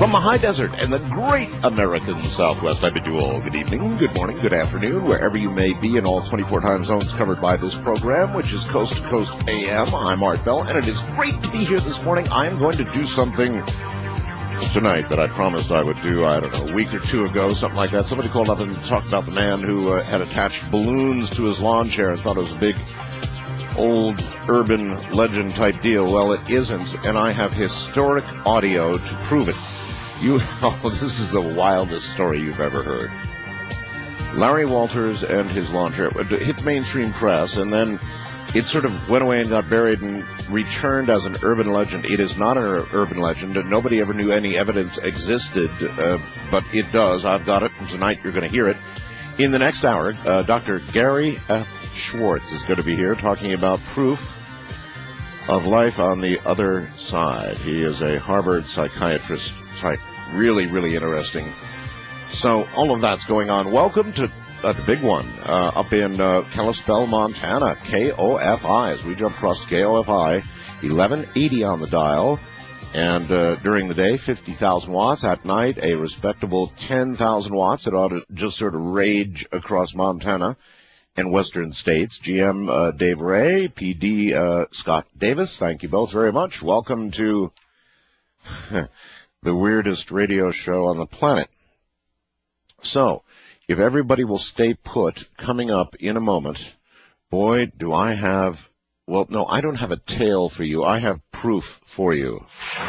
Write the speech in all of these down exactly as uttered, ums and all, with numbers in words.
From the high desert and the great American Southwest, I bid you all good evening, good morning, good afternoon, wherever you may be in all twenty-four time zones covered by this program, which is Coast to Coast A M. I'm Art Bell, and it is great to be here this morning. I am going to do something tonight that I promised I would do, I don't know, a week or two ago, something like that. Somebody called up and talked about the man who uh, had attached balloons to his lawn chair and thought it was a big old urban legend type deal. Well, it isn't, and I have historic audio to prove it. You, oh, this is the wildest story you've ever heard. Larry Walters and his lawn chair hit mainstream press, and then it sort of went away and got buried and returned as an urban legend. It is not an ur- urban legend, and nobody ever knew any evidence existed, uh, but it does. I've got it, and tonight you're going to hear it. In the next hour, uh, Doctor Gary F. Schwartz is going to be here talking about proof of life on the other side. He is a Harvard psychiatrist. Psych- really, really interesting. So all of that's going on. Welcome to uh, the big one uh, up in uh, Kalispell, Montana, K O F I. As we jump across K O F I, eleven eighty on the dial. And uh, during the day, fifty thousand watts. At night, a respectable ten thousand watts. It ought to just sort of rage across Montana and western states. G M uh, Dave Ray, P D uh, Scott Davis, thank you both very much. Welcome to the weirdest radio show on the planet. So, if everybody will stay put, coming up in a moment, boy, do I have, well, no, I don't have a tale for you. I have proof for you.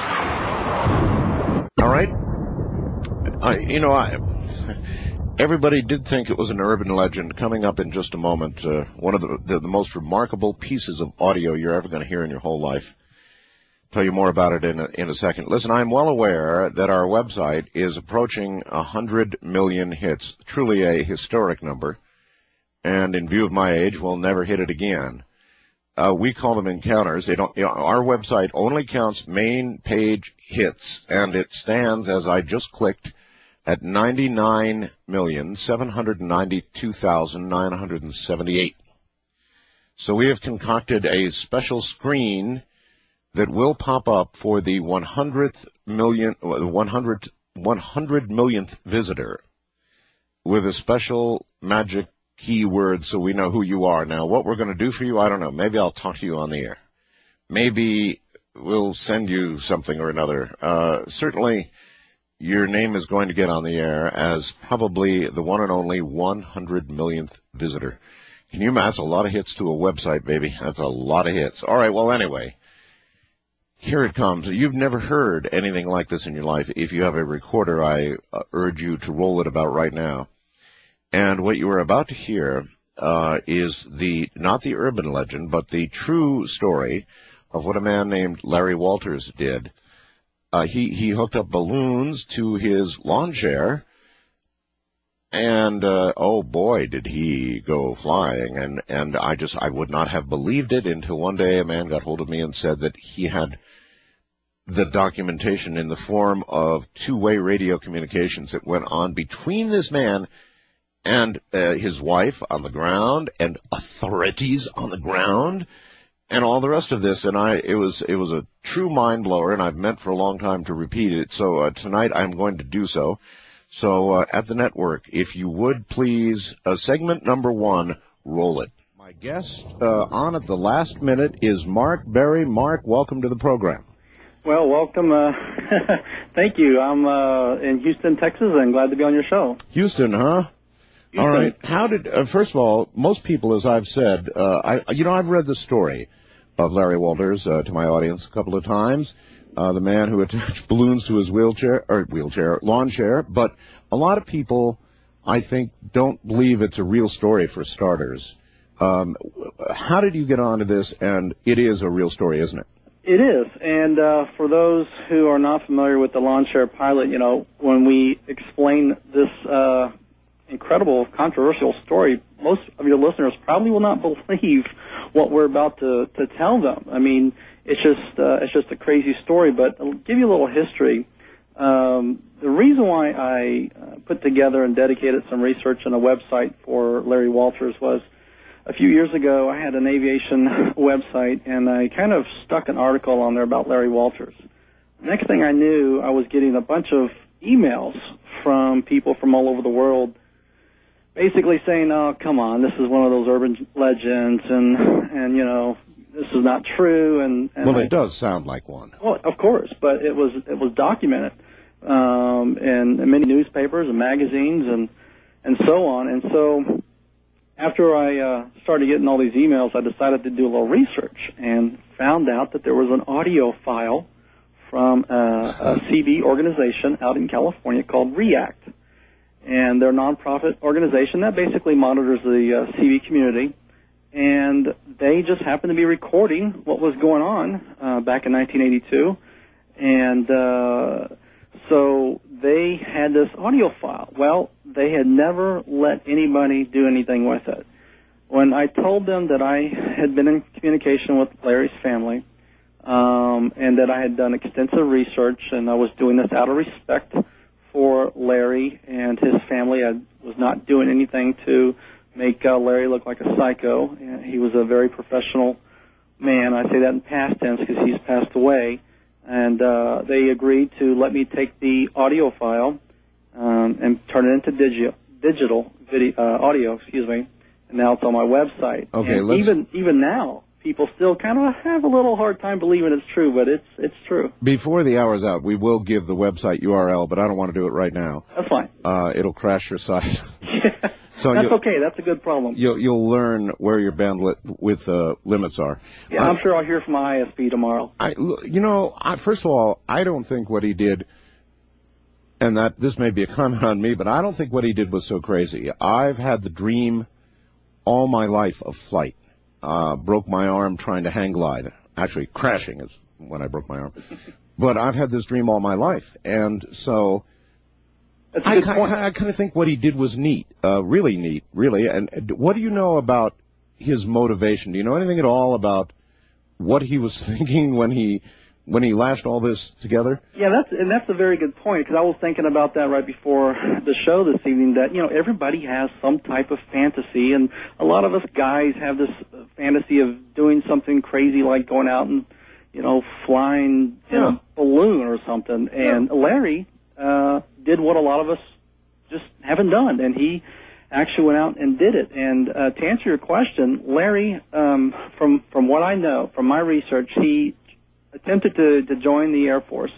All right? I, you know, I, everybody did think it was an urban legend. Coming up in just a moment, uh, one of the, the, the most remarkable pieces of audio you're ever going to hear in your whole life. Tell you more about it in a, in a second. Listen, I'm well aware that our website is approaching a hundred million hits. Truly a historic number. And in view of my age, we'll never hit it again. Uh, we call them encounters. They don't, you know, our website only counts main page hits, and it stands, as I just clicked, at ninety-nine million, seven hundred ninety-two thousand, nine hundred seventy-eight. So we have concocted a special screen that will pop up for the one hundredth million, one hundred, one hundred millionth visitor with a special magic keyword so we know who you are. Now, what we're going to do for you, I don't know. Maybe I'll talk to you on the air. Maybe we'll send you something or another. Uh, certainly, your name is going to get on the air as probably the one and only one hundred millionth visitor. Can you imagine? That's a lot of hits to a website, baby. That's a lot of hits. All right, well, anyway. Here it comes. You've never heard anything like this in your life. If you have a recorder, I uh, urge you to roll it about right now. And what you are about to hear uh, is the not the urban legend, but the true story of what a man named Larry Walters did. Uh, he, he hooked up balloons to his lawn chair, and uh, oh boy, did he go flying. And, and I just, I would not have believed it until one day a man got hold of me and said that he had the documentation in the form of two-way radio communications that went on between this man and uh, his wife on the ground and authorities on the ground and all the rest of this. And I, it was, it was a true mind blower, and I've meant for a long time to repeat it. So uh, tonight I'm going to do so. So uh, at the network, if you would please, uh, segment number one, roll it. My guest uh, on at the last minute is Mark Berry. Mark, welcome to the program. Well, welcome. Uh, thank you. I'm uh, in Houston, Texas, and glad to be on your show. Houston, huh? Houston. All right. How did, uh, first of all, most people, as I've said, uh, I, you know, I've read the story of Larry Walters uh, to my audience a couple of times, uh, the man who attached balloons to his wheelchair, or wheelchair, lawn chair, but a lot of people, I think, don't believe it's a real story for starters. Um, how did you get onto this? And it is a real story, isn't it? It is, and uh, for those who are not familiar with the lawn chair pilot, you know, when we explain this uh, incredible, controversial story, most of your listeners probably will not believe what we're about to, to tell them. I mean, it's just uh, it's just a crazy story, but I'll give you a little history. Um, the reason why I uh, put together and dedicated some research and a website for Larry Walters was a few years ago, I had an aviation website, and I kind of stuck an article on there about Larry Walters. next thing I knew, I was getting a bunch of emails from people from all over the world, basically saying, "Oh, come on, this is one of those urban legends, and and you know, this is not true." And, and well, I, it does sound like one. Well, of course, but it was it was documented um, in, in many newspapers and magazines and and so on. And so, after I uh, started getting all these emails, I decided to do a little research and found out that there was an audio file from uh, a C V organization out in California called REACT. And they're a nonprofit organization that basically monitors the uh, C V community. And they just happened to be recording what was going on uh, back in nineteen eighty-two. And uh, so they had this audio file. Well, they had never let anybody do anything with it. When I told them that I had been in communication with Larry's family, um, and that I had done extensive research, and I was doing this out of respect for Larry and his family. I was not doing anything to make uh, Larry look like a psycho. He was a very professional man. I say that in past tense because he's passed away. And uh, they agreed to let me take the audio file um, and turn it into digi- digital video, uh, audio, excuse me. And now it's on my website. Okay, and let's... even even now, people still kind of have a little hard time believing it's true, but it's it's true. Before the hour's out, we will give the website U R L, but I don't want to do it right now. That's fine. Uh, it'll crash your site. Yeah, so that's okay. That's a good problem. You'll, you'll learn where your bandwidth with uh, limits are. Yeah, uh, I'm sure I'll hear from my I S P tomorrow. I, you know, I, first of all, I don't think what he did, and that this may be a comment on me, but I don't think what he did was so crazy. I've had the dream all my life of flight. Uh, broke my arm trying to hang glide. Actually, crashing is when I broke my arm. But I've had this dream all my life. And so That's a I, good kind point. of, I kind of think what he did was neat, uh, really neat, really. And what do you know about his motivation? Do you know anything at all about what he was thinking when he when he lashed all this together? Yeah, that's and that's a very good point, because I was thinking about that right before the show this evening, that, you know, everybody has some type of fantasy, and a lot of us guys have this fantasy of doing something crazy like going out and, you know, flying in Yeah. a balloon or something. And Yeah. Larry uh, did what a lot of us just haven't done, and he actually went out and did it. And uh, to answer your question, Larry, um, from from what I know, from my research, he attempted to, to join the Air Force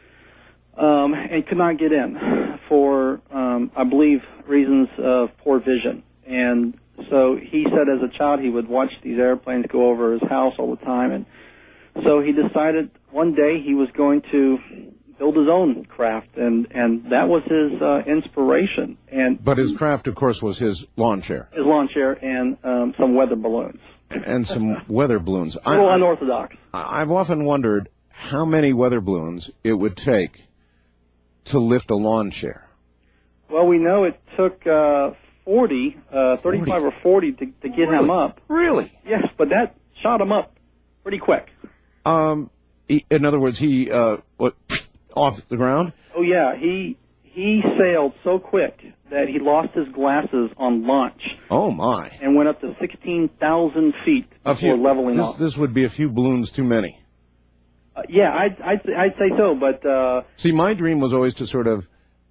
um, and could not get in for, um, I believe, reasons of poor vision. And so he said as a child he would watch these airplanes go over his house all the time. And so he decided one day he was going to build his own craft, and, and that was his uh, inspiration. And But his craft, of course, was his lawn chair. His lawn chair and um, some weather balloons. And some weather balloons. A little unorthodox. I, I've often wondered how many weather balloons it would take to lift a lawn chair. Well, we know it took uh, forty, uh, thirty-five or forty to, to get Really? him up. Really? Yes, but that shot him up pretty quick. Um, he, in other words, he uh, what off the ground? Oh yeah, he he sailed so quick that he lost his glasses on launch Oh my! and went up to sixteen thousand feet A before few, leveling this, off. this would be a few balloons too many. Uh, yeah, I'd, I'd I'd say so, but uh, See, my dream was always to sort of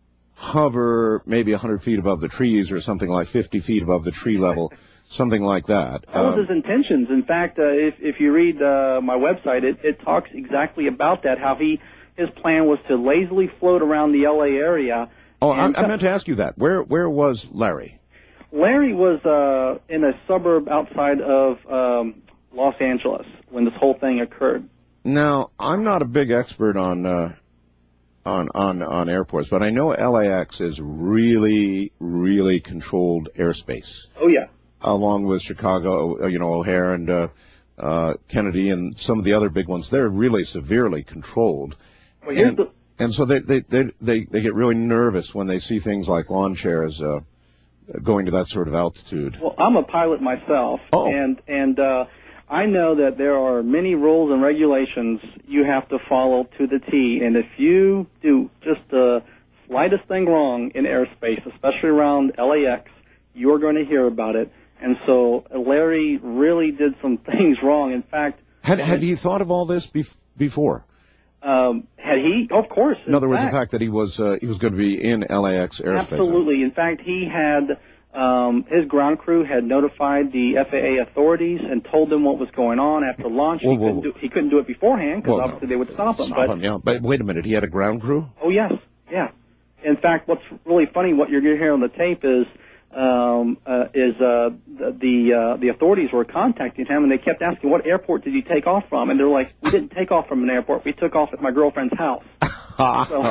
hover maybe one hundred feet above the trees or something like fifty feet above the tree level, something like that. that was Um, his intentions. In fact, uh, if if you read uh, my website, it, it talks exactly about that. How he his plan was to lazily float around the L A area. oh, I, and I meant to ask you that. Where where was Larry? Larry was uh, in a suburb outside of um, Los Angeles when this whole thing occurred. Now, I'm not a big expert on uh, on on on airports, but I know L A X is really, really controlled airspace, Oh yeah. along with Chicago, uh, you know, O'Hare and uh, uh, Kennedy and some of the other big ones. They're really severely controlled, Well, here's and, the, and so they, they they they they get really nervous when they see things like lawn chairs uh, going to that sort of altitude. well, I'm a pilot myself, Oh. and and uh, I know that there are many rules and regulations you have to follow to the T. And if you do just the slightest thing wrong in airspace, especially around L A X, you're going to hear about it. And so Larry really did some things wrong. In fact, Had had he thought of all this bef- before? Um, had he, of course. In, in other words, fact, the fact that he was uh, he was going to be in L A X airspace. Absolutely. In fact, he had um, his ground crew had notified the F A A authorities and told them what was going on after launch. Whoa, he, whoa, couldn't do, he couldn't do it beforehand because obviously no. they would stop him. Stop but, him, yeah. But wait a minute, he had a ground crew? Oh yes, yeah. In fact, what's really funny, what you're going to hear on the tape is. Um, uh, is uh, the the, uh, the authorities were contacting him, and they kept asking, "What airport did you take off from?" And they're like, "We didn't take off from an airport. We took off at my girlfriend's house." so,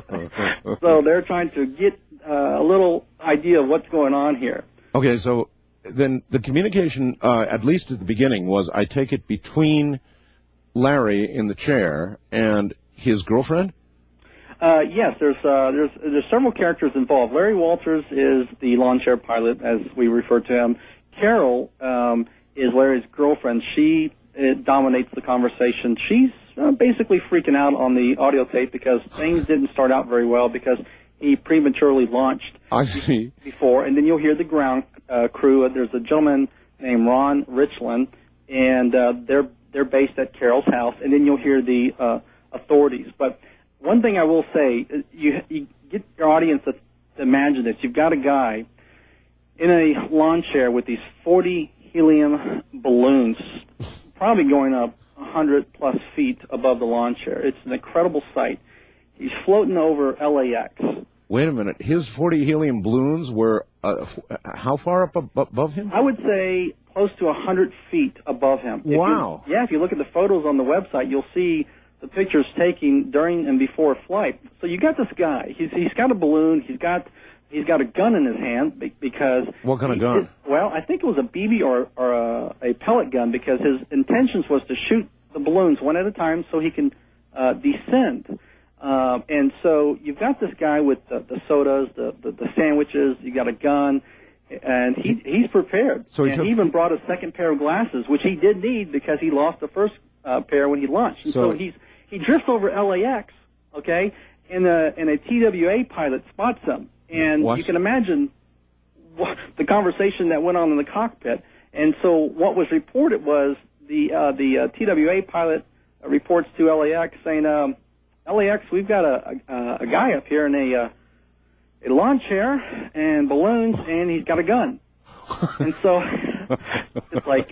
so they're trying to get uh, a little idea of what's going on here. Okay, so then the communication, uh, at least at the beginning, was, I take it, between Larry in the chair and his girlfriend? Uh, yes, there's, uh, there's, there's several characters involved. Larry Walters is the lawn chair pilot, as we refer to him. Carol, um, is Larry's girlfriend. She uh, dominates the conversation. She's uh, basically freaking out on the audio tape because things didn't start out very well because he prematurely launched I see. before. And then you'll hear the ground, uh, crew. There's a gentleman named Ron Richland, and, uh, they're, they're based at Carol's house. And then you'll hear the, uh, authorities. But, one thing I will say, you, you get your audience to, to imagine this. You've got a guy in a lawn chair with these forty helium balloons, probably going up one hundred plus feet above the lawn chair. It's an incredible sight. He's floating over L A X. Wait a minute. His forty helium balloons were uh, how far up ab- above him? I would say close to one hundred feet above him. Wow. If you, yeah, if you look at the photos on the website, you'll see the pictures taken during and before flight. So you got this guy. He's he's got a balloon. He's got he's got a gun in his hand because what kind of he, gun? His, well, I think it was a B B or or a, a pellet gun because his intentions was to shoot the balloons one at a time so he can uh, descend. Um, and so you've got this guy with the, the sodas, the, the the sandwiches. You got a gun. And he he's prepared. So he and took, he even brought a second pair of glasses, which he did need because he lost the first uh, pair when he launched. And so, so he's he drifts over L A X, okay, and a and a T W A pilot spots him, and what? you can imagine what, the conversation that went on in the cockpit. And so what was reported was the uh, the uh, T W A pilot uh, reports to L A X saying, um, "L A X, we've got a a, a guy up here in a uh, a lawn chair and balloons, and he's got a gun." And so it's like,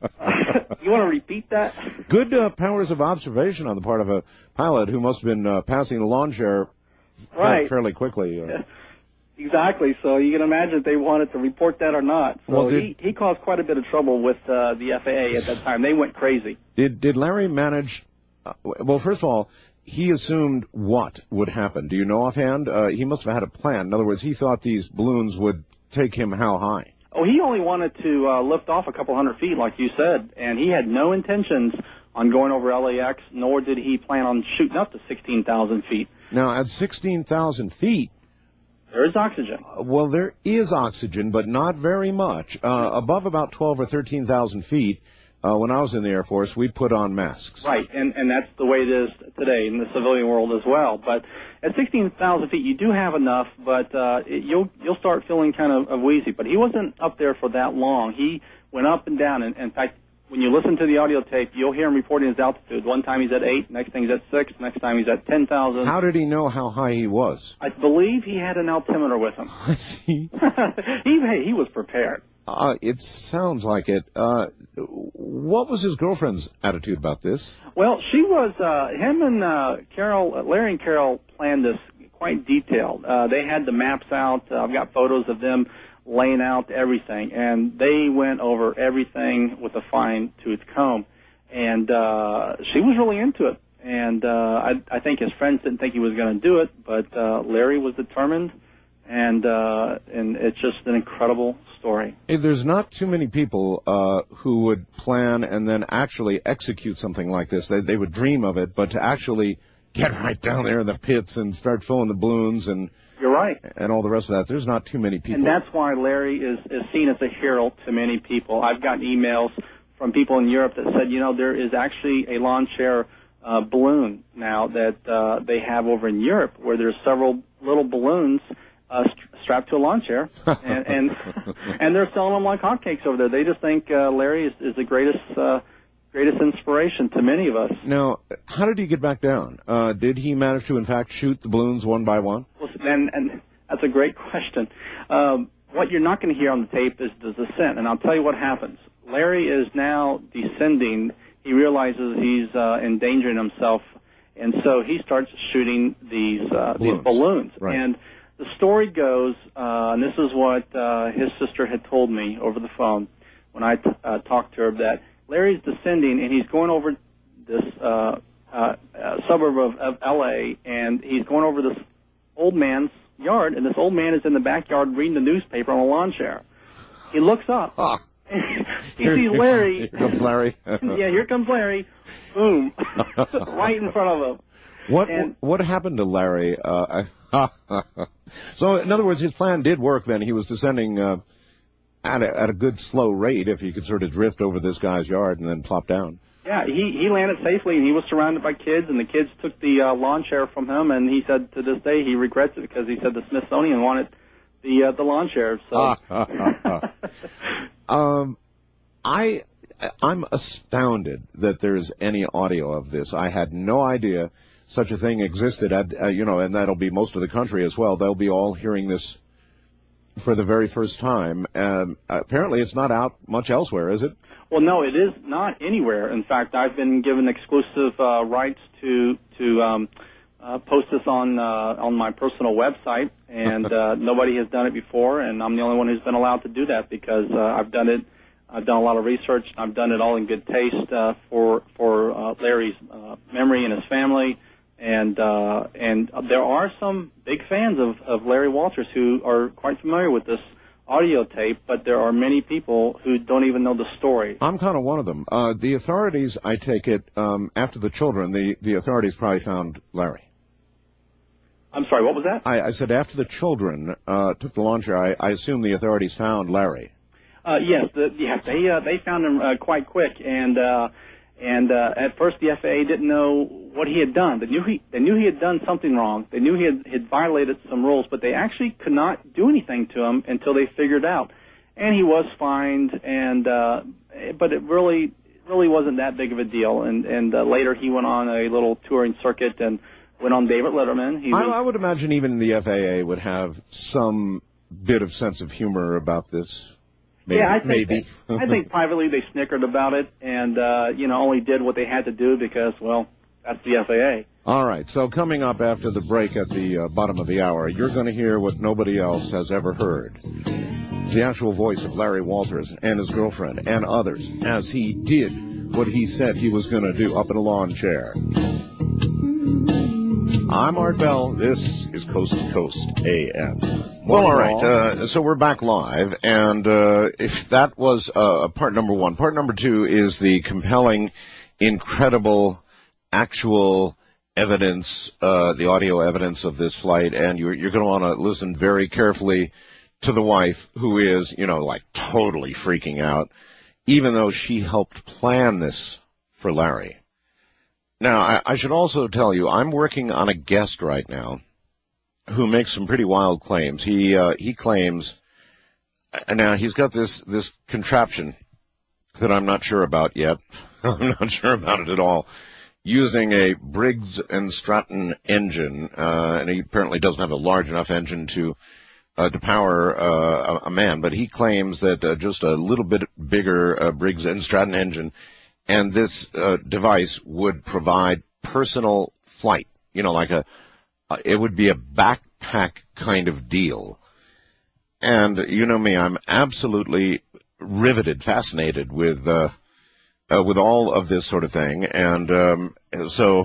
you want to repeat that? Good uh, powers of observation on the part of a pilot who must have been uh, passing the lawn chair right. fairly quickly. Uh. Exactly. So you can imagine if they wanted to report that or not. So well, did, he, he caused quite a bit of trouble with uh, the F A A at that time. They went crazy. Did did Larry manage? Uh, well, first of all, he assumed what would happen. Do you know offhand? Uh, he must have had a plan. In other words, he thought these balloons would take him how high? Oh, he only wanted to uh, lift off a couple hundred feet, like you said, and he had no intentions on going over L A X, nor did he plan on shooting up to sixteen thousand feet. Now, at sixteen thousand feet, there is oxygen. Uh, well, there is oxygen, but not very much. Uh, above about twelve or thirteen thousand feet, uh, when I was in the Air Force, we put on masks. Right, and, and that's the way it is today in the civilian world as well. But at sixteen thousand feet, you do have enough, but uh, it, you'll you'll start feeling kind of, of wheezy. But he wasn't up there for that long. He went up and down. And, in fact, when you listen to the audio tape, you'll hear him reporting his altitude. One time he's at eight, next thing he's at six, next time he's at ten thousand. How did he know how high he was? I believe he had an altimeter with him. I see. he hey, he was prepared. Uh, it sounds like it. Uh, what was his girlfriend's attitude about this? Well, she was, uh, him and uh, Carol, uh, Larry and Carol planned this quite detailed. Uh, they had the maps out. Uh, I've got photos of them laying out everything, and they went over everything with a fine-tooth comb. And uh, she was really into it. And uh, I, I think his friends didn't think he was going to do it, but uh, Larry was determined, and uh, and it's just an incredible story. Hey, there's not too many people uh, who would plan and then actually execute something like this. They, they would dream of it, but to actually get right down there in the pits and start filling the balloons and You're right. and all the rest of that, there's not too many people. And that's why Larry is, is seen as a hero to many people. I've gotten emails from people in Europe that said, you know, there is actually a lawn chair uh, balloon now that uh, they have over in Europe where there's several little balloons uh, st- strapped to a lawn chair, and and, and they're selling them like hotcakes over there. They just think uh, Larry is, is the greatest uh, greatest inspiration to many of us. Now, how did he get back down? Uh, did he manage to, in fact, shoot the balloons one by one? Well, and, and that's a great question. Um, what you're not going to hear on the tape is the descent, and I'll tell you what happens. Larry is now descending. He realizes he's uh, endangering himself, and so he starts shooting these uh, balloons. these balloons. Right. And the story goes, uh, and this is what uh, his sister had told me over the phone when I t- uh, talked to her, that Larry's descending, and he's going over this uh, uh, uh, suburb of, of L A, and he's going over this old man's yard, and this old man is in the backyard reading the newspaper on a lawn chair. He looks up. Ah. He sees Larry. Here comes Larry. Yeah, here comes Larry. Boom. Right in front of him. What And, what happened to Larry? Uh, so, in other words, his plan did work then. He was descending uh, at, a, at a good slow rate if he could sort of drift over this guy's yard and then plop down. Yeah, he, he landed safely, and he was surrounded by kids, and the kids took the uh, lawn chair from him, and he said to this day he regrets it because he said the Smithsonian wanted the uh, the lawn chair. So. um, I, I'm astounded that there's any audio of this. I had no idea such a thing existed, at, uh, you know, and that'll be most of the country as well. They'll be all hearing this for the very first time. Um, apparently it's not out much elsewhere, is it? Well, no, it is not anywhere. In fact, I've been given exclusive uh, rights to to um, uh, post this on uh, on my personal website, and uh, nobody has done it before, and I'm the only one who's been allowed to do that because uh, I've done it. I've done a lot of research. And I've done it all in good taste uh, for for uh, Larry's uh, memory and his family, and uh, and there are some big fans of, of Larry Walters who are quite familiar with this audio tape, but there are many people who don't even know the story. I'm kind of one of them. Uh, the authorities, I take it, um, after the children, the, the authorities probably found Larry. I'm sorry, what was that? I, I said after the children uh, took the lawn chair, I, I assume the authorities found Larry. Uh, yes, the, yes, they uh, they found him uh, quite quick, and uh, and uh, at first the F A A didn't know what he had done. They knew he they knew he had done something wrong. They knew he had, had violated some rules, but they actually could not do anything to him until they figured out. And he was fined, and uh, but it really really wasn't that big of a deal. And and uh, later he went on a little touring circuit and went on David Letterman. He I, was, I would imagine even the F A A would have some bit of sense of humor about this. Maybe, yeah, I think maybe. They, I think privately they snickered about it, and uh, you know only did what they had to do because well that's the F A A. All right. So coming up after the break at the uh, bottom of the hour, you're going to hear what nobody else has ever heard. The actual voice of Larry Walters and his girlfriend and others as he did what he said he was going to do up in a lawn chair. I'm Art Bell. This is Coast to Coast A M. Well, all right. Uh, so we're back live, and uh, if that was uh, part number one, part number two is the compelling, incredible, actual evidence, uh, the audio evidence of this flight, and you're, you're going to want to listen very carefully to the wife, who is, you know, like totally freaking out, even though she helped plan this for Larry. Now, I, I should also tell you, I'm working on a guest right now who makes some pretty wild claims. He uh, he claims, and now he's got this this contraption that I'm not sure about yet. I'm not sure about it at all. Using a Briggs and Stratton engine, uh, and he apparently doesn't have a large enough engine to uh, to power uh, a, a man, but he claims that uh, just a little bit bigger uh, Briggs and Stratton engine, and this uh, device would provide personal flight. You know, like a uh, it would be a backpack kind of deal. And you know me, I'm absolutely riveted, fascinated with. Uh, Uh, with all of this sort of thing, and um, so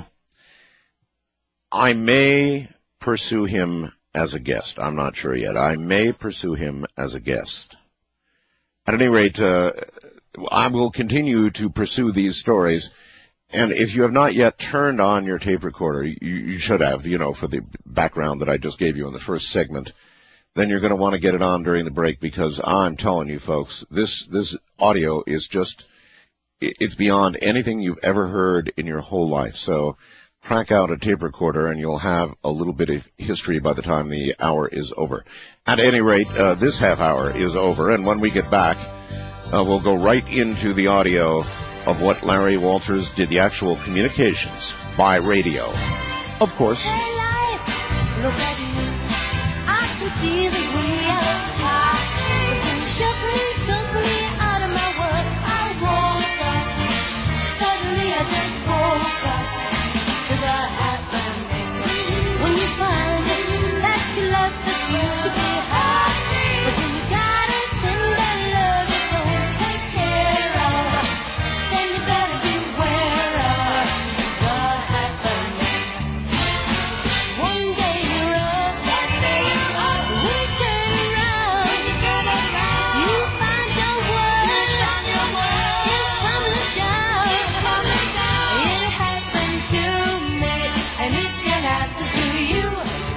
I may pursue him as a guest. I'm not sure yet. I may pursue him as a guest. At any rate, uh, I will continue to pursue these stories, and if you have not yet turned on your tape recorder, you, you should have, you know, for the background that I just gave you in the first segment, then you're going to want to get it on during the break, because I'm telling you folks, this this audio is just... it's beyond anything you've ever heard in your whole life. So crack out a tape recorder and you'll have a little bit of history by the time the hour is over. At any rate, uh, this half hour is over, and when we get back, uh, we'll go right into the audio of what Larry Walters did, the actual communications by radio. Of course. Look at me. I can see the real top. The sun shook me, took me out of my world. I woke up. Suddenly I just woke up to the happening. When you find that you left the future behind, but when you got a tender love you don't take care of, then you better beware of the happening. One day you're up, when you turn around, you find your world is tumbling down. It happened to me, and it can happen to you.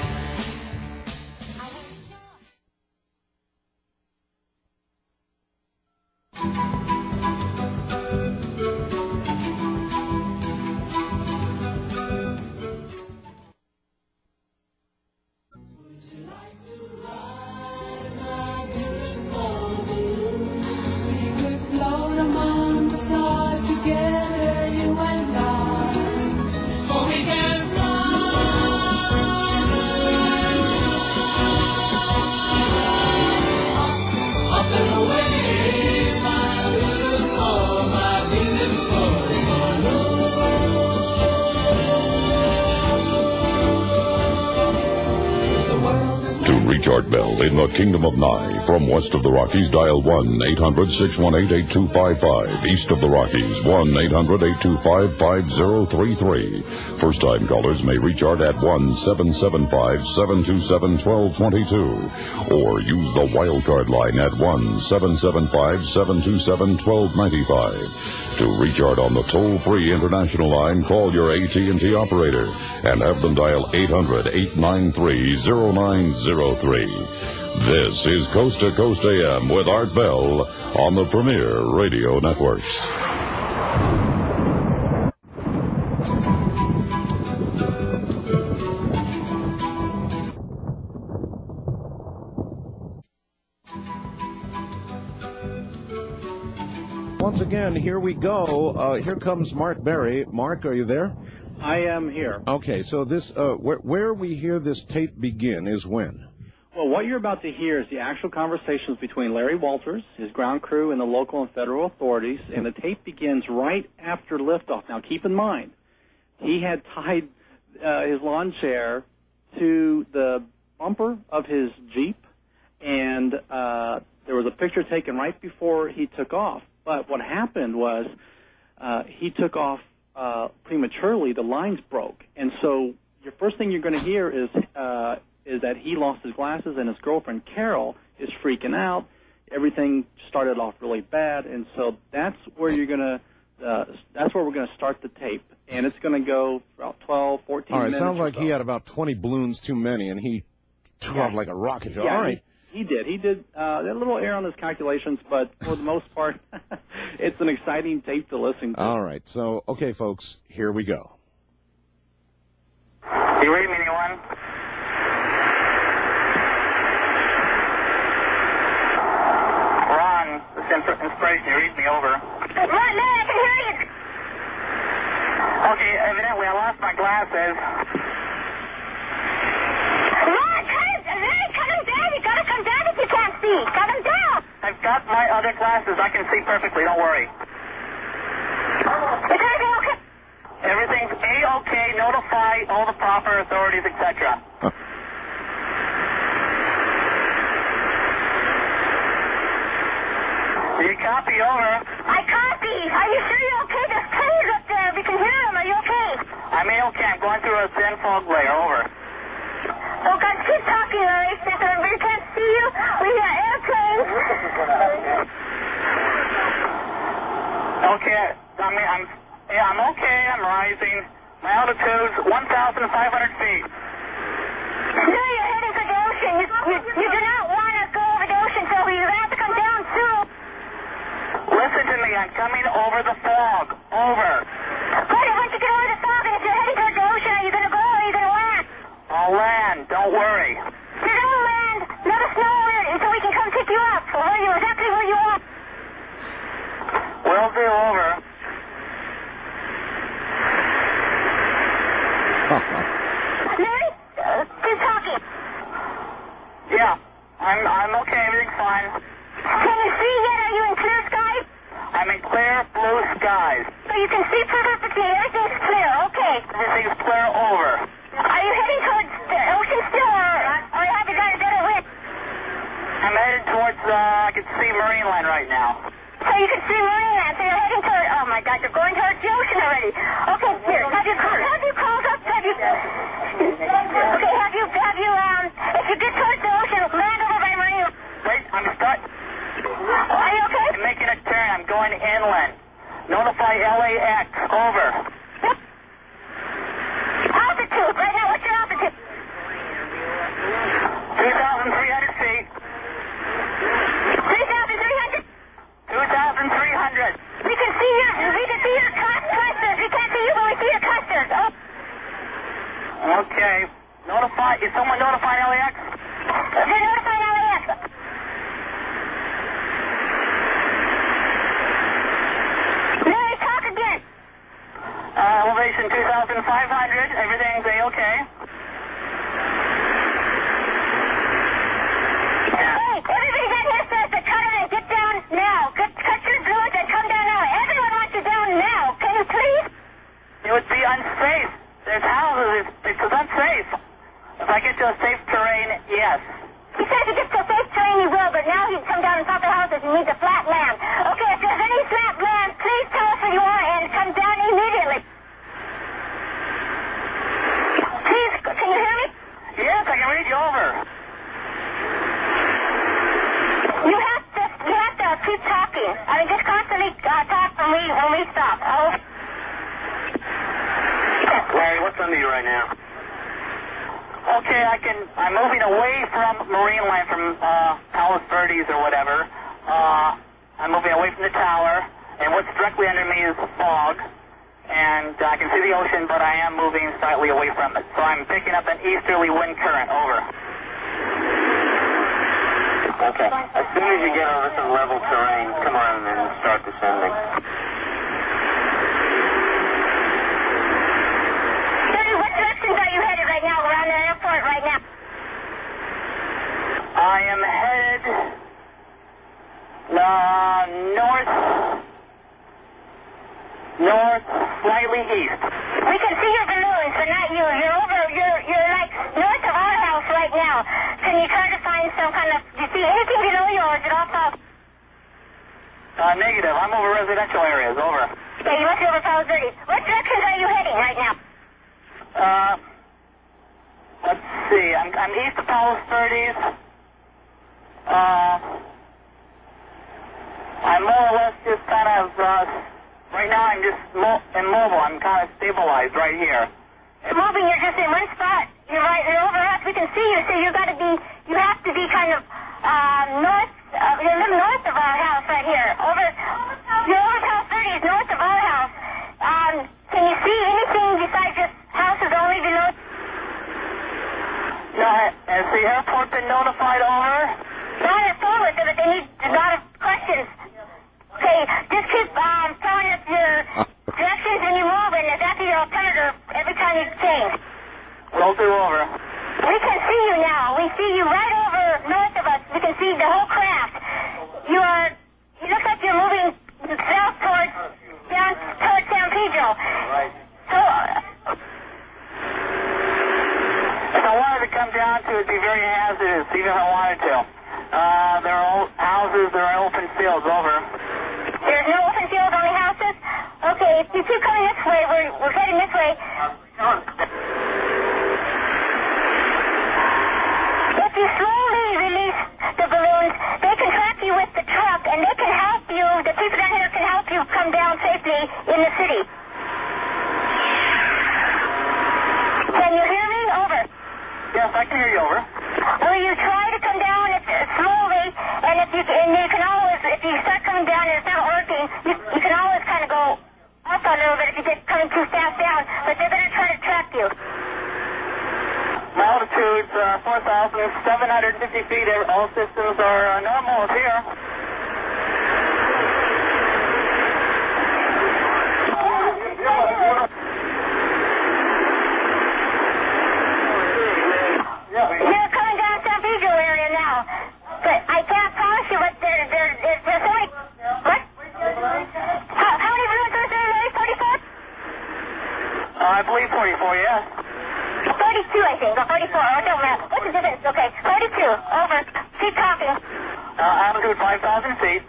Float among the stars together, you and I. For we can fly up and away, my beautiful, my beautiful balloon. The world's a To reach Art Bell in the Kingdom of Nye, from west of the Rockies, dial one eight hundred six one eight eight two five five. East of the Rockies, one eight hundred eight two five five zero three three. First-time callers may reach Art at one seven seven five seven two seven one two two two. Or use the wildcard line at one seven seven five seven two seven one two nine five. To reach Art on the toll-free international line, call your A T and T operator and have them dial eight hundred eight nine three zero nine zero three. This is Coast to Coast A M with Art Bell on the Premier Radio Network. Once again, here we go. Uh, here comes Mark Berry. Mark, are you there? I am here. Okay, so this, uh, where, where we hear this tape begin is when? Well, what you're about to hear is the actual conversations between Larry Walters, his ground crew, and the local and federal authorities, and the tape begins right after liftoff. Now, keep in mind, he had tied uh, his lawn chair to the bumper of his Jeep, and uh, there was a picture taken right before he took off. But what happened was uh, he took off uh, prematurely. The lines broke. And so your first thing you're going to hear is uh, is that he lost his glasses, and his girlfriend, Carol, is freaking out. Everything started off really bad. And so that's where you're going to uh, that's where we're going to start the tape. And it's going to go about twelve, fourteen All right, minutes. sounds like so. he had about twenty balloons too many, and he took Yeah. off like a rocket. Yeah, All right. He, he did. He did uh, a little error on his calculations, but for the most part, it's an exciting tape to listen to. All right. So, okay, folks, here we go. You read me anyone? Ron, this is inspiration. You read me over. Ron, man, I can hear you. Okay, evidently I lost my glasses. Ron, cut him, man, cut him down. You gotta come down if you can't see. Cut him down. I've got my other glasses. I can see perfectly. Don't worry. Is everything okay? Everything's A-okay. Notify all the proper authorities, et cetera. Huh. You copy over. I copy. Are you sure you're okay? There's planes up there. We can hear them. Are you okay? I'm A-okay. I'm going through a thin fog layer. Over. Oh, God, keep talking, Larry. Since we can't see you, we hear airplanes. Okay. I mean, I'm, yeah, I'm okay. I'm rising. My altitude's one thousand five hundred feet. No, you're heading for the ocean. You, you, you do not want to go over the ocean, so you're going to have to come down soon. Listen to me. I'm coming over the fog. Over. Buddy, once you get over the fog, and if you're heading toward the ocean, are you going to go or are you going to land? I'll land. Don't worry. You're going to land. Let us know where, until we can come pick you up. Where you, exactly where you are. Will do. Over. skies. So you can see perfectly. Everything's clear. Okay. Everything's clear over. Are you heading towards the ocean still, or, or have you got a better wind? I'm headed towards, uh, I can see marine line right now. So you can see marine land. So you're heading toward. Oh my God, you're going towards the ocean already. Okay, here. Have you called? Have you called up? Have you? Okay, have you? Have you? Um, if you get towards the ocean, land over by marine. Wait, I'm stuck. Are you okay? I'm making a turn. I'm going inland. Notify L A X. Over. Altitude. Right now, what's your altitude? two thousand three hundred feet. three thousand three hundred. two thousand three hundred. We can see your. We can see your clus- clusters. We can't see you, but we see your clusters. Oh. Okay. Notify. Is someone notified L A X? They're notified L A X. Larry, talk again. Uh, elevation two thousand five hundred. Everything's A-okay. Hey, everybody down here says to cut it and get down now. Get, cut your fluids and come down now. Everyone wants you down now. Can you please? It would be unsafe. There's houses. It's, it's unsafe. If I get to a safe terrain, yes. He says he gets to safe terrain, he will, but now he'd come down and top the houses and need the flat land. Okay, if there's any flat land, please tell us where you are and come down immediately. Please, can you hear me? Yes, I can read you over. You have to, you have to keep talking. I mean, just constantly uh, talk when we, when we stop. Oh. Larry, what's under you right now? Okay, I can. I'm moving away from marine line, from uh, Palos Verdes or whatever. Uh, I'm moving away from the tower, and what's directly under me is fog, and uh, I can see the ocean, but I am moving slightly away from it. So I'm picking up an easterly wind current. Over. Okay. As soon as you get over some level terrain, come around and start descending. What directions are you headed right now? We're on the airport right now. I am headed uh, north, north, slightly east. We can see your balloons, but not you. You're over, you're, you're like north of our house right now. Can you try to find some kind of, do you see anything below you, or is it all south? Uh, negative. I'm over residential areas. Over. Yeah, you must be over Palos Verdes. What directions are you heading right now? Uh, let's see. I'm, I'm east of Palos Verdes. Uh, I'm more or less just kind of, uh, right now I'm just mo- immobile. I'm kind of stabilized right here. You're moving, you're just in one spot. You're right, you're over us. We can see you, so you got to be, you have to be kind of, uh, north, uh, you're a little north of our house right here. Over, you're over Palos Verdes, north of our house. Um, can you see anything besides just houses only below? No, has the airport been notified? Over? Not as forward, but they need a lot of questions. Okay, just keep um, telling us your directions when you move, and that's your alternative every time you change. Roll through. Over. We can see you now. We see you right over north of us. We can see the whole craft. You are, it looks like you're moving south towards, down towards San Pedro. Right. So, uh, If I wanted to come down to it, it'd be very hazardous, even if I wanted to. Uh, there are old houses, there are open fields. Over. there's no open field, only houses? Okay, if you keep coming this way, we're, we're heading this way. If you slowly release the balloons, they can track you with the truck, and they can help you, the people down here can help you come down safely in the city. Can you hear me? Over. Yes, I can hear you. Over. Will you try to come down if, slowly, and if you and you can always, if you start coming down and it's not working, you, you can always kind of go up a little bit if you get coming too fast down, but they're going to try to track you. My altitude's uh, four thousand seven hundred fifty feet. All systems are uh, normal up here. You're coming down San Pedro area now, but I can't promise you what there, there, there's, there's only, what? How, how many balloons are for you, yes. forty-two, I think, or forty-four. Oh, it don't matter. What's the difference? Okay, forty-two. Over. Keep talking. Uh, altitude five thousand feet.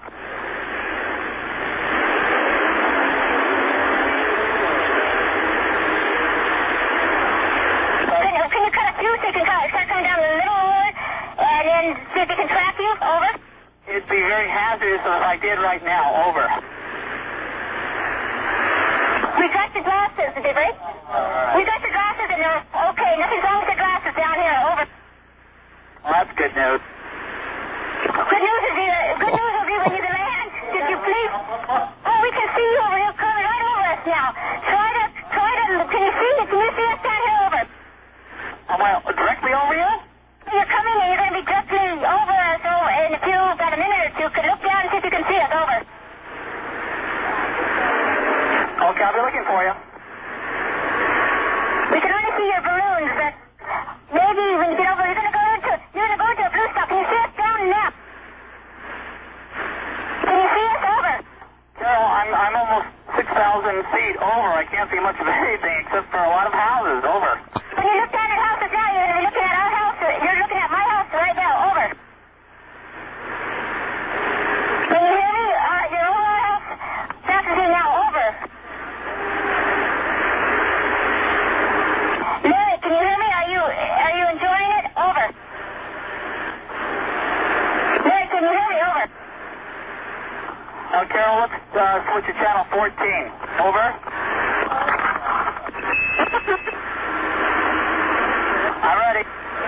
Can, can you cut a few so you can cut, start coming down the middle road and then see if they can track you? Over. It'd be very hazardous if I did right now. Over. We got the glasses, did we? We got the glasses and they're okay. Nothing's wrong with the glasses down here. Over. Well, that's good news. Good news is you, good news will be when you land. Did you please? Oh, we can see you over here coming right over us now. Try to, try to, can you see? Can you see us down here? Over. Am I directly over you? You're coming and you're going to be directly over us. Over. And if you've got a minute or two, could look down and see if you can see us. Over. Okay, I'll be looking for you. We can only see your balloons, but maybe when you get over, you're going to go into, you're going to go into a blue spot. Can you see us down now? Can you see us? Over. Carol, I'm, I'm almost six thousand feet over. I can't see much of anything except for a lot of houses. Over. When you look down at houses now, you're going to be looking at our house. You're looking at my house right now. Over. Can you hear me? Uh, you're over our house. Passes you now. Over. Larry, can you hear me? Are you are you enjoying it? Over. Larry, can you hear me? Over. Uh, Carol, let's uh, switch to channel fourteen. Over. I'm ready.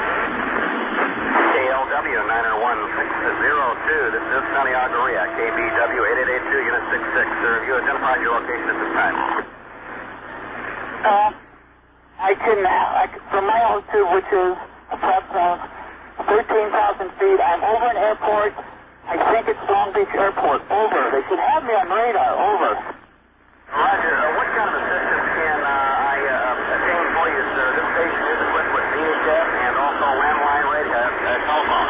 K L W nine one six zero two, this is Santiago Ria, K B W eight eight eight two, Unit six six. Sir, have you identified your location at this time? Uh, I can, I, from my altitude, which is approximately thirteen thousand feet, I'm over an airport. I think it's Long Beach Airport. Over. They should have me on radar. Over. Roger. Uh, what kind of assistance can uh, I uh, obtain for you, sir? This station is equipped with V H F and also landline radio, uh, telephone.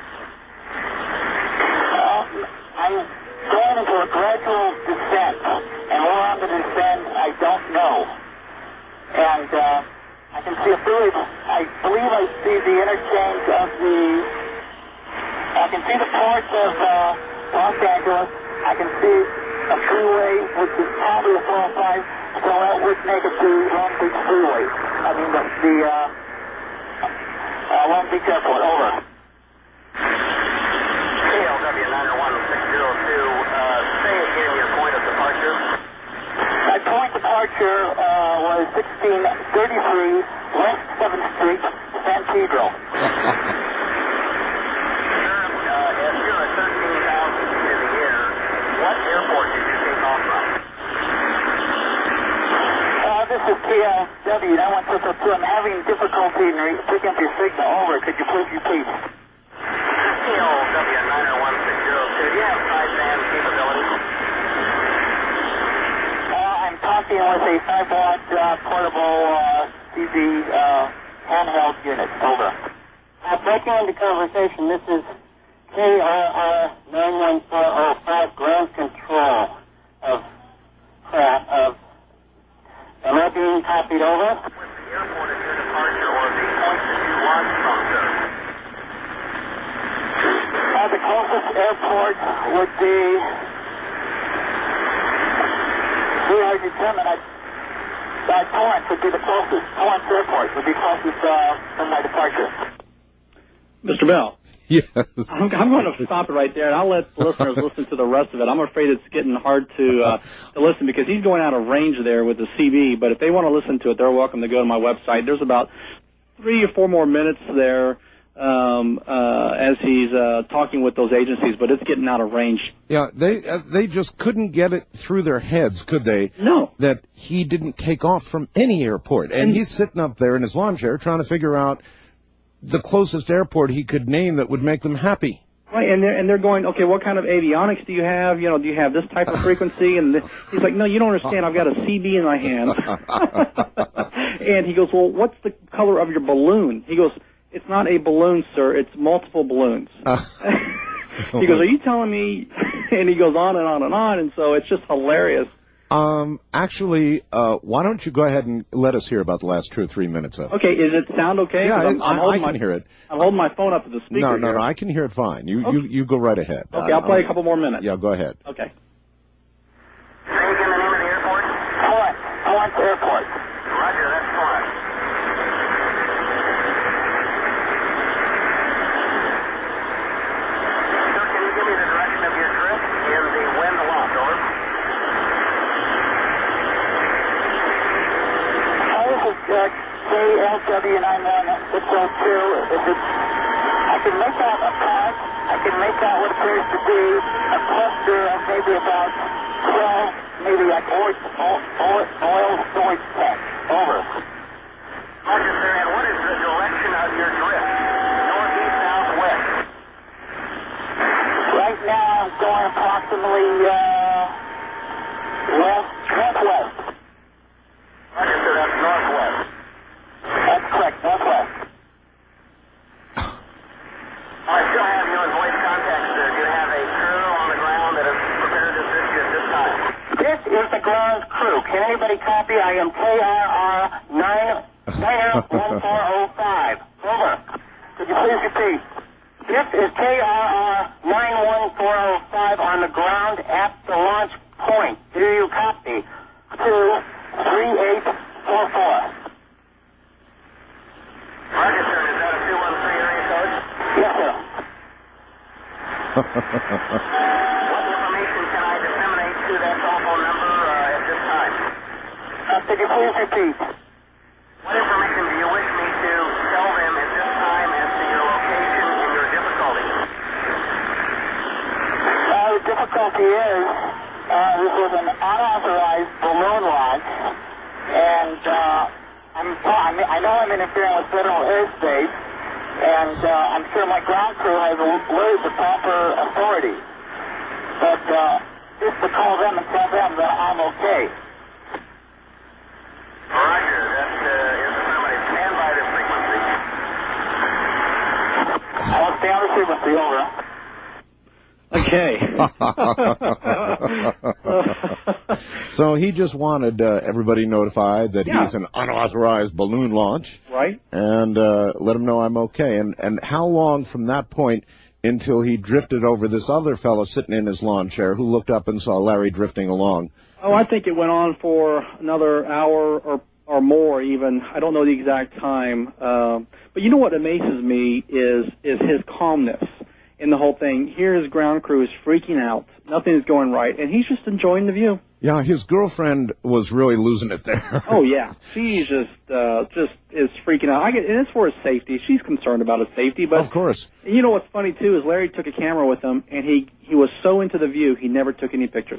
Uh, I'm going into a gradual descent, and where I'm going to descend, I don't know. And uh, I can see a village. I believe I see the interchange of the. I can see the ports of uh, Los Angeles. I can see a freeway, which is probably a four oh five, so that would make it to Long Beach Freeway. I mean, the, the uh, uh, Long Beach Airport. Over. K L W nine one six zero two, uh, say again your point of departure. My point of departure uh, was sixteen thirty-three West seventh Street, San Pedro. What airport did you take off from? Uh, this is K L W nine one six zero two. I'm having difficulty in re- picking up your signal. Over. Could you please repeat? K L W nine one six zero two. Do you have sideband capability? Uh, I'm talking with a five watt uh, portable uh, C B uh, handheld unit. Over. Uh, breaking into conversation, this is K R R nine one four oh five, ground control of crap of. Am I being copied over? With the airport at your departure or the point that you launched from, sir? Uh, the closest airport would be. We are determined. I, uh, Torrance would be the closest. Torrance Airport would be closest uh, from my departure. Mister Bell. Yes. I'm, I'm going to stop it right there, and I'll let the listeners listen to the rest of it. I'm afraid it's getting hard to uh, to listen because he's going out of range there with the C B. But if they want to listen to it, they're welcome to go to my website. There's about three or four more minutes there um, uh, as he's uh, talking with those agencies, but it's getting out of range. Yeah, they uh, they just couldn't get it through their heads, could they? No. That he didn't take off from any airport, and, and he's sitting up there in his lawn chair trying to figure out the closest airport he could name that would make them happy. Right, and they're, and they're going, okay, what kind of avionics do you have? You know, do you have this type of frequency? And the, he's like, no, you don't understand. I've got a C B in my hand. And he goes, well, what's the color of your balloon? He goes, it's not a balloon, sir. It's multiple balloons. Uh, he goes, are you telling me? And he goes on and on and on. And so it's just hilarious. Um, actually, uh, why don't you go ahead and let us hear about the last two or three minutes of it? Okay, is it sound okay? Yeah, 'Cause I'm, I, I'm I holding can my, hear it. I'm holding my phone up to the speaker. No, no, here. no, I can hear it fine. You, Okay. you, you go right ahead. Okay, I- I'll play I'm- a couple more minutes. Yeah, go ahead. Okay. Say again the name of the airport. Florence. Florence Airport. Roger, that's Florence. Sir, can you give me the direction of your drift in the wind aloft? Over. Oh, this is uh, K L W nine one six oh two. If it's, I can make out a path. I can make out what appears to be a cluster of maybe about twelve, maybe like oil, oil, oil storage tanks. Over. Roger, sir, and what is the direction of your drift? Northeast, southwest. Right now, I'm going approximately uh, west, northwest. Roger, sir, that's northwest. That's correct, northwest. I still have you in voice contact, sir. Do you have a crew on the ground that is prepared to assist you at this time? This is the ground crew. Can anybody copy? I am K R R nine one four oh five. Over. Could you please repeat? This is K R R nine one four oh five on the ground at the launch point. Do you copy? Two three eight four four. Roger, sir. Is that a two one three area code? Yes, sir. What information can I disseminate to that telephone number uh, at this time? Uh, could you please repeat? What information do you wish me to tell them at this time as to your location and your difficulty? Uh, the difficulty is, uh, this was an unauthorized balloon launch, and uh, I'm, I, mean, I know I'm interfering with federal airspace, and uh, I'm sure my ground crew has alerted the proper authority. But uh, just to call them and tell them that I'm okay. Roger, that uh, is affirmative. Stand by the frequency. I will stay on the frequency, over. Okay. So he just wanted uh, everybody notified that Yeah. he's an unauthorized balloon launch, Right? and uh, let him know I'm okay. And and how long from that point until he drifted over this other fellow sitting in his lawn chair who looked up and saw Larry drifting along? Oh, I think it went on for another hour or or more even. I don't know the exact time. Um, but you know what amazes me is is his calmness in the whole thing. Here his ground crew is freaking out. Nothing is going right, and he's just enjoying the view. Yeah, his girlfriend was really losing it there. Oh yeah, she's just uh, just is freaking out. I get, and it's for his safety. She's concerned about his safety, but Of course. you know what's funny too is Larry took a camera with him, and he he was so into the view he never took any pictures.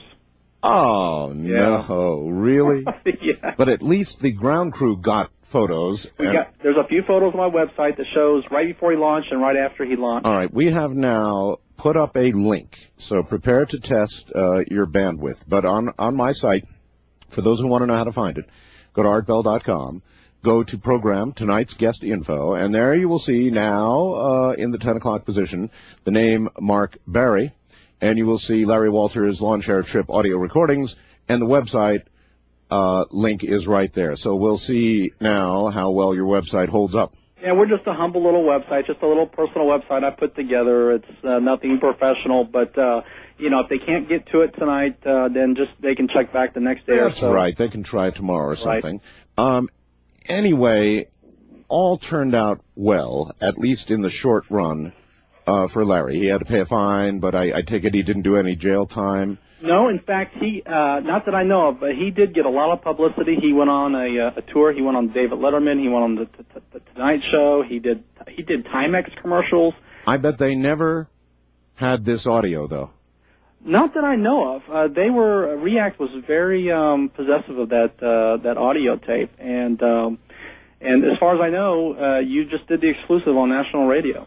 Oh, no, really? Yeah. But at least the ground crew got photos. We and- got, there's a few photos on my website that shows right before he launched and right after he launched. All right, we have now put up a link, so prepare to test uh, your bandwidth. But on, on my site, for those who want to know how to find it, go to art bell dot com, go to program, tonight's guest info, and there you will see now uh, in the ten o'clock position the name Mark Barry, and you will see Larry Walters' Lawn Chair Trip audio recordings, and the website uh, link is right there. So we'll see now how well your website holds up. Yeah, we're just a humble little website, just a little personal website I put together. It's uh, nothing professional, but uh, you know, if they can't get to it tonight, uh, then just they can check back the next day That's or so. right. They can try it tomorrow or Right. something. Um, anyway, all turned out well, at least in the short run, uh, for Larry. He had to pay a fine, but I, I take it he didn't do any jail time. No, in fact, he uh, not that I know of, but he did get a lot of publicity. He went on a, uh, a tour. He went on David Letterman. He went on the, the, the Tonight Show. He did he did Timex commercials. I bet they never had this audio, though. Not that I know of. Uh, they were React was very um, possessive of that uh, that audio tape, and um, and as far as I know, uh, you just did the exclusive on national radio.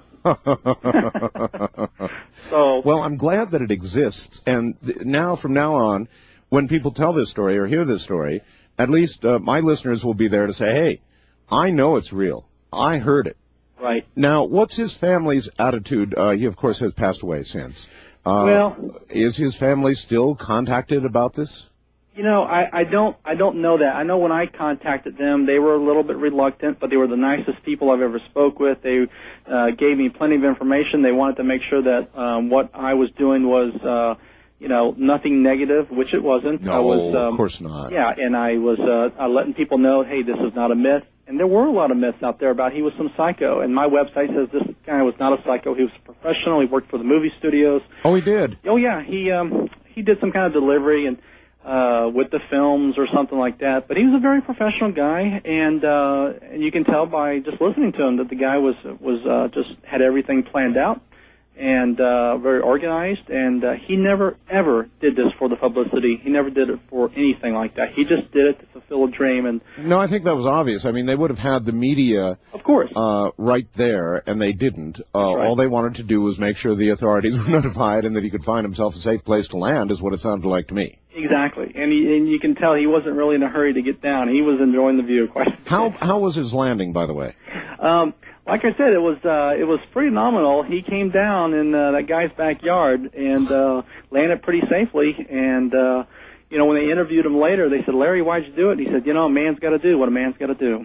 So Well, I'm glad that it exists, and th- now, from now on, when people tell this story or hear this story, at least uh, my listeners will be there to say, hey, I know it's real. I heard it. right. Now, what's his family's attitude? Uh, he, of course, has passed away since. Uh, Well- is his family still contacted about this? You know, I, I don't I don't know that. I know when I contacted them, they were a little bit reluctant, but they were the nicest people I've ever spoke with. They uh, gave me plenty of information. They wanted to make sure that um, what I was doing was, uh, you know, nothing negative, which it wasn't. No, I was, um, of course not. Yeah, and I was uh, uh, letting people know, hey, this is not a myth. And there were a lot of myths out there about he was some psycho. And my website says this guy was not a psycho. He was a professional. He worked for the movie studios. Oh, he did? Oh, yeah. He um, he did some kind of delivery and uh, with the films or something like that. But he was a very professional guy, and uh, and you can tell by just listening to him that the guy was was uh, just had everything planned out and uh, very organized. And uh, he never, ever did this for the publicity. He never did it for anything like that. He just did it to fulfill a dream. And no, I think that was obvious. I mean, they would have had the media, of course, uh, right there, and they didn't. Uh, right. All they wanted to do was make sure the authorities were notified and that he could find himself a safe place to land, is what it sounded like to me. Exactly, and he, and you can tell he wasn't really in a hurry to get down. He was enjoying the view quite a bit. How how was his landing, by the way? Um, like I said, it was uh, it was pretty nominal. He came down in uh, that guy's backyard and uh, landed pretty safely. And uh, you know, when they interviewed him later, they said, "Larry, why'd you do it?" And he said, "You know, a man's got to do what a man's got to do."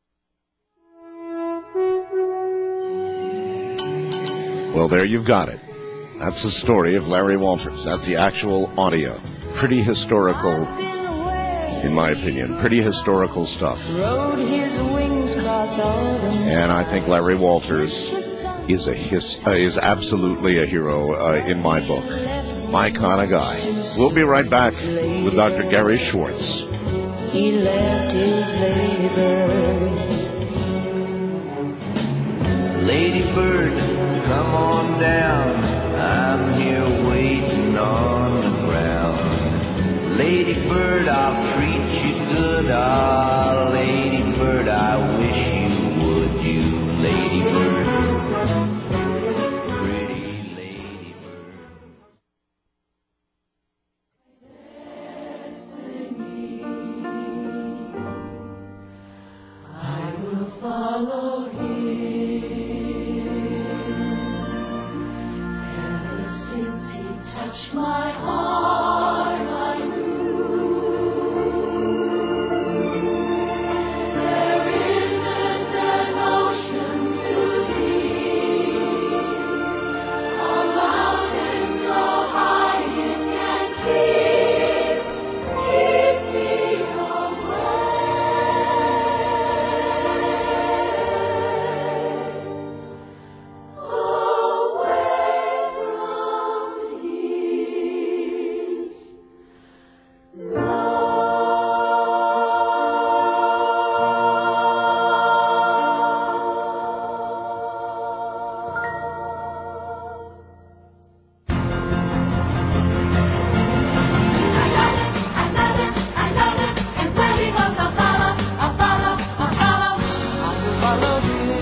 Well, there you've got it. That's the story of Larry Walters. That's the actual audio. Pretty historical, in my opinion. Pretty historical stuff. And I think Larry Walters is a his, uh, is absolutely a hero uh, in my book. My kind of guy. We'll be right back with Doctor Gary Schwartz. He left his ladybird. Ladybird, come on down. I'm here waiting on the ground. Ladybird, I'll treat you good. Ah, ladybird, I wish you would, you ladybird. Pretty ladybird. Destiny, I will follow him. Touch my heart, I knew there isn't an ocean too deep, a mountain so high it can keep, keep me away, away from his love. I love it, I love it, I love it, and where he goes I'll follow, I'll follow, I'll follow. I will follow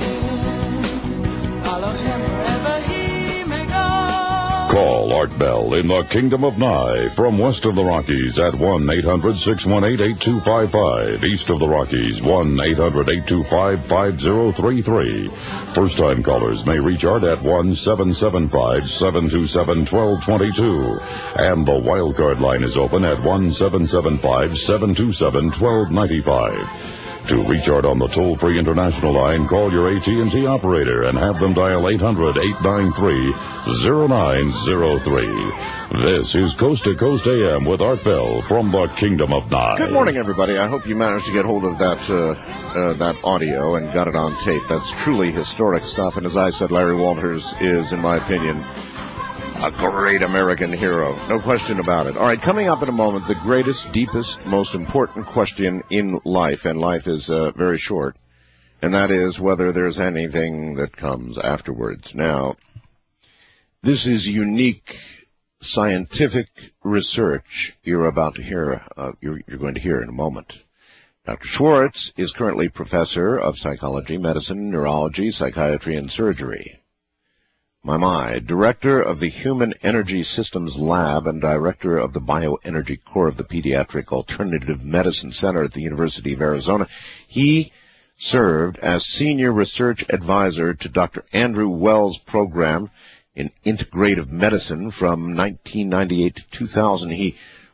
him, follow him wherever he may go. Call Art Bell in the Kingdom of Nye from west of the Rockies at one eight hundred six one eight eight two five five. East of the Rockies, one eight hundred eight two five five zero three three. First-time callers may reach Art at one seven seven five seven two seven one two two two. And the wildcard line is open at one seven seven five seven two seven one two nine five. To reach Art on the toll-free international line, call your A T and T operator and have them dial eight hundred eight nine three zero nine zero three. This is Coast to Coast A M with Art Bell from the Kingdom of Nye. Good morning, everybody. I hope you managed to get hold of that uh, uh, that audio and got it on tape. That's truly historic stuff. And as I said, Larry Walters is, in my opinion, a great American hero. No question about it. All right, coming up in a moment, the greatest, deepest, most important question in life, and life is uh, very short, and that is whether there's anything that comes afterwards. Now, this is unique scientific research you're about to hear, uh, you're, you're going to hear in a moment. Doctor Schwartz is currently professor of psychology, medicine, neurology, psychiatry, and surgery. My, my, director of the Human Energy Systems Lab and director of the Bioenergy Core of the Pediatric Alternative Medicine Center at the University of Arizona. He served as senior research advisor to Doctor Andrew Wells' program in integrative medicine from nineteen ninety-eight to two thousand. He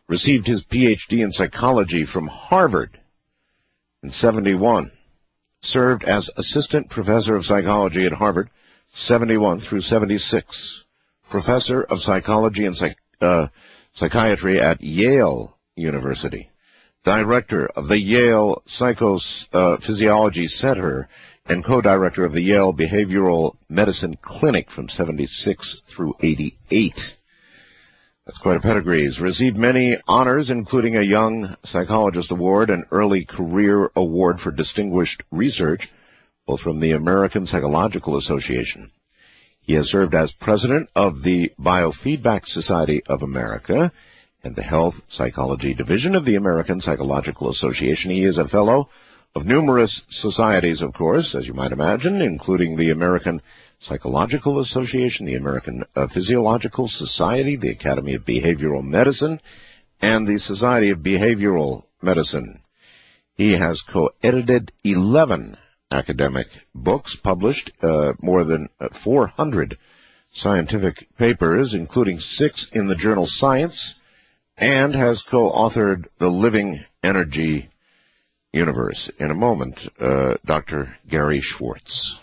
received his P H D in psychology from Harvard in seventy-one, served as assistant professor of psychology at Harvard, seventy-one through seventy-six, professor of psychology and psych, uh, psychiatry at Yale University, director of the Yale Psychophysiology Center, and co-director of the Yale Behavioral Medicine Clinic from seventy-six through eighty-eight. That's quite a pedigree. He's received many honors, including a Young Psychologist Award and Early Career Award for Distinguished Research, both from the American Psychological Association. He has served as president of the Biofeedback Society of America and the Health Psychology Division of the American Psychological Association. He is a fellow of numerous societies, of course, as you might imagine, including the American Psychological Association, the American uh, Physiological Society, the Academy of Behavioral Medicine, and the Society of Behavioral Medicine. He has co-edited eleven academic books, published uh, more than four hundred scientific papers, including six in the journal Science, and has co-authored The Living Energy Universe. In a moment, uh, Doctor Gary Schwartz.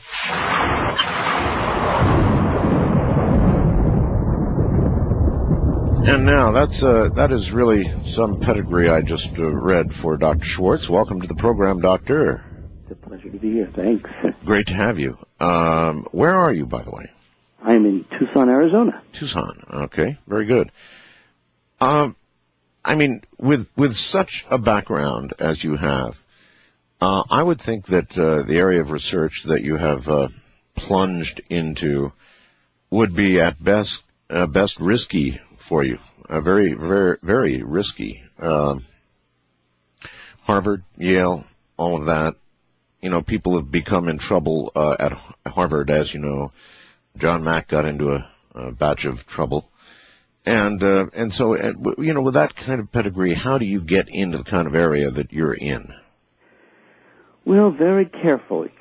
And now, that's uh, that is really some pedigree I just uh, read for Doctor Schwartz. Welcome to the program, Doctor. It's a pleasure to be here. Thanks. Great to have you. Um, where are you, by the way? I'm in Tucson, Arizona. Tucson. Okay, very good. Um, I mean, with with such a background as you have, uh, I would think that uh, the area of research that you have uh, plunged into would be at best uh, best risky for you. Uh, very, very, very risky. Uh, Harvard, Yale, all of that. You know, people have become in trouble uh, at Harvard, as you know. John Mack got into a, a batch of trouble. And uh, and so, uh, you know, with that kind of pedigree, how do you get into the kind of area that you're in? Well, very carefully.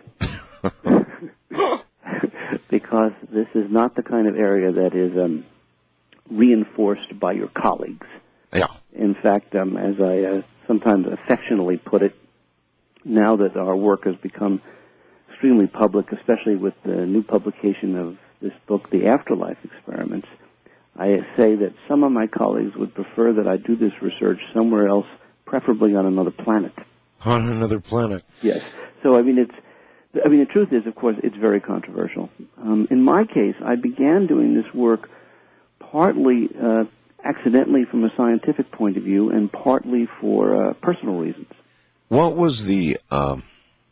Because this is not the kind of area that is um, reinforced by your colleagues. Yeah. In fact, um, as I uh, sometimes affectionately put it, now that our work has become extremely public, especially with the new publication of this book, The Afterlife Experiments, I say that some of my colleagues would prefer that I do this research somewhere else, preferably on another planet. On another planet. Yes. So, I mean, it's, I mean, the truth is, of course, it's very controversial. Um, in my case, I began doing this work partly uh, accidentally from a scientific point of view and partly for uh, personal reasons. What was the um,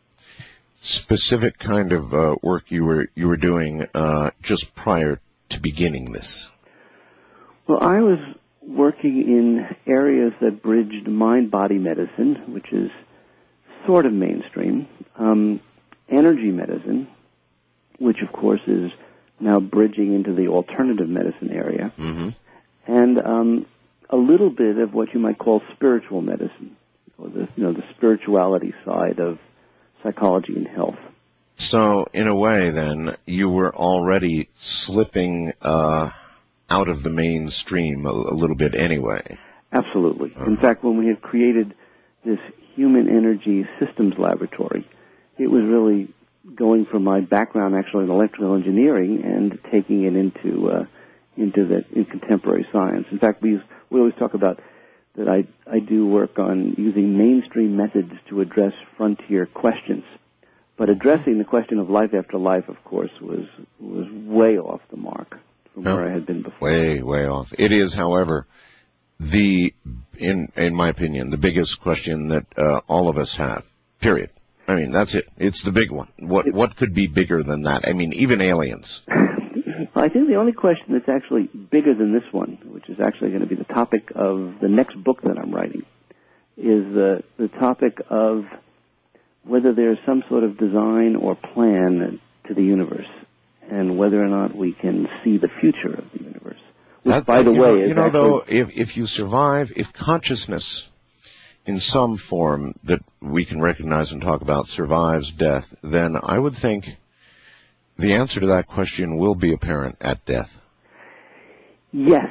specific kind of uh, work you were you were doing uh, just prior to beginning this? Well, I was working in areas that bridged mind-body medicine, which is sort of mainstream, um, energy medicine, which of course is now bridging into the alternative medicine area, mm-hmm. and um, a little bit of what you might call spiritual medicine, or the you know the spirituality side of psychology and health. So, in a way, then you were already slipping uh, out of the mainstream a, a little bit, anyway. Absolutely. Uh-huh. In fact, when we had created this Human Energy Systems Laboratory, it was really going from my background actually in electrical engineering and taking it into uh, into the in contemporary science. In fact, we we always talk about that I I do work on using mainstream methods to address frontier questions, but addressing the question of life after life, of course, was was way off the mark from no, where I had been before. Way way off. It is, however, the in in my opinion, the biggest question that uh, all of us have. Period. I mean, that's it. It's the big one. What what could be bigger than that? I mean, even aliens. I think the only question that's actually bigger than this one, which is actually going to be the topic of the next book that I'm writing, is the the topic of whether there's some sort of design or plan to the universe, and whether or not we can see the future of the universe. Which, That, by the you way, know, is you know actually, though, if if you survive, if consciousness in some form that we can recognize and talk about survives death, then I would think the answer to that question will be apparent at death. yes,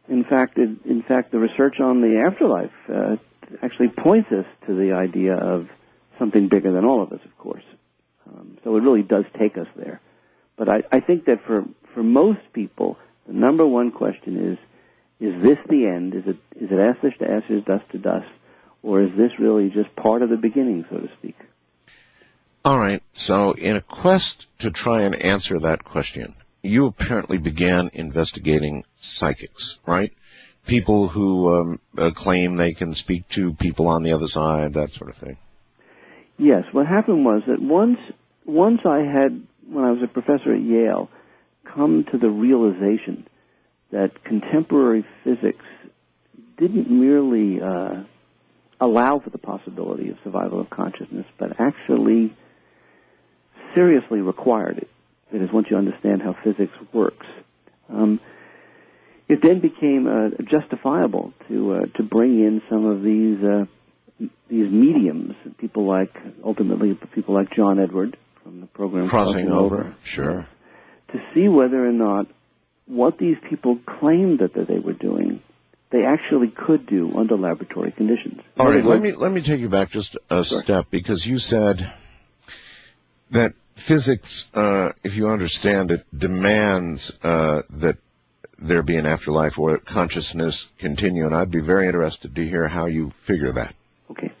In fact, it, in fact, the research on the afterlife uh, actually points us to the idea of something bigger than all of us, of course. Um, so it really does take us there. But I, I think that for, for most people, the number one question is, is this the end? Is it, is it ashes to ashes, dust to dust? Or is this really just part of the beginning, so to speak? All right. So in a quest to try and answer that question, you apparently began investigating psychics, right? People who um, uh, claim they can speak to people on the other side, that sort of thing. Yes. What happened was that once, once I had, when I was a professor at Yale, come to the realization that contemporary physics didn't merely uh, allow for the possibility of survival of consciousness, but actually seriously required it. That is, once you understand how physics works, um, it then became uh, justifiable to uh, to bring in some of these uh, these mediums, people like ultimately people like John Edward from the program Crossing, Crossing Over, Over, sure, to see whether or not what these people claimed that, that they were doing, they actually could do under laboratory conditions. All right, let me let me take you back just a sure. step, because you said that physics, uh, if you understand it, demands uh, that there be an afterlife or consciousness continue, and I'd be very interested to hear how you figure that. Okay.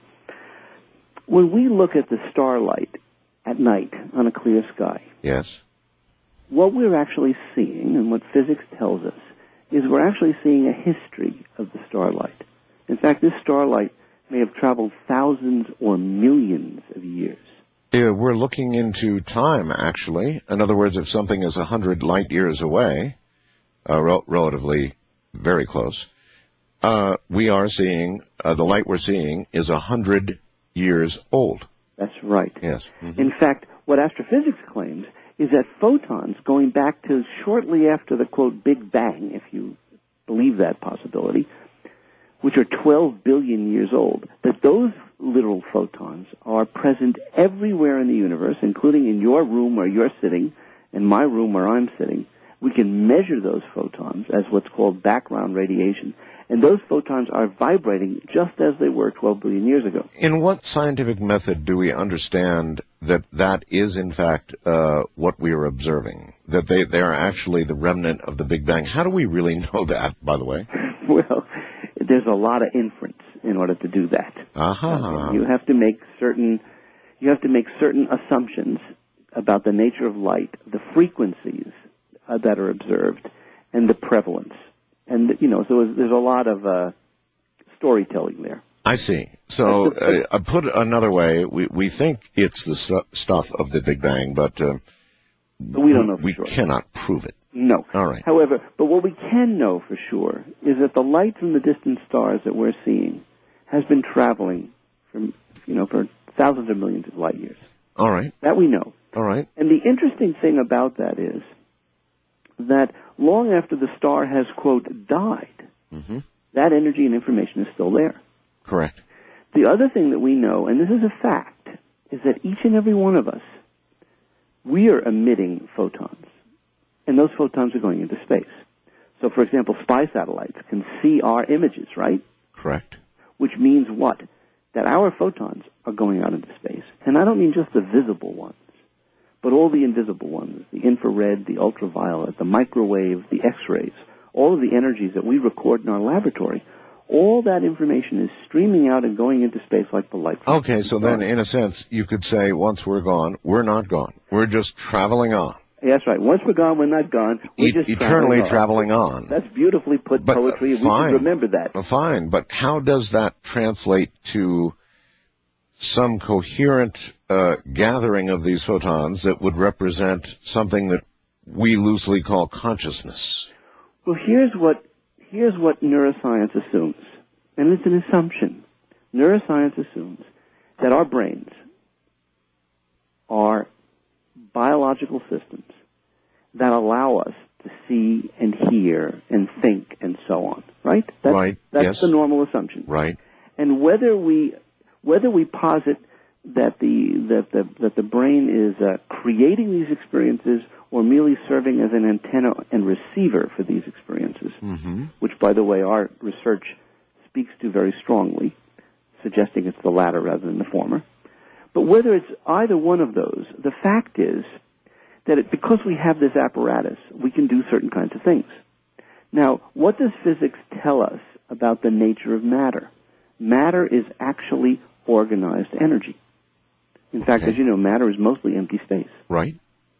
When we look at the starlight at night on a clear sky, yes, what we're actually seeing, and what physics tells us, is we're actually seeing a history of the starlight. In fact, this starlight may have traveled thousands or millions of years. Yeah, we're looking into time, actually. In other words, if something is a hundred light years away, uh, rel- relatively very close, uh, we are seeing, uh, the light we're seeing is a hundred years old. That's right. Yes. Mm-hmm. In fact, what astrophysics claims is that photons, going back to shortly after the, quote, Big Bang, if you believe that possibility, which are twelve billion years old, that those literal photons are present everywhere in the universe, including in your room where you're sitting, and my room where I'm sitting. We can measure those photons as what's called background radiation, and those photons are vibrating just as they were twelve billion years ago. In what scientific method do we understand that that is, in fact, uh, what we are observing, that they, they are actually the remnant of the Big Bang? How do we really know that, by the way? Well, there's a lot of inference in order to do that. Uh-huh. You have to make certain, you have to make certain assumptions about the nature of light, the frequencies uh, that are observed, and the prevalence. And, you know, so there's a lot of uh, storytelling there. I see. So, uh, I put it another way, we, we think it's the stu- stuff of the Big Bang, but, uh, but we don't know for we sure. We cannot prove it. No. All right. However, but what we can know for sure is that the light from the distant stars that we're seeing has been traveling for, you know, for thousands of millions of light years. All right. That we know. All right. And the interesting thing about that is that long after the star has, quote, died, mm-hmm. that energy and information is still there. Correct. The other thing that we know, and this is a fact, is that each and every one of us, we are emitting photons. And those photons are going into space. So, for example, spy satellites can see our images, right? Correct. Which means what? That our photons are going out into space. And I don't mean just the visible ones, but all the invisible ones, the infrared, the ultraviolet, the microwave, the X-rays, all of the energies that we record in our laboratory, all that information is streaming out and going into space like the light. Okay, so then, in a sense, you could say once we're gone, we're not gone. We're just traveling on. That's right. Once we're gone, we're not gone. We're e- just eternally traveling on. traveling on. That's beautifully put but, poetry. Uh, we fine. should remember that. Uh, fine, but how does that translate to some coherent uh, gathering of these photons that would represent something that we loosely call consciousness? Well, here's what here's what neuroscience assumes, and it's an assumption. Neuroscience assumes that our brains are biological systems that allow us to see and hear and think and so on, right? That's, right. That's yes. the normal assumption. Right. And whether we whether we posit that the that the that the brain is uh, creating these experiences or merely serving as an antenna and receiver for these experiences, Mm-hmm. which, by the way, our research speaks to very strongly, suggesting it's the latter rather than the former. But whether it's either one of those, the fact is that it, because we have this apparatus, we can do certain kinds of things. Now, what does physics tell us about the nature of matter? Matter is actually organized energy. In fact, Okay. as you know, matter is mostly empty space. Right.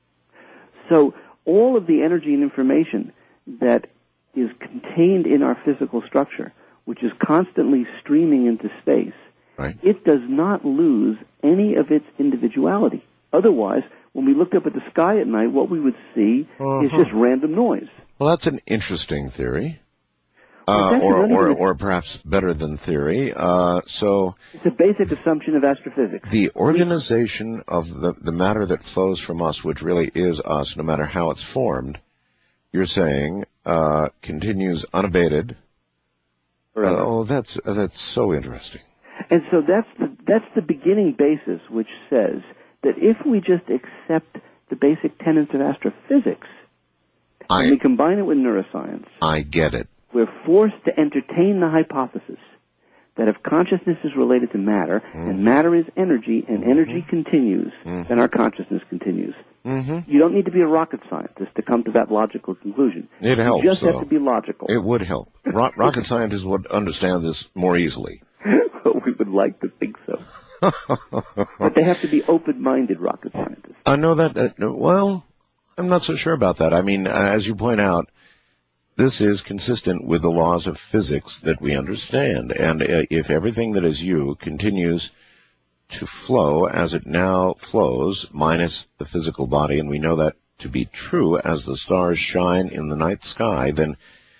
So all of the energy and information that is contained in our physical structure, which is constantly streaming into space, Right. it does not lose any of its individuality. Otherwise, when we looked up at the sky at night, what we would see Uh-huh. is just random noise. Well, that's an interesting theory. Well, Uh, that's or, another or, thing. or perhaps better than theory. Uh, so It's a basic assumption of astrophysics. the organization of the, the matter that flows from us, which really is us, no matter how it's formed, you're saying, uh, continues unabated. Forever. Oh, that's, that's so interesting. And so that's the, that's the beginning basis, which says that if we just accept the basic tenets of astrophysics, and I, we combine it with neuroscience, I get it. we're forced to entertain the hypothesis that if consciousness is related to matter, Mm-hmm. and matter is energy, and energy continues, then our consciousness continues. Mm-hmm. You don't need to be a rocket scientist to come to that logical conclusion. It helps, You just though. have to be logical. It would help. Ro- rocket scientists would understand this more easily. We would like to think so. But they have to be open-minded rocket scientists. I know that, uh, well, I'm not so sure about that. I mean, uh, as you point out, this is consistent with the laws of physics that we understand. And uh, if everything that is you continues to flow as it now flows, minus the physical body, and we know that to be true as the stars shine in the night sky, then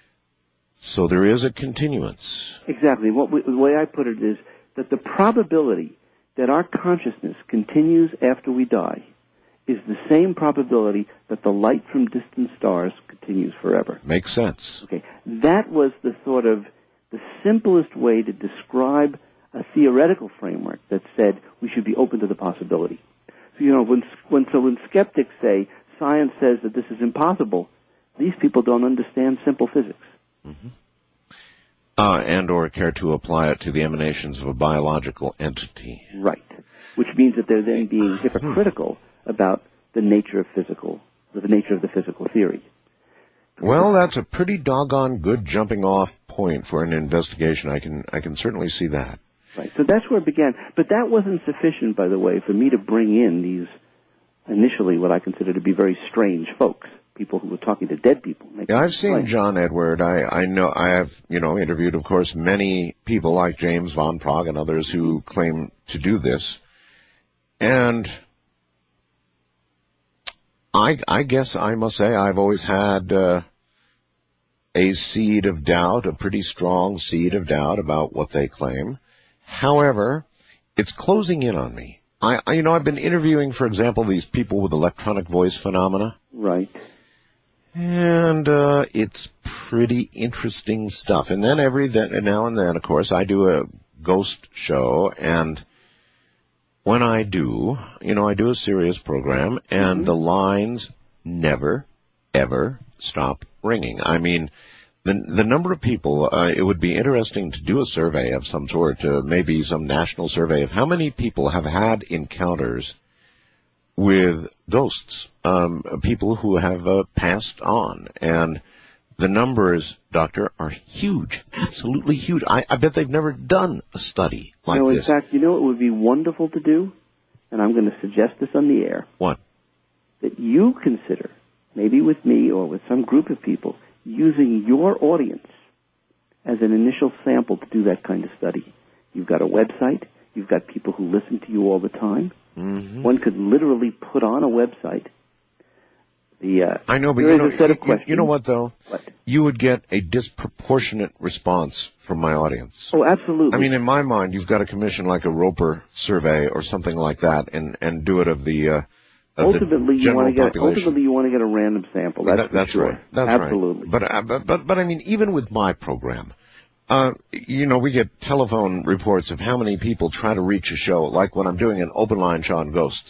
so there is a continuance. Exactly. What we, the way I put it is that the probability that our consciousness continues after we die is the same probability that the light from distant stars continues forever. Makes sense. Okay. That was the sort of the simplest way to describe a theoretical framework that said we should be open to the possibility. So, you know, when, when, so when skeptics say science says that this is impossible, these people don't understand simple physics. Mm-hmm. Uh, and or care to apply it to the emanations of a biological entity. Right. Which means that they're then being hypocritical about the nature of physical, the nature of the physical theory. Well, that's a pretty doggone good jumping off point for an investigation. I can, I can certainly see that. Right. So that's where it began. But that wasn't sufficient, by the way, for me to bring in these initially what I consider to be very strange folks. People who were talking to dead people. Yeah, I've seen John Edward. I, I know, I have, you know, interviewed, of course, many people like James Van Praagh and others who claim to do this. And I, I guess I must say I've always had, uh, a seed of doubt, a pretty strong seed of doubt about what they claim. However, it's closing in on me. I, I you know, I've been interviewing, for example, these people with electronic voice phenomena. Right. And, uh, it's pretty interesting stuff. And then every then, now and then, of course, I do a ghost show, and when I do, you know, I do a serious program, and mm-hmm. the lines never, ever stop ringing. I mean, the the number of people, uh, it would be interesting to do a survey of some sort, uh, maybe some national survey of how many people have had encounters with ghosts, um, people who have uh, passed on. And the numbers, Doctor, are huge, absolutely huge. I, I bet they've never done a study like no, in this. fact, you know it would be wonderful to do, and I'm going to suggest this on the air. What? That you consider, maybe with me or with some group of people, using your audience as an initial sample to do that kind of study. You've got a website. You've got people who listen to you all the time. Mm-hmm. One could literally put on a website the. Uh, I know, but there you is know, a set of you, questions. you know what though? What? You would get a disproportionate response from my audience. Oh, absolutely. I mean, in my mind, you've got to commission like a Roper survey or something like that, and and do it of the. Uh, of ultimately, the you want to get. population. Ultimately, you want to get a random sample. That's, that, that's for sure. right. That's absolutely. right. But, uh, but but but I mean, even with my program. Uh, you know, we get telephone reports of how many people try to reach a show, like when I'm doing an open line show on ghosts.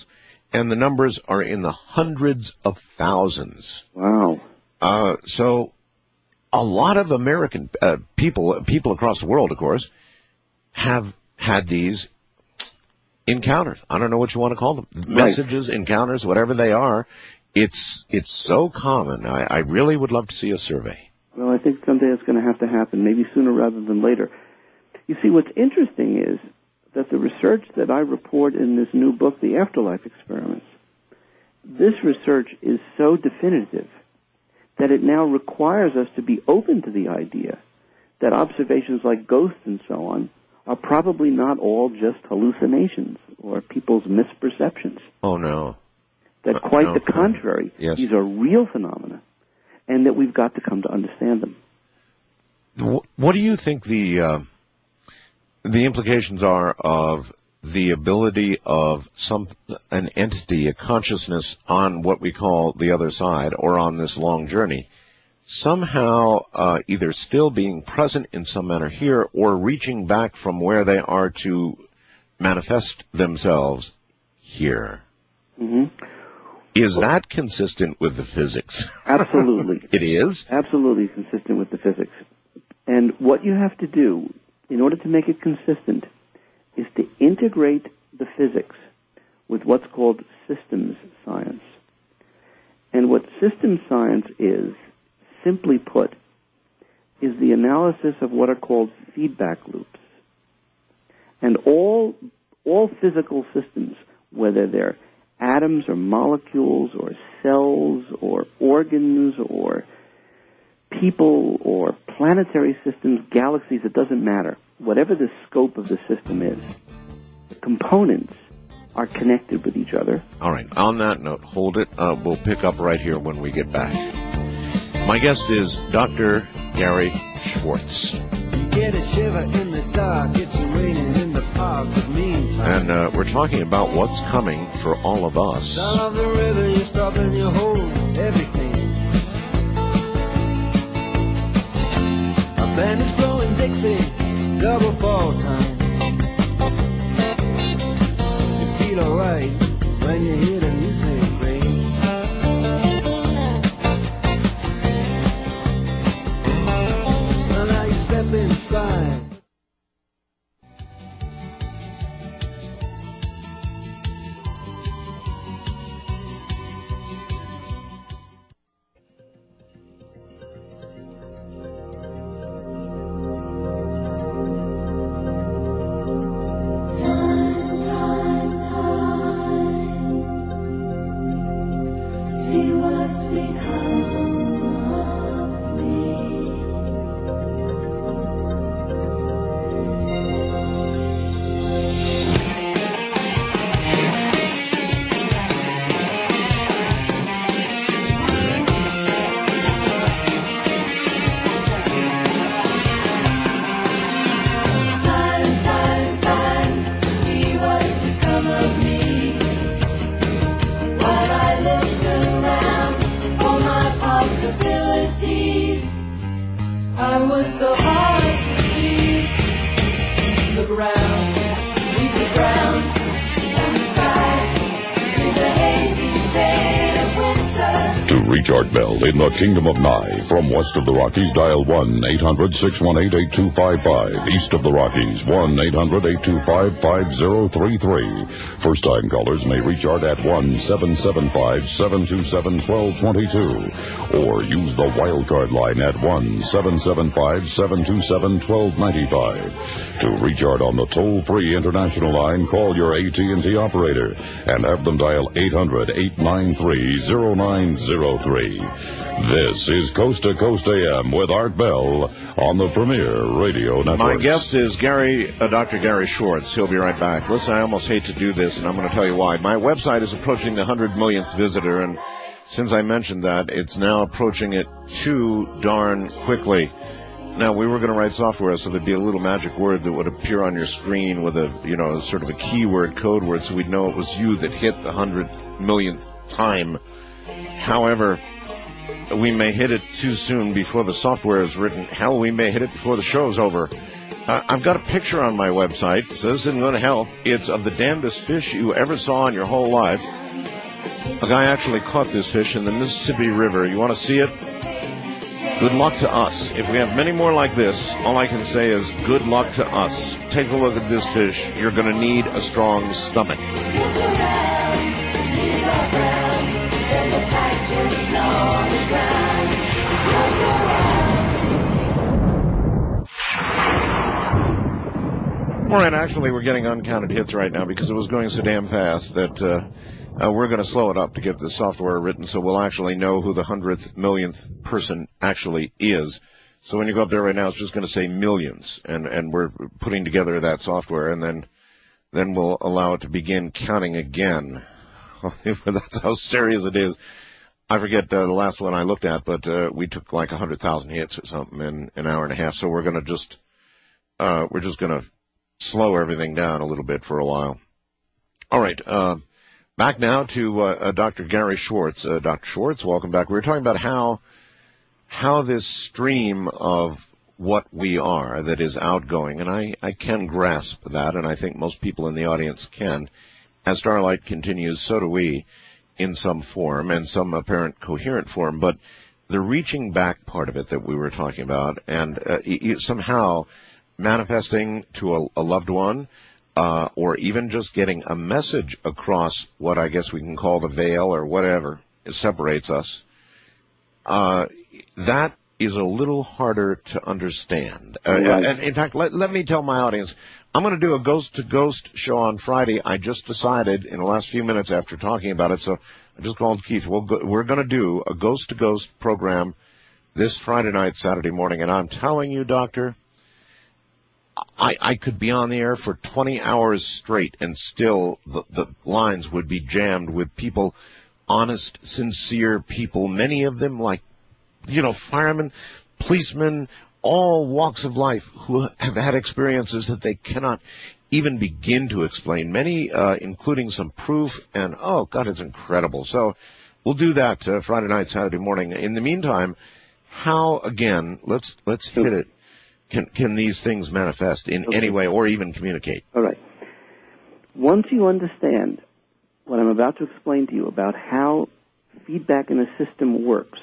and the numbers are in the hundreds of thousands. Wow. Uh, so a lot of American uh, people, people across the world, of course, have had these encounters. I don't know what you want to call them. Messages, right. Encounters, whatever they are. It's it's so common. I, I really would love to see a survey. Well, I think someday it's going to have to happen, maybe sooner rather than later. You see, what's interesting is that the research that I report in this new book, The Afterlife Experiments, this research is so definitive that it now requires us to be open to the idea that observations like ghosts and so on are probably not all just hallucinations or people's misperceptions. Oh, no. That uh, quite no, the contrary, yes. These are real phenomena, and that we've got to come to understand them. What do you think the uh, the implications are of the ability of some an entity, a consciousness on what we call the other side or on this long journey, somehow uh, either still being present in some manner here or reaching back from where they are to manifest themselves here? Mm-hmm. Is that consistent with the physics? Absolutely. It is? Absolutely consistent with the physics. And what you have to do in order to make it consistent is to integrate the physics with what's called systems science. And what systems science is, simply put, is the analysis of what are called feedback loops. And all all physical systems, whether they're atoms or molecules or cells or organs or people or planetary systems, galaxies, it doesn't matter. Whatever the scope of the system is, the components are connected with each other. All right. On that note, hold it. Uh, we'll pick up right here when we get back. My guest is Doctor Gary Schwartz. You get a shiver in the dark, it's raining in the park, but meantime. And uh, we're talking about what's coming for all of us. Down of the river, you stop and you hold everything. A band is blowing Dixie, double fall time. You feel alright when you hear the music ring. Well, now you step inside. Art Bell in the Kingdom of Nye. From west of the Rockies, dial one eight hundred six one eight eight two five five. East of the Rockies, one eight hundred eight two five five zero three three. First-time callers may reach Art at one seven seven five seven two seven one two two two or use the wildcard line at one seven seven five seven two seven one two nine five. To reach Art on the toll-free international line, call your A T and T operator and have them dial eight hundred eight nine three zero nine zero three. This is Coast to Coast A M with Art Bell on the Premier Radio Network. My guest is Gary, uh, Doctor Gary Schwartz. He'll be right back. Listen, I almost hate to do this, and I'm going to tell you why. My website is approaching the one hundred millionth visitor, and since I mentioned that, it's now approaching it too darn quickly. Now, we were going to write software, so there'd be a little magic word that would appear on your screen with a, you know, sort of a keyword, code word, so we'd know it was you that hit the one hundred millionth time. However, we may hit it too soon before the software is written. Hell, we may hit it before the show's over. Uh, I've got a picture on my website, so this isn't going to help. It's of the damnedest fish you ever saw in your whole life. A guy actually caught this fish in the Mississippi River. You want to see it? Good luck to us. If we have many more like this, all I can say is good luck to us. Take a look at this fish. You're going to need a strong stomach. All right, actually, we're getting uncounted hits right now because it was going so damn fast that uh, uh, we're going to slow it up to get the software written so we'll actually know who the hundredth, millionth person actually is. So when you go up there right now, it's just going to say millions, and, and we're putting together that software, and then then we'll allow it to begin counting again. That's how serious it is. I forget uh, the last one I looked at, but uh, we took like one hundred thousand hits or something in an hour and a half, so we're going to just, uh, we're just going to slow everything down a little bit for a while. All right, uh, back now to uh, uh, Doctor Gary Schwartz. Uh, Doctor Schwartz, welcome back. We were talking about how how this stream of what we are that is outgoing, and I, I can grasp that, and I think most people in the audience can. As Starlight continues, so do we, in some form, and some apparent coherent form, but the reaching back part of it that we were talking about, and uh, somehow manifesting to a, a loved one, uh, or even just getting a message across what I guess we can call the veil or whatever it separates us, uh, that is a little harder to understand. Uh, right. And in fact, let, let me tell my audience, I'm going to do a ghost-to-ghost show on Friday. I just decided in the last few minutes after talking about it, so I just called Keith. We'll go, we're going to do a ghost-to-ghost program this Friday night, Saturday morning, and I'm telling you, Doctor, I, I could be on the air for twenty hours straight and still the, the lines would be jammed with people, honest, sincere people, many of them like, you know, firemen, policemen, all walks of life who have had experiences that they cannot even begin to explain, many uh, including some proof, and, oh, God, it's incredible. So we'll do that uh, Friday night, Saturday morning. In the meantime, how, again, let's let's hit it. Can can these things manifest in okay. any way or even communicate? All right. Once you understand what I'm about to explain to you about how feedback in a system works,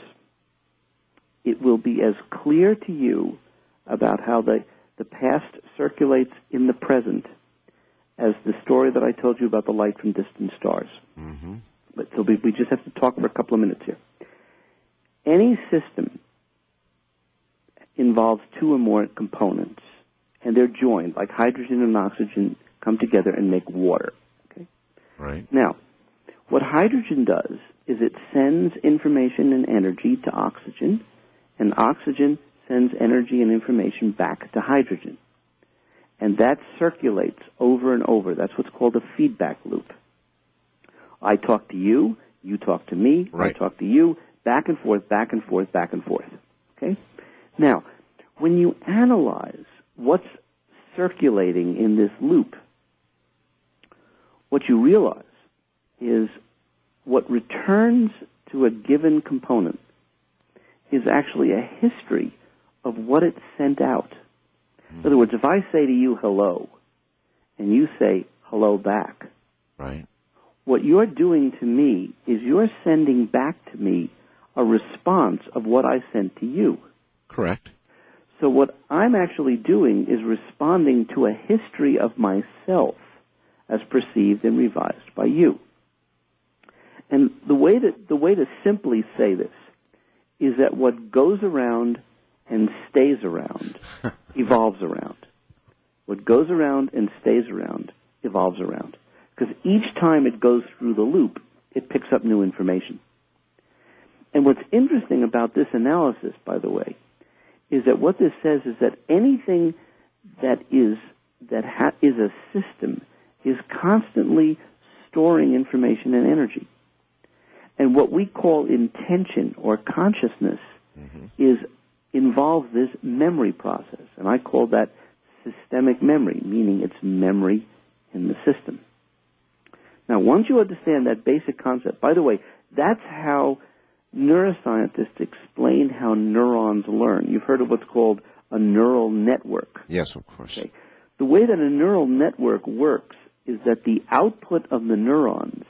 it will be as clear to you about how the, the past circulates in the present as the story that I told you about the light from distant stars. Mm-hmm. But so we, we just have to talk for a couple of minutes here. Any system involves two or more components, and they're joined, like hydrogen and oxygen come together and make water. Okay? Right. Now, what hydrogen does is it sends information and energy to oxygen, and oxygen sends energy and information back to hydrogen. And that circulates over and over. That's what's called a feedback loop. I talk to you, you talk to me, right. I talk to you, back and forth, back and forth, back and forth. Okay? Now, when you analyze what's circulating in this loop, what you realize is what returns to a given component is actually a history of what it sent out. Mm. In other words, if I say to you hello, and you say hello back, right. what you're doing to me is you're sending back to me a response of what I sent to you. Correct. So what I'm actually doing is responding to a history of myself as perceived and revised by you. And the way to, the way to simply say this is that what goes around and stays around evolves around. What goes around and stays around evolves around. Because each time it goes through the loop, it picks up new information. And what's interesting about this analysis, by the way, is that what this says is that anything that is that ha- is a system is constantly storing information and energy. And what we call intention or consciousness mm-hmm. is involves this memory process, and I call that systemic memory, meaning it's memory in the system. Now, once you understand that basic concept, by the way, that's how neuroscientists explain how neurons learn. You've heard of what's called a neural network. Yes, of course. Okay. The way that a neural network works is that the output of the neurons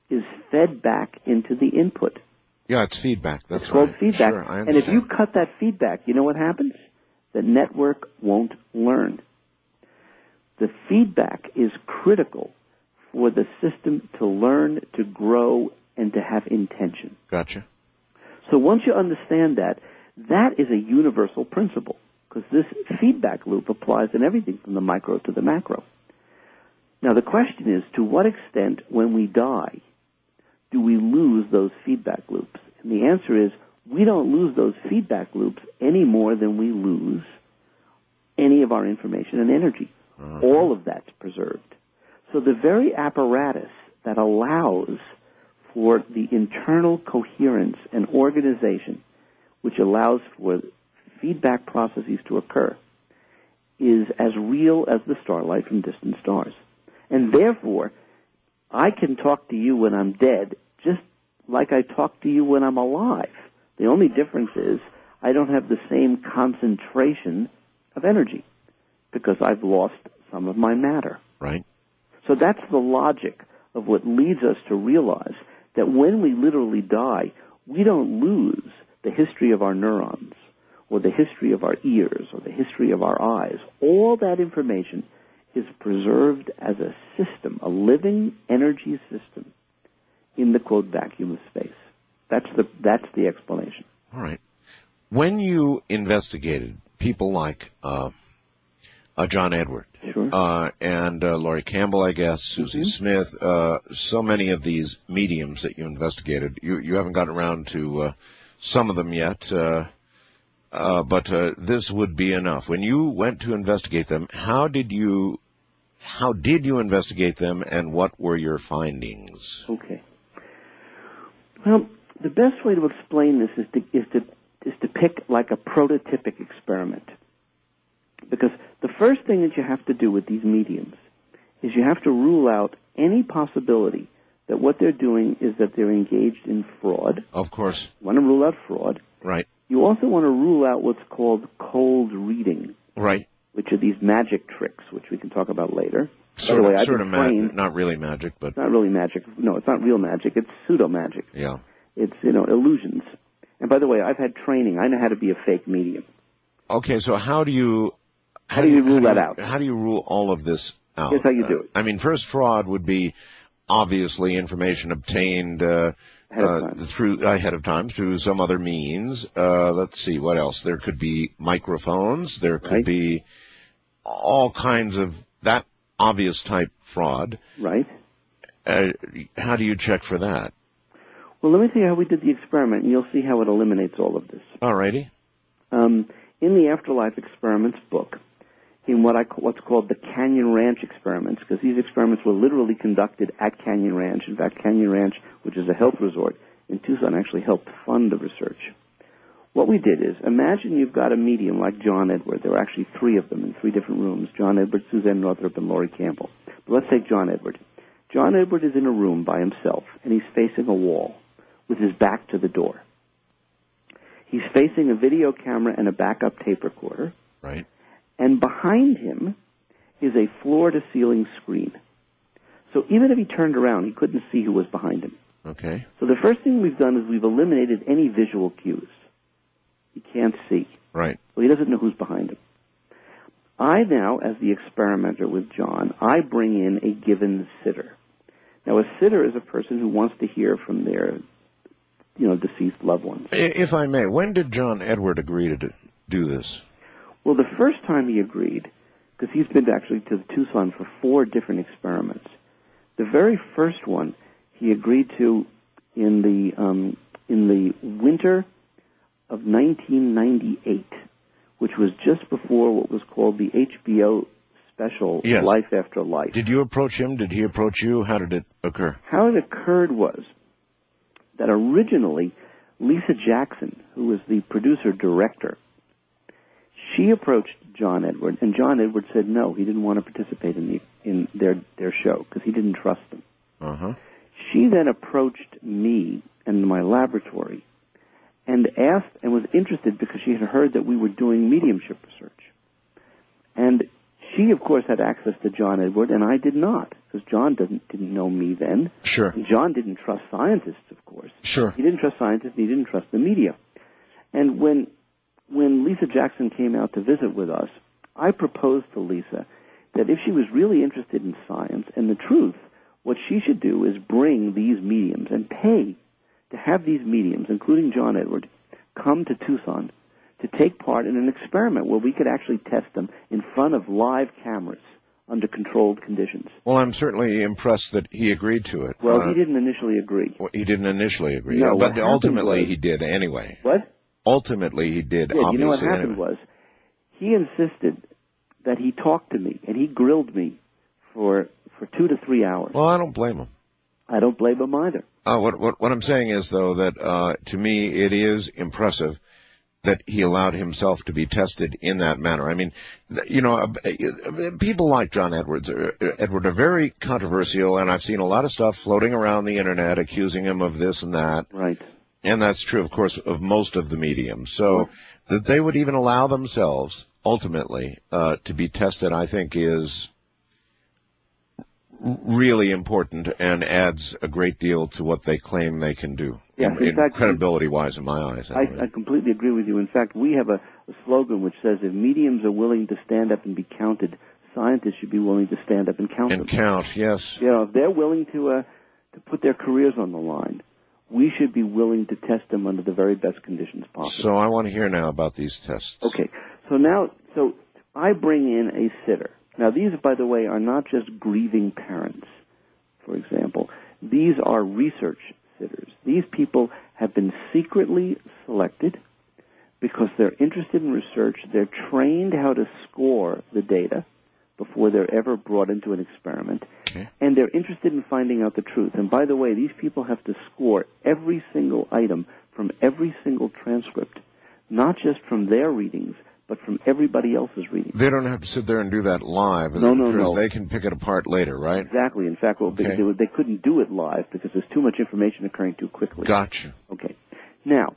is fed back into the input. Yeah, it's feedback. That's it's called right. feedback. Sure, I and if you understand. cut that feedback, you know what happens? The network won't learn. The feedback is critical for the system to learn, to grow, and to have intention. Gotcha. So once you understand that, that is a universal principle, because this feedback loop applies in everything from the micro to the macro. Now the question is, to what extent, when we die, do we lose those feedback loops? And the answer is, we don't lose those feedback loops any more than we lose any of our information and energy. Uh-huh. All of that's preserved. So the very apparatus that allows for the internal coherence and organization, which allows for feedback processes to occur, is as real as the starlight from distant stars. And therefore, I can talk to you when I'm dead just like I talk to you when I'm alive. The only difference is I don't have the same concentration of energy because I've lost some of my matter. Right. So that's the logic of what leads us to realize that when we literally die, we don't lose the history of our neurons or the history of our ears or the history of our eyes. All that information is preserved as a system, a living energy system in the, quote, vacuum of space. That's the, that's the explanation. All right. When you investigated people like uh, uh, John Edward, sure. uh, and uh, Laurie Campbell, I guess, Susie mm-hmm. Smith, uh, so many of these mediums that you investigated, you, you haven't gotten around to uh, some of them yet, uh, uh, but uh, this would be enough. When you went to investigate them, how did you how did you investigate them, and what were your findings? Okay. Well, the best way to explain this is to is to is to pick like a prototypic experiment. Because the first thing that you have to do with these mediums is you have to rule out any possibility that what they're doing is that they're engaged in fraud. Of course. You want to rule out fraud. Right. You also want to rule out what's called cold reading. Right. Which are these magic tricks, which we can talk about later. Sort By the way, of, I've sort been of trained, magic, not really magic, but... It's not really magic. No, it's not real magic. It's pseudo-magic. Yeah. It's, you know, illusions. And by the way, I've had training. I know how to be a fake medium. Okay, so how do you... How, how do you rule how that do you, out? How do you rule all of this out? Here's how you do it. Uh, I mean, first fraud would be obviously information obtained uh, ahead of uh, through ahead of time through some other means. Uh, let's see, what else? There could be microphones. There could right. be all kinds of that obvious type fraud. Right. Uh, how do you check for that? Well, let me tell you how we did the experiment, and you'll see how it eliminates all of this. All righty. Um, in the Afterlife Experiments book, in what I call, what's called the Canyon Ranch experiments, because these experiments were literally conducted at Canyon Ranch. In fact, Canyon Ranch, which is a health resort in Tucson, actually helped fund the research. What we did is, imagine you've got a medium like John Edward. There were actually three of them in three different rooms, John Edward, Suzanne Northrup, and Laurie Campbell. But let's take John Edward. John Edward is in a room by himself, and he's facing a wall with his back to the door. He's facing a video camera and a backup tape recorder. Right. And behind him is a floor-to-ceiling screen. So even if he turned around, he couldn't see who was behind him. Okay. So the first thing we've done is we've eliminated any visual cues. He can't see. Right. So he doesn't know who's behind him. I now, as the experimenter with John, I bring in a given sitter. Now, a sitter is a person who wants to hear from their, you know, deceased loved ones. If I may, when did John Edward agree to do this? Well, the first time he agreed, because he's been actually to Tucson for four different experiments, the very first one he agreed to in the um, in the winter of nineteen ninety-eight, which was just before what was called the H B O special, yes. Life After Life. Did you approach him? Did he approach you? How did it occur? How it occurred was that originally Lisa Jackson, who was the producer-director, she approached John Edward, and John Edward said no, he didn't want to participate in the in their their show because he didn't trust them. Uh-huh. She then approached me and my laboratory and asked and was interested because she had heard that we were doing mediumship research. And she, of course, had access to John Edward, and I did not. because John didn't didn't know me then. Sure. And John didn't trust scientists, of course. Sure. He didn't trust scientists, and he didn't trust the media. And when when Lisa Jackson came out to visit with us, I proposed to Lisa that if she was really interested in science and the truth, what she should do is bring these mediums and pay to have these mediums, including John Edward, come to Tucson to take part in an experiment where we could actually test them in front of live cameras under controlled conditions. Well, I'm certainly impressed that he agreed to it. Well, Uh, he didn't initially agree. well, he didn't initially agree, No, but what ultimately happened was- he did anyway. What? Ultimately he did, Yeah, you obviously. know what happened anyway. was he insisted that he talked to me, and he grilled me for for two to three hours. Well, I don't blame him. I don't blame him either. Uh, what, what, what I'm saying is, though, that uh, to me it is impressive that he allowed himself to be tested in that manner. I mean, th- you know, uh, uh, people like John Edwards, uh, Edward are very controversial, and I've seen a lot of stuff floating around the Internet accusing him of this and that. Right. And that's true, of course, of most of the mediums. So that they would even allow themselves, ultimately, uh, to be tested, I think, is really important and adds a great deal to what they claim they can do. Yeah, in, in fact, credibility-wise, in my eyes. I, Anyway. I completely agree with you. In fact, we have a, a slogan which says, if mediums are willing to stand up and be counted, scientists should be willing to stand up and count and them. count, yes. You know, if they're willing to uh, to put their careers on the line, we should be willing to test them under the very best conditions possible. So I want to hear now about these tests. Okay, so now, so I bring in a sitter. Now, these, by the way, are not just grieving parents, for example. These are research sitters. These people have been secretly selected because they're interested in research. They're trained how to score the data before they're ever brought into an experiment. Okay. And they're interested in finding out the truth. And by the way, these people have to score every single item from every single transcript, not just from their readings, but from everybody else's readings. They don't have to sit there and do that live. No, no, because no. They can pick it apart later, right? Exactly. In fact, what Okay. they do, they couldn't do it live because there's too much information occurring too quickly. Gotcha. Okay. Now,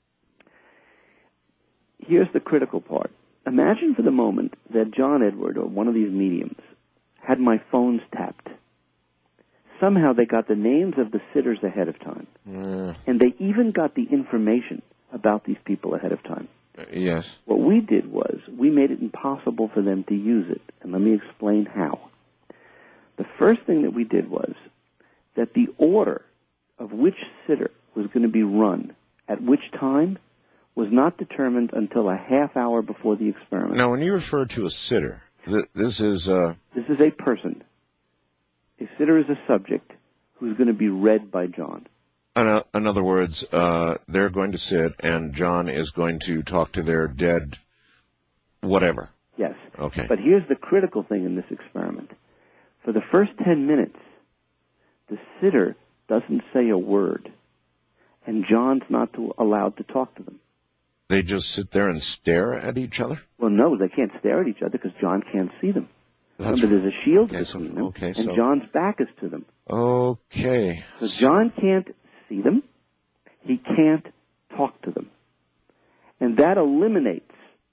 here's the critical part. Imagine for the moment that John Edward, or one of these mediums, had my phones tapped. Somehow they got the names of the sitters ahead of time. Uh, And they even got the information about these people ahead of time. yes. What we did was we made it impossible for them to use it. And let me explain how. The first thing that we did was that the order of which sitter was going to be run at which time was not determined until a half hour before the experiment. Now, when you refer to a sitter, th- this is uh, This is a person. A sitter is a subject who's going to be read by John. in, o- in other words, uh, they're going to sit and John is going to talk to their dead whatever. Yes. Okay. But here's the critical thing in this experiment. For the first ten minutes, the sitter doesn't say a word, and John's not to, allowed to talk to them. They just sit there and stare at each other? Well, no, they can't stare at each other because John can't see them. That's Remember, there's a shield okay, so- between them, okay, and so- John's back is to them. Okay. So John can't see them. He can't talk to them. And that eliminates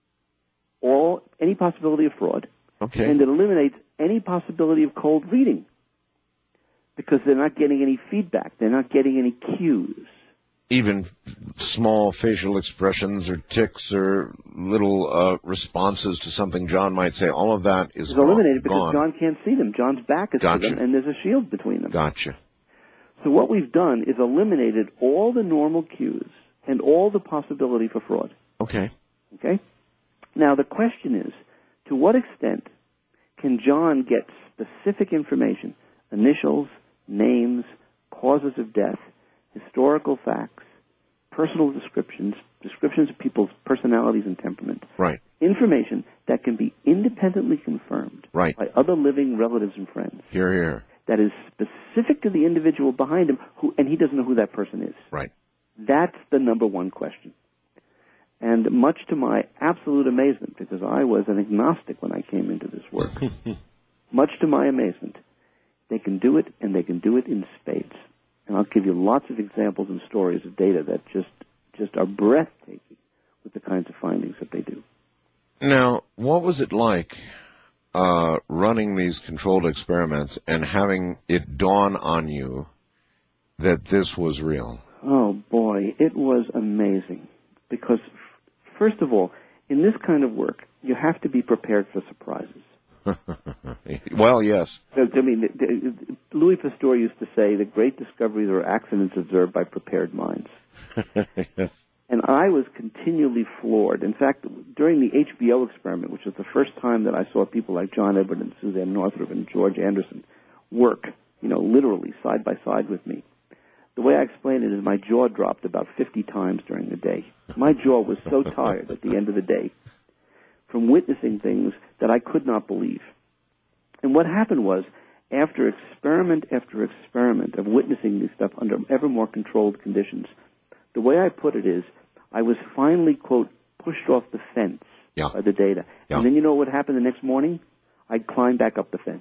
all any possibility of fraud. Okay. And it eliminates any possibility of cold reading because they're not getting any feedback. They're not getting any cues. Even small facial expressions or tics or little uh, responses to something John might say, all of that is It's gone- eliminated because gone. John can't see them. John's back is Gotcha. to them, and there's a shield between them. Gotcha. So what we've done is eliminated all the normal cues and all the possibility for fraud. Okay. Okay? Now, the question is, to what extent can John get specific information, initials, names, causes of death, historical facts, personal descriptions, descriptions of people's personalities and temperament, Right. information that can be independently confirmed Right. by other living relatives and friends, Here, here. that is specific to the individual behind him, who, and he doesn't know who that person is. Right. That's the number one question. And much to my absolute amazement, because I was an agnostic when I came into this work, much to my amazement, they can do it, and they can do it in spades. And I'll give you lots of examples and stories of data that just just are breathtaking with the kinds of findings that they do. Now, what was it like uh, running these controlled experiments and having it dawn on you that this was real? Oh, boy, it was amazing. Because, f- first of all, in this kind of work, you have to be prepared for surprises. Well, yes. I mean, the, the, Louis Pasteur used to say that great discoveries are accidents observed by prepared minds. Yes. And I was continually floored. In fact, during the H B O experiment, which was the first time that I saw people like John Edward and Suzanne Northrop and George Anderson work, you know, literally side by side with me, the way I explain it is my jaw dropped about fifty times during the day. My jaw was so tired at the end of the day from witnessing things that I could not believe. And what happened was, after experiment after experiment of witnessing this stuff under ever more controlled conditions, the way I put it is, I was finally, quote, pushed off the fence yeah. by the data. Yeah. And then you know what would happen the next morning? I'd climb back up the fence.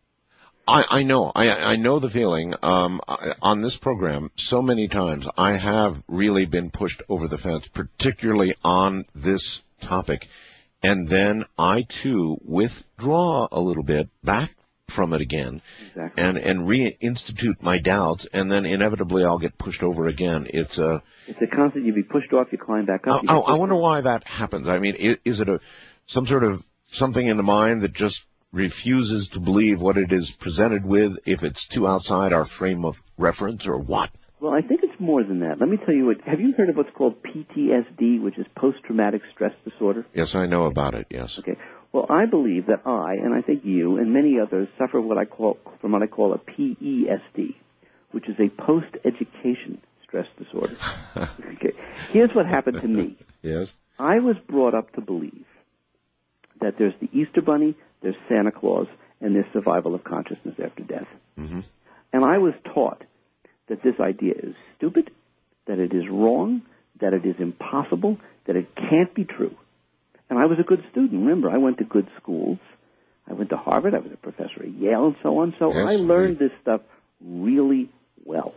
I, I know. I, I know the feeling. Um, I, on this program, so many times, I have really been pushed over the fence, particularly on this topic. And then I, too, withdraw a little bit back from it again exactly. and, and reinstitute my doubts, and then inevitably I'll get pushed over again. It's a... It's a constant. You be pushed off, you climb back up. I, I, I wonder why that happens. I mean, is, is it a some sort of something in the mind that just refuses to believe what it is presented with if it's too outside our frame of reference, or what? Well, I think it's more than that. Let me tell you what, have you heard of what's called P T S D, which is post-traumatic stress disorder? Yes, I know about it, yes. Okay. Well, I believe that I, and I think you, and many others suffer what I call, from what I call a P E S D, which is a post-education stress disorder. Okay. Here's what happened to me. Yes. I was brought up to believe that there's the Easter Bunny, there's Santa Claus, and there's survival of consciousness after death. Mm-hmm. And I was taught that this idea is stupid, that it is wrong, that it is impossible, that it can't be true. And I was a good student. Remember, I went to good schools. I went to Harvard. I was a professor at Yale and so on. So yes, I learned this stuff really well.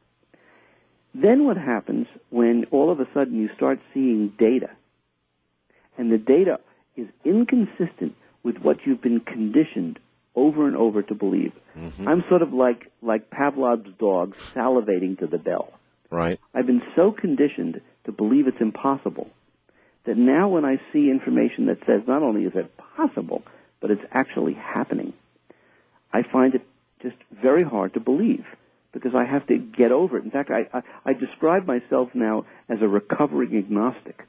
Then what happens when all of a sudden you start seeing data, and the data is inconsistent with what you've been conditioned over and over to believe. Mm-hmm. I'm sort of like, like Pavlov's dog salivating to the bell. Right. I've been so conditioned to believe it's impossible that now when I see information that says not only is it possible, but it's actually happening, I find it just very hard to believe because I have to get over it. In fact, I, I, I describe myself now as a recovering agnostic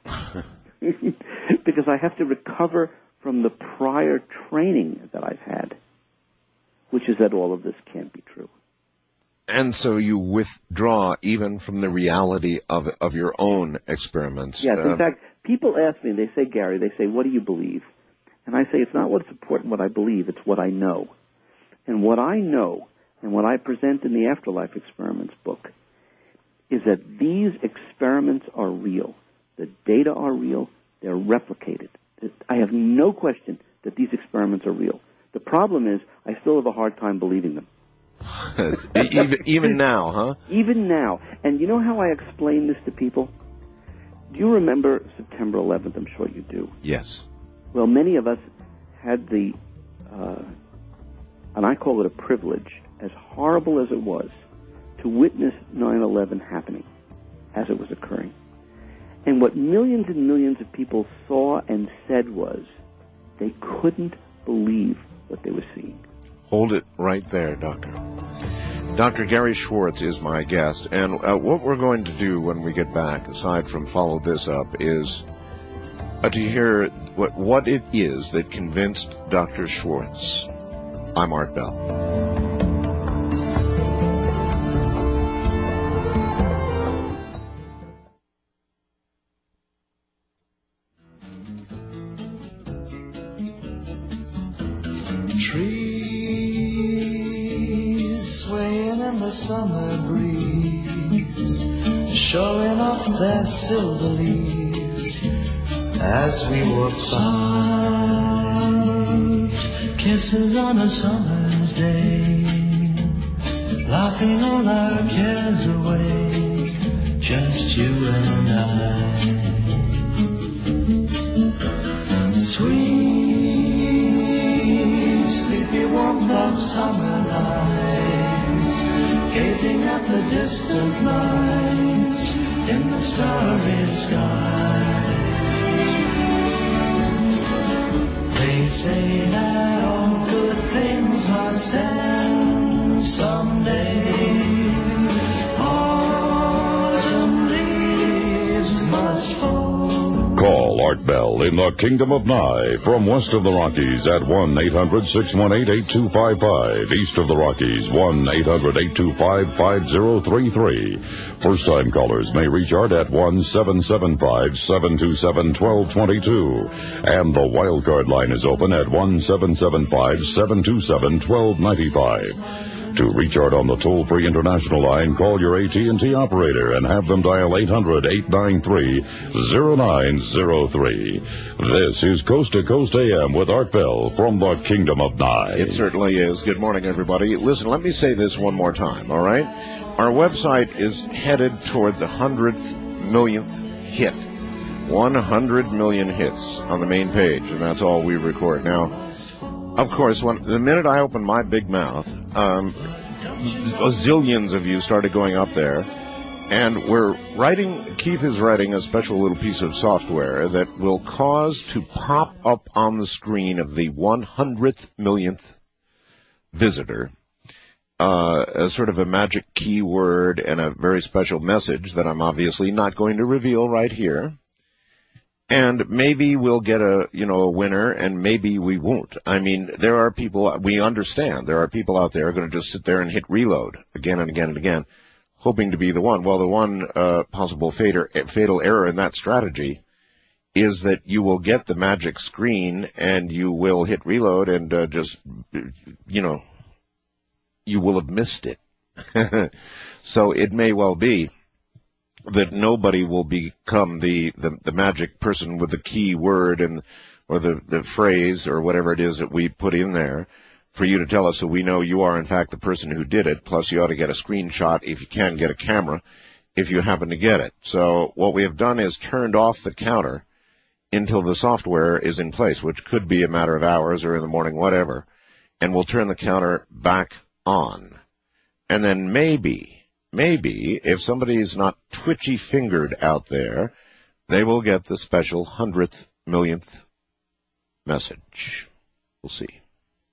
because I have to recover from the prior training that I've had, which is that all of this can't be true. And so you withdraw even from the reality of of your own experiments. Yes, uh, in fact, people ask me, they say, Gary, they say, what do you believe? And I say, it's not what's important what I believe, it's what I know. And what I know, and what I present in the Afterlife Experiments book, is that these experiments are real. The data are real. They're replicated. I have no question that these experiments are real. The problem is I still have a hard time believing them. even, even now, huh? Even now. And you know how I explain this to people? Do you remember September eleventh? I'm sure you do. Yes. Well, many of us had the, uh, and I call it a privilege, as horrible as it was, to witness nine eleven happening as it was occurring. And what millions and millions of people saw and said was they couldn't believe what they were seeing. Hold it right there, Doctor. Doctor Gary Schwartz is my guest, and uh, what we're going to do when we get back, aside from follow this up, is uh, to hear what, what it is that convinced Doctor Schwartz. I'm Art Bell. Trees swaying in the summer breeze, showing off their silver leaves as we walk by. Kisses on a summer's day, laughing all our cares away, just you and I. Sweet sleep of summer nights, gazing at the distant lights in the starry sky. They say that all good things must end someday. Autumn leaves must fall. Call Art Bell in the Kingdom of Nye from west of the Rockies at one eight hundred six one eight eight two five five. East of the Rockies, one eight hundred eight two five five zero three three. First-time callers may reach Art at one seven seven five seven two seven one two two two. And the wildcard line is open at one seven seven five seven two seven one two nine five. To reach Art on the toll-free international line, call your A T and T operator and have them dial eight hundred eight nine three zero nine zero three. This is Coast to Coast A M with Art Bell from the Kingdom of Nye. It certainly is. Good morning, everybody. Listen, let me say this one more time, all right? Our website is headed toward the hundredth millionth hit. one hundred million hits on the main page, and that's all we record. Now, of course, when the minute I opened my big mouth, um, zillions of you started going up there, and we're writing, Keith is writing a special little piece of software that will cause to pop up on the screen of the one hundredth millionth visitor, uh, a sort of a magic keyword and a very special message that I'm obviously not going to reveal right here. And maybe we'll get a, you know, a winner, and maybe we won't. I mean, there are people, we understand, there are people out there who are going to just sit there and hit reload again and again and again, hoping to be the one. Well, the one uh, possible fatal, fatal error in that strategy is that you will get the magic screen and you will hit reload and uh, just, you know, you will have missed it. So it may well be that nobody will become the, the, the magic person with the key word and or the, the phrase or whatever it is that we put in there for you to tell us so we know you are in fact the person who did it. Plus you ought to get a screenshot if you can get a camera if you happen to get it. So what we have done is turned off the counter until the software is in place, which could be a matter of hours or in the morning, whatever. And we'll turn the counter back on. And then maybe... Maybe, if somebody is not twitchy-fingered out there, they will get the special hundredth millionth message. We'll see.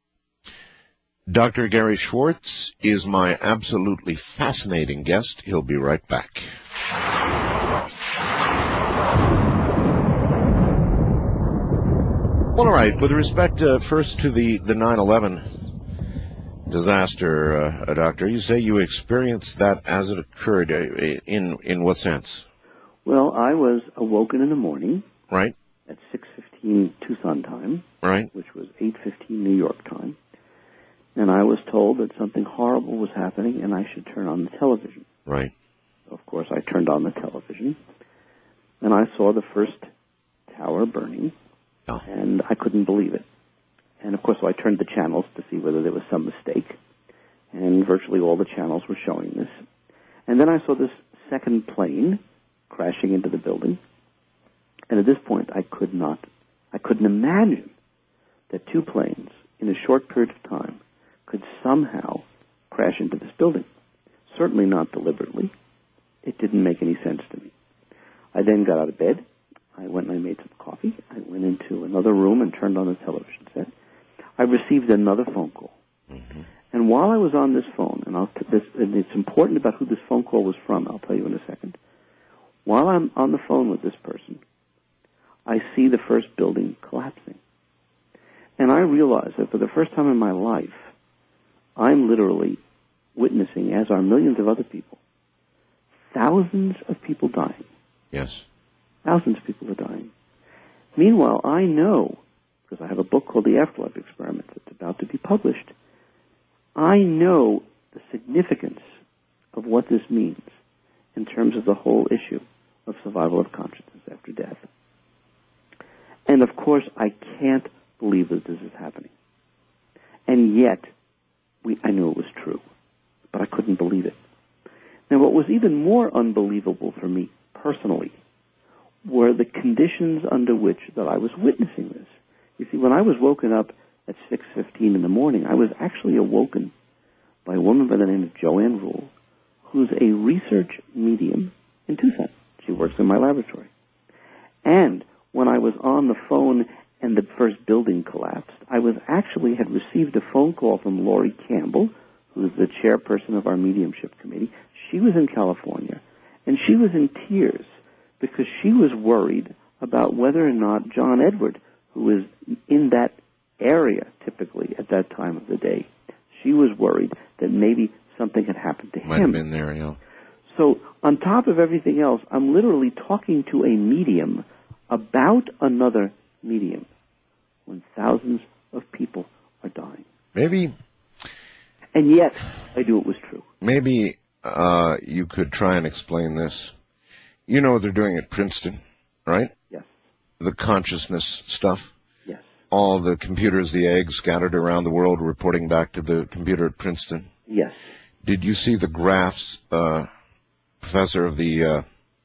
Doctor Gary Schwartz is my absolutely fascinating guest. He'll be right back. Well, all right. With respect uh, first to the, the nine eleven disaster, uh, Doctor, you say you experienced that as it occurred. Uh, in in what sense? Well, I was awoken in the morning. Right. At six fifteen Tucson time. Right. Which was eight fifteen New York time. And I was told that something horrible was happening and I should turn on the television. Right. Of course, I turned on the television. And I saw the first tower burning. Oh. And I couldn't believe it. And, of course, so I turned the channels to see whether there was some mistake. And virtually all the channels were showing this. And then I saw this second plane crashing into the building. And at this point, I could not, I couldn't imagine that two planes in a short period of time could somehow crash into this building. Certainly not deliberately. It didn't make any sense to me. I then got out of bed. I went and I made some coffee. I went into another room and turned on the television set. I received another phone call. Mm-hmm. And while I was on this phone, and, I'll, this, and it's important about who this phone call was from, I'll tell you in a second. While I'm on the phone with this person, I see the first building collapsing. And I realize that for the first time in my life, I'm literally witnessing, as are millions of other people, thousands of people dying. Yes. Thousands of people are dying. Meanwhile, I know, because I have a book called The Afterlife Experiment that's about to be published, I know the significance of what this means in terms of the whole issue of survival of consciousness after death. And of course, I can't believe that this is happening. And yet, we, I knew it was true, but I couldn't believe it. Now, what was even more unbelievable for me personally were the conditions under which that I was witnessing this. You see, when I was woken up at six fifteen in the morning, I was actually awoken by a woman by the name of Joanne Rule, who's a research medium in Tucson. She works in my laboratory. And when I was on the phone and the first building collapsed, I was actually had received a phone call from Lori Campbell, who is the chairperson of our mediumship committee. She was in California, and she was in tears because she was worried about whether or not John Edward, who was in that area typically at that time of the day, she was worried that maybe something had happened to him. Might have been there, yeah. So on top of everything else, I'm literally talking to a medium about another medium when thousands of people are dying. Maybe. And yet, I knew it was true. Maybe uh, you could try and explain this. You know what they're doing at Princeton, right? Yes. The consciousness stuff. Yes. All the computers, the eggs scattered around the world reporting back to the computer at Princeton. Yes. Did you see the graphs, uh, Professor, of the uh,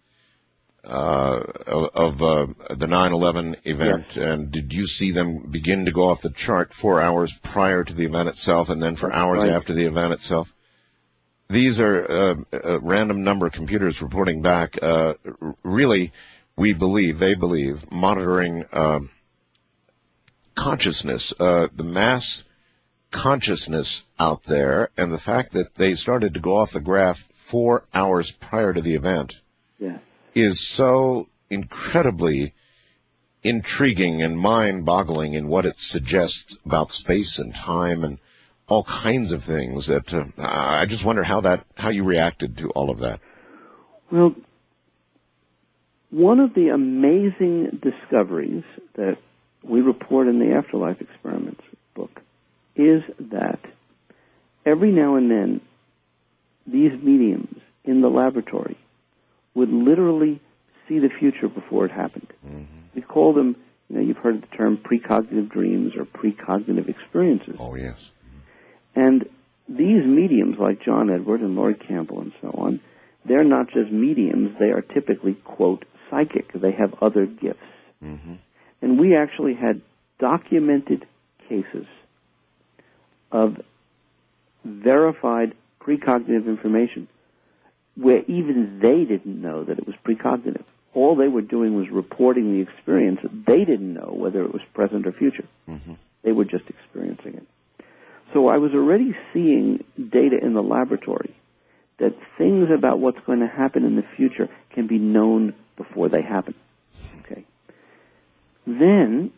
uh, of uh, the nine eleven event? Yes. And did you see them begin to go off the chart four hours prior to the event itself and then for That's hours right. after the event itself? These are uh, a random number of computers reporting back, uh, really, we believe, they believe, monitoring uh, consciousness, uh, the mass consciousness out there, and the fact that they started to go off the graph four hours prior to the event Yes. is so incredibly intriguing and mind-boggling in what it suggests about space and time and all kinds of things that uh, I just wonder how that how you reacted to all of that. Well, one of the amazing discoveries that we report in the Afterlife Experiments book is that every now and then these mediums in the laboratory would literally see the future before it happened. Mm-hmm. We call them, you know, you've heard the term precognitive dreams or precognitive experiences. Oh, yes. And these mediums, like John Edward and Lori Campbell and so on, they're not just mediums, they are typically, quote, psychic. They have other gifts. Mm-hmm. And we actually had documented cases of verified precognitive information where even they didn't know that it was precognitive. All they were doing was reporting the experience. They didn't know whether it was present or future. Mm-hmm. They were just experiencing it. So I was already seeing data in the laboratory that things about what's going to happen in the future can be known before they happen. Okay. Then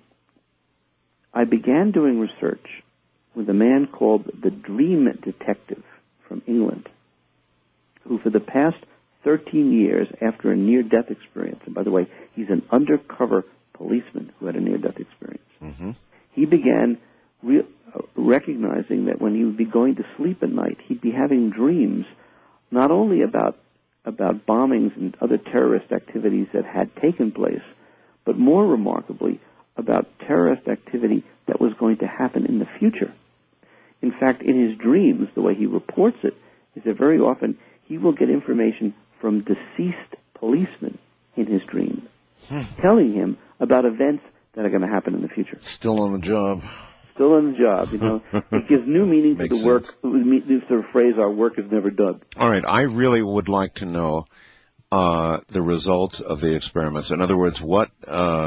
I began doing research with a man called the Dream Detective from England, who for the past thirteen years, after a near-death experience, and by the way, he's an undercover policeman who had a near-death experience, Mm-hmm. he began re- uh, recognizing that when he would be going to sleep at night, he'd be having dreams not only about about bombings and other terrorist activities that had taken place, but more remarkably, about terrorist activity that was going to happen in the future. In fact, in his dreams, the way he reports it is that very often he will get information from deceased policemen in his dreams, Hmm. telling him about events that are going to happen in the future. Still on the job. Still on the job, you know. It gives new meaning to Makes the work. sense. The sort of phrase, our work is never done. All right, I really would like to know uh, the results of the experiments. In other words, what uh,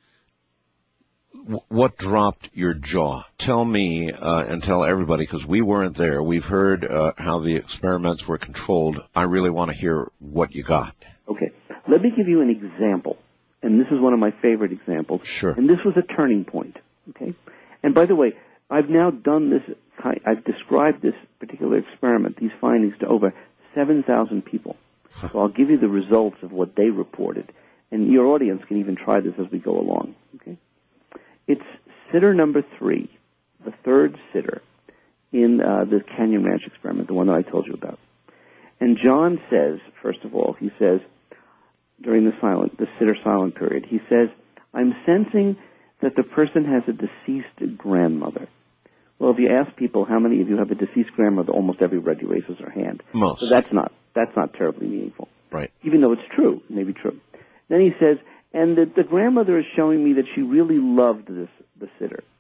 w- what dropped your jaw? Tell me uh, and tell everybody, because we weren't there. We've heard uh, how the experiments were controlled. I really want to hear what you got. Okay, let me give you an example, and this is one of my favorite examples. Sure. And this was a turning point. Okay, and by the way, I've now done this. I've described this particular experiment, these findings, to over seven thousand people. So I'll give you the results of what they reported, and your audience can even try this as we go along. Okay, it's sitter number three, the third sitter in uh, the Canyon Ranch experiment, the one that I told you about. And John says, first of all, he says during the silent, the sitter silent period, he says, "I'm sensing that the person has a deceased grandmother." Well, if you ask people how many of you have a deceased grandmother, almost everybody raises their hand. Most. So that's not that's not terribly meaningful. Right. Even though it's true, it may be true. Then he says, and the, the grandmother is showing me that she really loved this the sitter.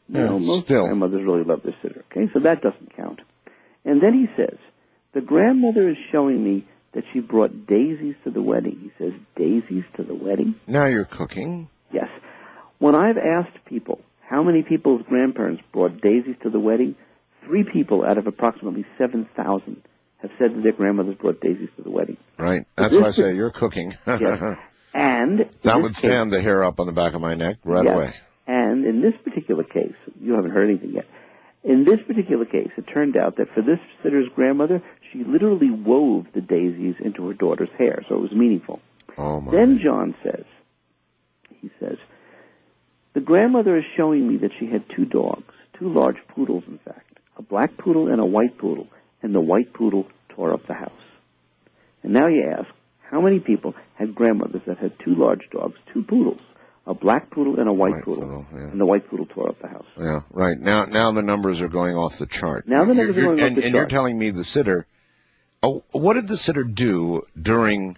You know, Yeah, most still. grandmothers really love their sitter, okay? So that doesn't count. And then he says, the grandmother is showing me that she brought daisies to the wedding. He says, daisies to the wedding? Now you're cooking. Yes. When I've asked people how many people's grandparents brought daisies to the wedding, three people out of approximately seven thousand have said that their grandmothers brought daisies to the wedding. Right. That's This why I is- say you're cooking. Yes. And in That this would case- stand the hair up on the back of my neck right Yes. away. And in this particular case, you haven't heard anything yet. In this particular case, it turned out that for this sitter's grandmother, she literally wove the daisies into her daughter's hair, so it was meaningful. Oh, my. Then John says, he says, the grandmother is showing me that she had two dogs, two large poodles, in fact, a black poodle and a white poodle, and the white poodle tore up the house. And now you ask, how many people had grandmothers that had two large dogs, two poodles, a black poodle and a white, White poodle, poodle, yeah. and the white poodle tore up the house? Yeah, right. Now, now the numbers are going off the chart. Now the numbers You're- are going you're- off and, the and you're chart. telling me the sitter. Oh, what did the sitter do during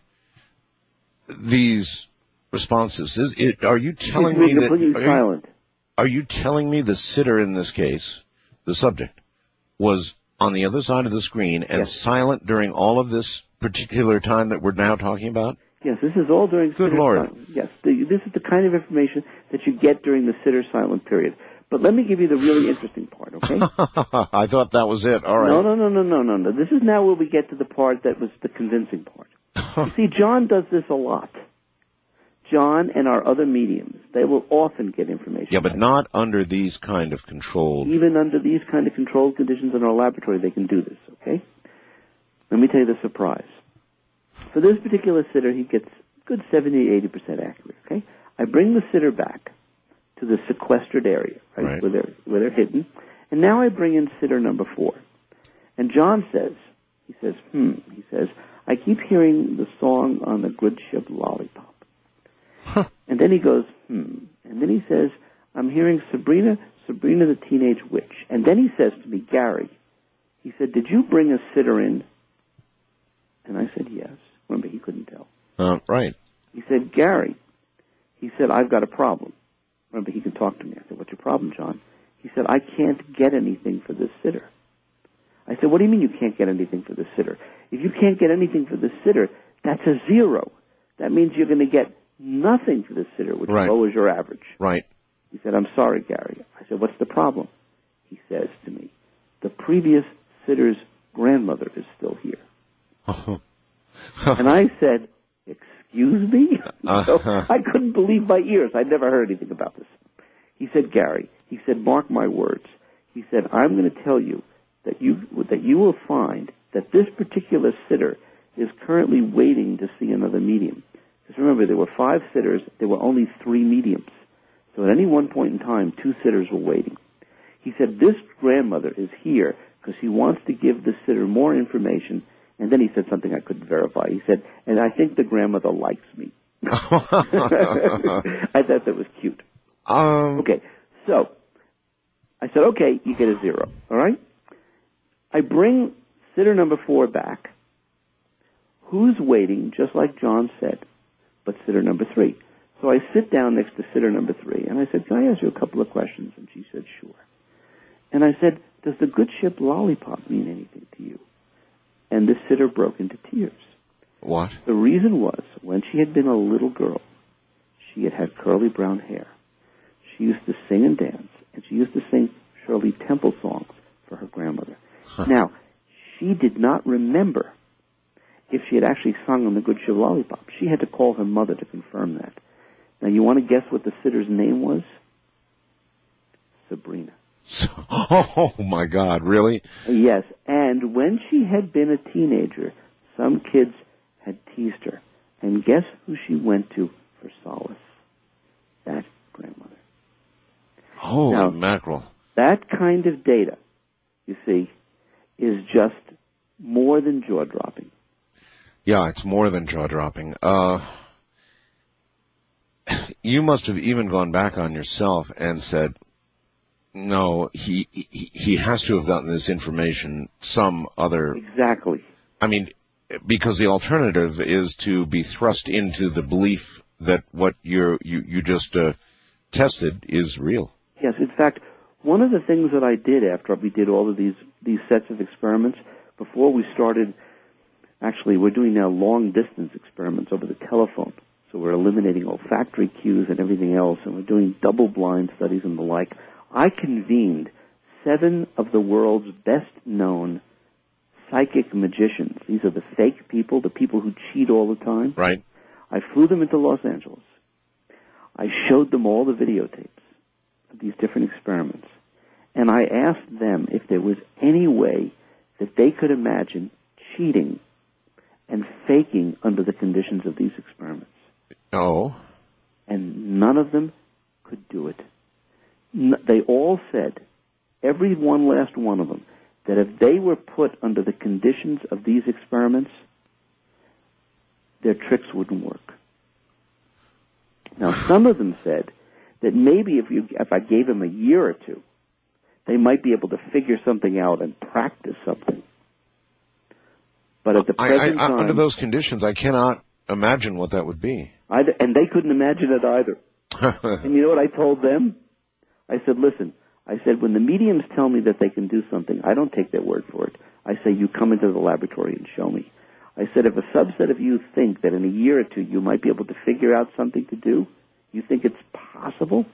these responses? Is it, are you telling She's me being that? completely Are you, silent. are you telling me the sitter in this case, the subject, was on the other side of the screen and Yes. silent during all of this particular time that we're now talking about? Yes, this is all during Good sitter Lord. silent. Yes, the, this is the kind of information that you get during the sitter silent period. But let me give you the really interesting part, okay? I thought that was it. All right. No, no, no, no, no, no, no. This is now where we get to the part that was the convincing part. You see, John does this a lot. John and our other mediums, they will often get information. Yeah, but not under these kind of controlled. Even under these kind of controlled conditions in our laboratory, they can do this, okay? Let me tell you the surprise. For this particular sitter, he gets good seventy, eighty percent accurate, okay? I bring the sitter back to the sequestered area, right, Right. Where, they're, where they're hidden, and now I bring in sitter number four. And John says, he says, hmm, he says, I keep hearing the song on the good ship Lollipop. And then he goes, hmm. And then he says, I'm hearing Sabrina, Sabrina the Teenage Witch. And then he says to me, Gary, he said, did you bring a sitter in? And I said, yes. Remember, he couldn't tell. Uh, right. He said, Gary, he said, I've got a problem. Remember, he can talk to me. I said, what's your problem, John? He said, I can't get anything for this sitter. I said, what do you mean you can't get anything for this sitter? If you can't get anything for this sitter, that's a zero. That means you're going to get nothing for this sitter, which Right. lowers your average. Right. He said, I'm sorry, Gary. I said, what's the problem? He says to me, the previous sitter's grandmother is still here. And I said, excuse me? So I couldn't believe my ears. I'd never heard anything about this. He said, Gary, he said, mark my words. He said, I'm going to tell you that you that you will find that this particular sitter is currently waiting to see another medium. Because remember, there were five sitters. There were only three mediums. So at any one point in time, two sitters were waiting. He said, this grandmother is here because he wants to give the sitter more information. And then he said something I couldn't verify. He said, and I think the grandmother likes me. I thought that was cute. Um, Okay, so I said, okay, you get a zero, all right? I bring sitter number four back. Who's waiting, just like John said, but sitter number three? So I sit down next to sitter number three, and I said, can I ask you a couple of questions? And she said, sure. And I said, does the good ship Lollipop mean anything to you? And the sitter broke into tears. What? The reason was, when she had been a little girl, she had had curly brown hair. She used to sing and dance, and she used to sing Shirley Temple songs for her grandmother. Huh. Now, she did not remember if she had actually sung on the Good Ship Lollipop. She had to call her mother to confirm that. Now, you want to guess what the sitter's name was? Sabrina. So, oh my God, really? Yes, and when she had been a teenager, some kids had teased her. And guess who she went to for solace? That grandmother. Holy Now- mackerel. That kind of data, you see, is just more than jaw-dropping. Yeah, it's more than jaw-dropping. Uh, you must have even gone back on yourself and said, no, he, he he has to have gotten this information some other... Exactly. I mean, because the alternative is to be thrust into the belief that what you're, you you just uh, tested is real. Yes, in fact, one of the things that I did after we did all of these, these sets of experiments, before we started, actually we're doing now long-distance experiments over the telephone. So we're eliminating olfactory cues and everything else, and we're doing double-blind studies and the like. I convened seven of the world's best-known psychic magicians. These are the fake people, the people who cheat all the time. Right. I flew them into Los Angeles. I showed them all the videotapes of these different experiments. And I asked them if there was any way that they could imagine cheating and faking under the conditions of these experiments. No. And none of them could do it. N- they all said, every one last one of them, that if they were put under the conditions of these experiments, their tricks wouldn't work. Now, some of them said that maybe if you, if I gave them a year or two, they might be able to figure something out and practice something. But at the present I, I, time, under those conditions, I cannot imagine what that would be. I, and they couldn't imagine it either. And you know what I told them? I said, listen, I said, when the mediums tell me that they can do something, I don't take their word for it. I say, you come into the laboratory and show me. I said, if a subset of you think that in a year or two you might be able to figure out something to do, you think it's possible,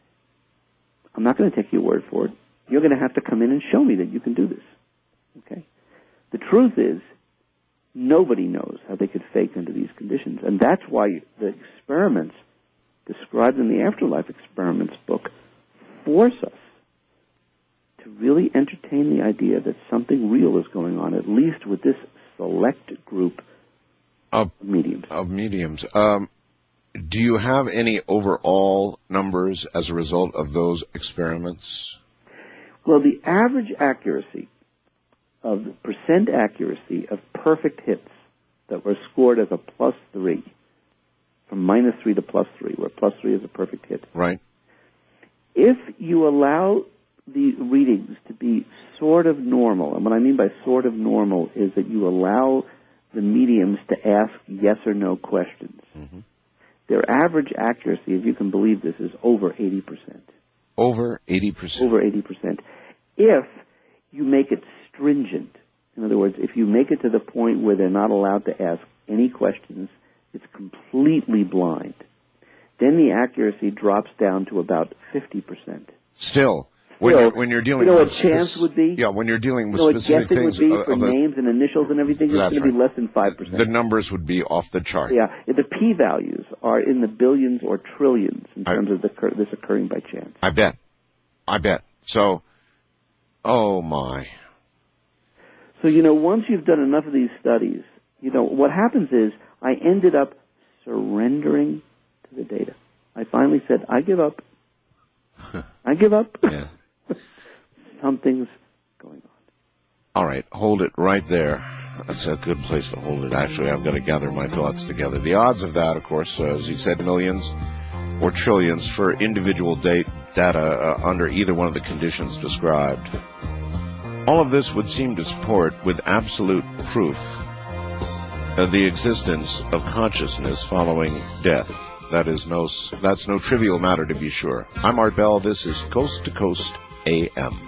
I'm not going to take your word for it. You're going to have to come in and show me that you can do this. Okay? The truth is, nobody knows how they could fake under these conditions. And that's why the experiments described in the Afterlife Experiments book force us to really entertain the idea that something real is going on, at least with this select group of mediums. Of mediums. Um, do you have any overall numbers as a result of those experiments? Well, the average accuracy of the percent accuracy of perfect hits that were scored as a plus three, from minus three to plus three, where plus three is a perfect hit. Right. If you allow the readings to be sort of normal, and what I mean by sort of normal is that you allow the mediums to ask yes or no questions. Mm-hmm. Their average accuracy, if you can believe this, is over eighty percent. Over eighty percent? Over eighty percent. If you make it stringent, in other words, if you make it to the point where they're not allowed to ask any questions, it's completely blind, then the accuracy drops down to about fifty percent. Still, when, Still, you're, when you're dealing you know with... what chance would be? Yeah, when you're dealing with you know what specific guessing things... would be of, for of the, names and initials and everything? It's going to be right. less than five percent. The numbers would be off the chart. Yeah, the p-values are in the billions or trillions in terms I, of the, this occurring by chance. I bet. I bet. So, oh my... So, you know, once you've done enough of these studies, you know, what happens is I ended up surrendering to the data. I finally said, I give up. I give up. Yeah. Something's going on. All right, hold it right there. That's a good place to hold it. Actually, I've got to gather my thoughts together. The odds of that, of course, uh, as you said, millions or trillions for individual date, data uh, under either one of the conditions described. All of this would seem to support with absolute proof uh, the existence of consciousness following death. That is no, that's no trivial matter, to be sure. I'm Art Bell. This is Coast to Coast A M.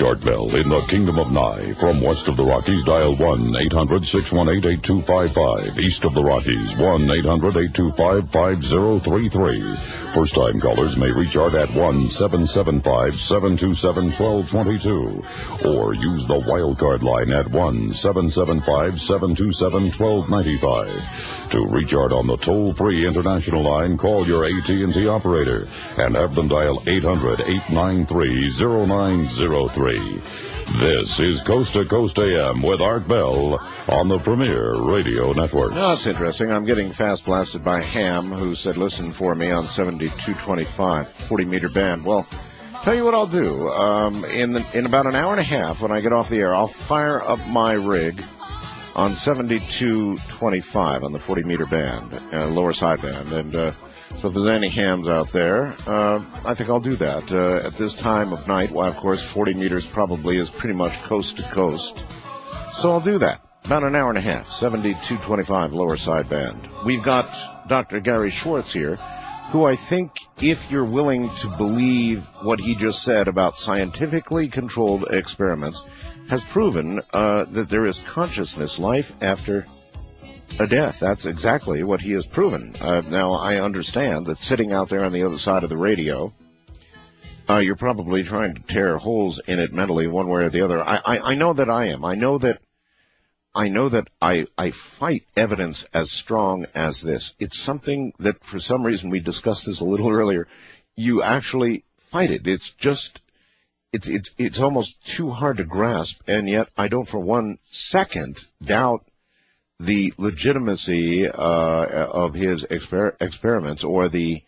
Reach Art Bell in the Kingdom of Nye. From west of the Rockies, dial one eight hundred six one eight eight two five five. East of the Rockies, one eight hundred eight two five five zero three three. First-time callers may reach Art at one seven seven five seven two seven one two two two. Or use the wildcard line at one seven seven five seven two seven one two nine five. To reach Art on the toll-free international line, call your A T and T operator and have them dial eight hundred eight nine three zero nine zero three. This is Coast to Coast A M with Art Bell on the Premier Radio Network. No, it's interesting. I'm getting fast blasted by Ham, who said, listen for me on seventy-two twenty-five, forty meter band. Well, tell you what I'll do. Um, in, the, in about an hour and a half, when I get off the air, I'll fire up my rig on seventy-two twenty-five on the forty meter band, uh, lower side band. And uh, so if there's any hams out there, uh, I think I'll do that. Uh, at this time of night, well, of course, forty meters probably is pretty much coast to coast. So I'll do that. About an hour and a half, seventy-two twenty-five lower side band. We've got Doctor Gary Schwartz here, who I think, if you're willing to believe what he just said about scientifically controlled experiments, has proven uh, that there is consciousness, life after a death. That's exactly what he has proven. Uh, now, I understand that sitting out there on the other side of the radio, uh, you're probably trying to tear holes in it mentally one way or the other. I, I, I know that I am. I know that I know that I, I fight evidence as strong as this. It's something that, for some reason, we discussed this a little earlier, you actually fight it. It's just, it's, it's, it's almost too hard to grasp, and yet I don't for one second doubt the legitimacy uh, of his exper- experiments or the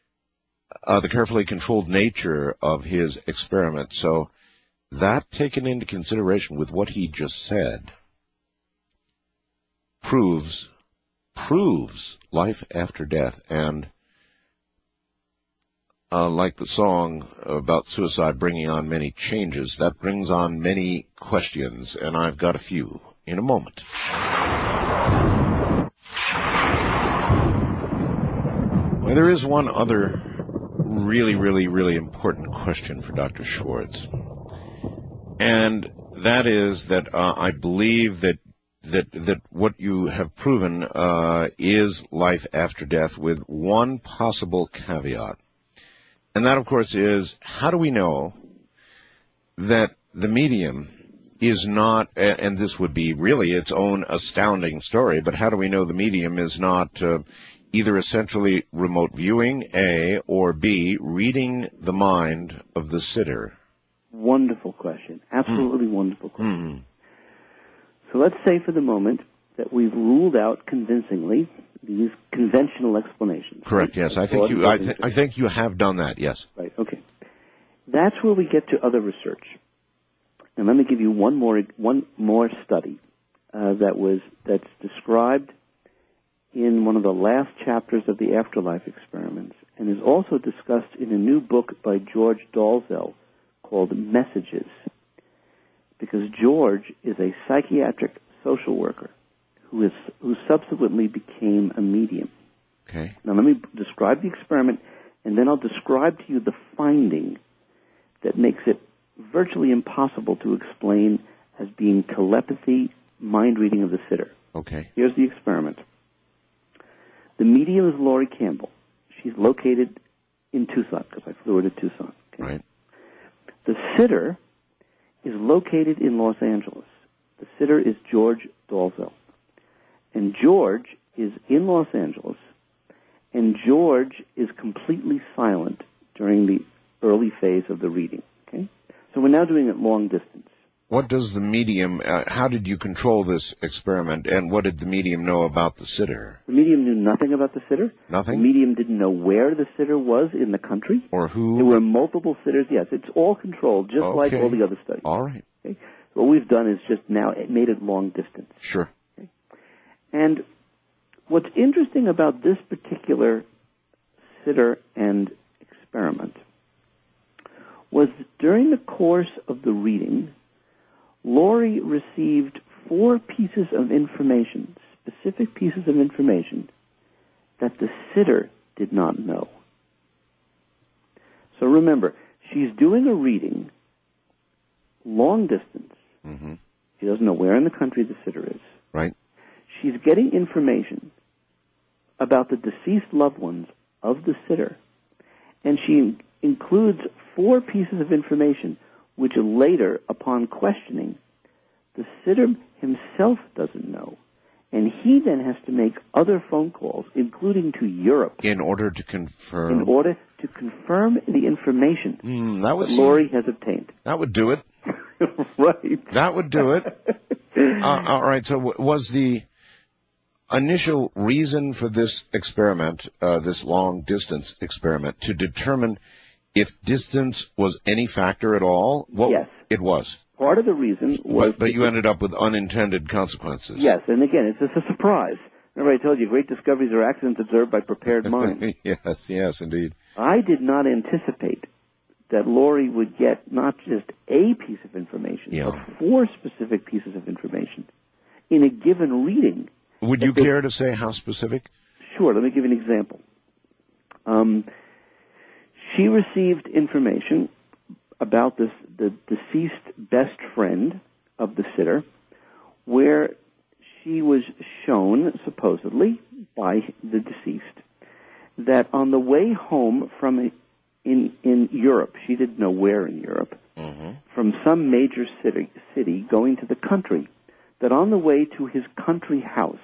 uh, the carefully controlled nature of his experiments. So that taken into consideration with what he just said proves proves life after death. And uh, like the song about suicide bringing on many changes, that brings on many questions, and I've got a few in a moment. Well, there is one other really, really, really important question for Doctor Schwartz, and that is that uh, I believe that that that what you have proven uh, is life after death, with one possible caveat, and that, of course, is how do we know that the medium is not, and this would be really its own astounding story, but how do we know the medium is not uh, either essentially remote viewing, A, or B, reading the mind of the sitter? Wonderful question. Absolutely mm. wonderful question. Mm. So let's say for the moment that we've ruled out convincingly these conventional explanations. Correct, right? Yes. I think you I, th- I think you have done that, yes. Right, okay. That's where we get to other research. And let me give you one more one more study uh, that was that's described in one of the last chapters of the Afterlife Experiments, and is also discussed in a new book by George Dalzell called Messages, because George is a psychiatric social worker who is who subsequently became a medium. Okay. Now let me describe the experiment, and then I'll describe to you the finding that makes it virtually impossible to explain as being telepathy, mind reading of the sitter. Okay. Here's the experiment. The medium is Laurie Campbell. She's located in Tucson, because I flew her to Tucson. Okay? Right. The sitter is located in Los Angeles. The sitter is George Dalzell. And George is in Los Angeles, and George is completely silent during the early phase of the reading. Okay? So we're now doing it long distance. What does the medium, uh, how did you control this experiment, and what did the medium know about the sitter? The medium knew nothing about the sitter. Nothing? The medium didn't know where the sitter was in the country. Or who? There were multiple sitters. Yes, it's all controlled, just okay. like all the other studies. All right. Okay? So what we've done is just now it made it long distance. Sure. Okay? And what's interesting about this particular sitter and experiment was during the course of the reading, Laurie received four pieces of information, specific pieces of information, that the sitter did not know. So remember, she's doing a reading long distance. Mm-hmm. She doesn't know where in the country the sitter is. Right. She's getting information about the deceased loved ones of the sitter, and she in- includes four pieces of information which later, upon questioning, the sitter himself doesn't know. And he then has to make other phone calls, including to Europe, In order to confirm. in order to confirm the information Mm, that would that Lori has obtained. That would do it. Right. That would do it. uh, all right. So, w- was the initial reason for this experiment, uh, this long distance experiment, to determine if distance was any factor at all? What, Yes. It was. Part of the reason was... But, but you ended up with unintended consequences. Yes, and again, it's just a surprise. Remember I told you, great discoveries are accidents observed by prepared minds. Yes, yes, indeed. I did not anticipate that Lori would get not just a piece of information, Yeah. but four specific pieces of information in a given reading. Would you That they- care to say how specific? Sure, let me give you an example. Um, she received information about this, the deceased best friend of the sitter, where she was shown, supposedly, by the deceased, that on the way home from a, in in Europe, she didn't know where in Europe, Mm-hmm. from some major city, city going to the country, that on the way to his country house,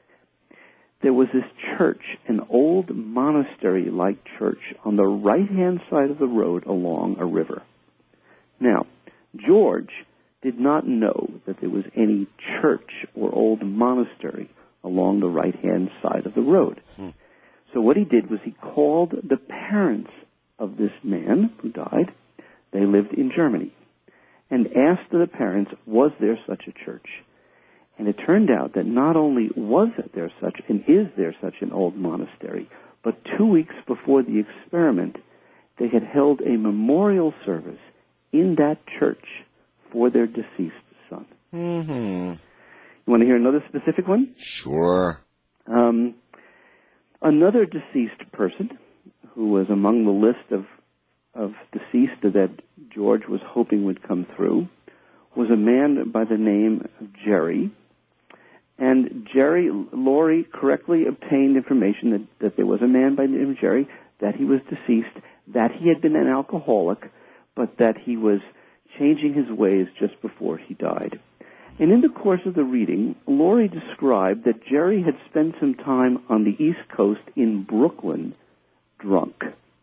there was this church, an old monastery-like church, on the right-hand side of the road along a river. Now, George did not know that there was any church or old monastery along the right-hand side of the road. Hmm. So what he did was he called the parents of this man who died. They lived in Germany. And asked the parents, was there such a church? And it turned out that not only was there such, and is there such an old monastery, but two weeks before the experiment, they had held a memorial service in that church for their deceased son. Mm-hmm. You want to hear another specific one? Sure. Um, another deceased person who was among the list of, of deceased that George was hoping would come through was a man by the name of Jerry. And Jerry, Lori correctly obtained information that, that there was a man by the name of Jerry, that he was deceased, that he had been an alcoholic, but that he was changing his ways just before he died. And in the course of the reading, Lori described that Jerry had spent some time on the East Coast in Brooklyn, drunk.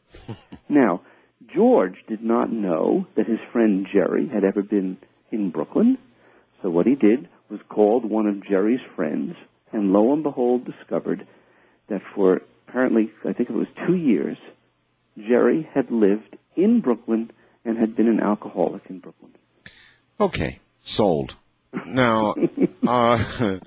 Now, George did not know that his friend Jerry had ever been in Brooklyn, so what he did was called one of Jerry's friends, and lo and behold discovered that for apparently, I think it was two years, Jerry had lived in Brooklyn and had been an alcoholic in Brooklyn. Okay, sold. Now, uh,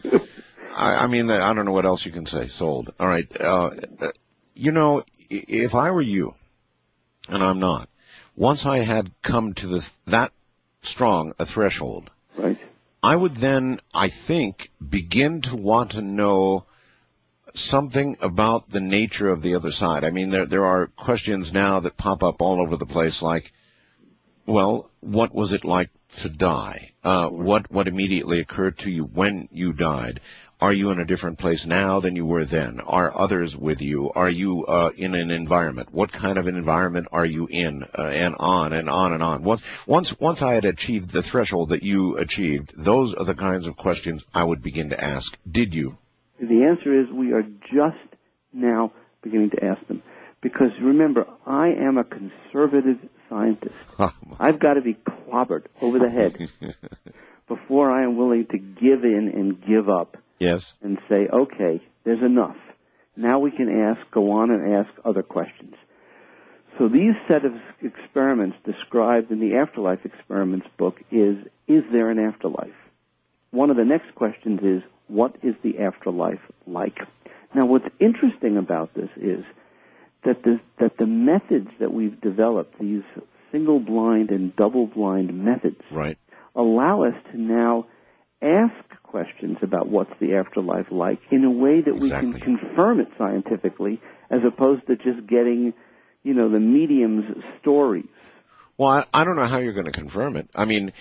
I, I mean, I don't know what else you can say. Sold. All right. Uh, you know, if I were you, and I'm not, once I had come to the, that strong a threshold, right, I would then, I think, begin to want to know something about the nature of the other side. I mean, there there are questions now that pop up all over the place, like, well, what was it like to die? Uh, what what immediately occurred to you when you died? Are you in a different place now than you were then? Are others with you? Are you uh, in an environment? What kind of an environment are you in? Uh, and on and on and on. Once once once I had achieved the threshold that you achieved, those are the kinds of questions I would begin to ask. Did you? The answer is we are just now beginning to ask them. Because remember, I am a conservative scientist. I've got to be clobbered over the head before I am willing to give in and give up. Yes. And say, okay, there's enough. Now we can ask, go on and ask other questions. So these set of experiments described in the Afterlife Experiments book is, is there an afterlife? One of the next questions is, what is the afterlife like? Now what's interesting about this is that the, that the methods that we've developed, these single-blind and double-blind methods, right, allow us to now ask questions about what's the afterlife like in a way that exactly. we can confirm it scientifically, as opposed to just getting, you know, the medium's stories. Well, I, I don't know how you're going to confirm it. I mean,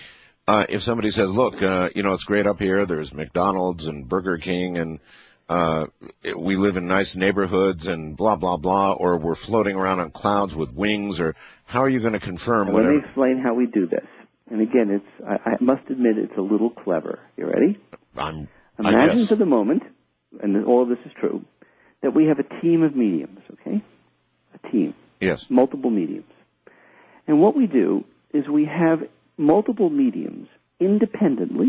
Uh, if somebody says, look, uh, you know, it's great up here. There's McDonald's and Burger King and uh, we live in nice neighborhoods and blah, blah, blah, or we're floating around on clouds with wings, or how are you going to confirm Now, whatever? let me explain how we do this. And again, it's I, I must admit it's a little clever. You ready? I'm, Imagine I guess. for the moment, and all of this is true, that we have a team of mediums, okay? A team. Yes. Multiple mediums. And what we do is we have multiple mediums independently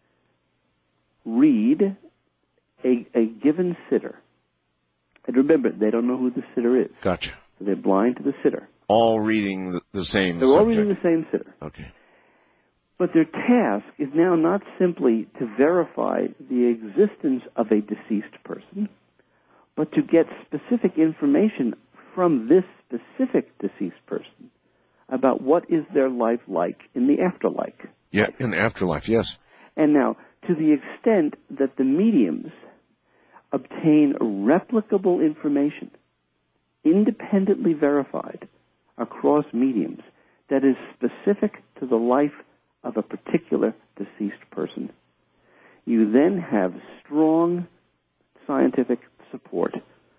read a, a given sitter. And remember, they don't know who the sitter is. Gotcha. So they're blind to the sitter. All reading the, the same They're all subject. reading the same sitter. Okay. But their task is now not simply to verify the existence of a deceased person, but to get specific information from this specific deceased person about what is their life like in the afterlife. Yeah, in the afterlife, yes. And now, to the extent that the mediums obtain replicable information, independently verified across mediums, that is specific to the life of a particular deceased person, you then have strong scientific support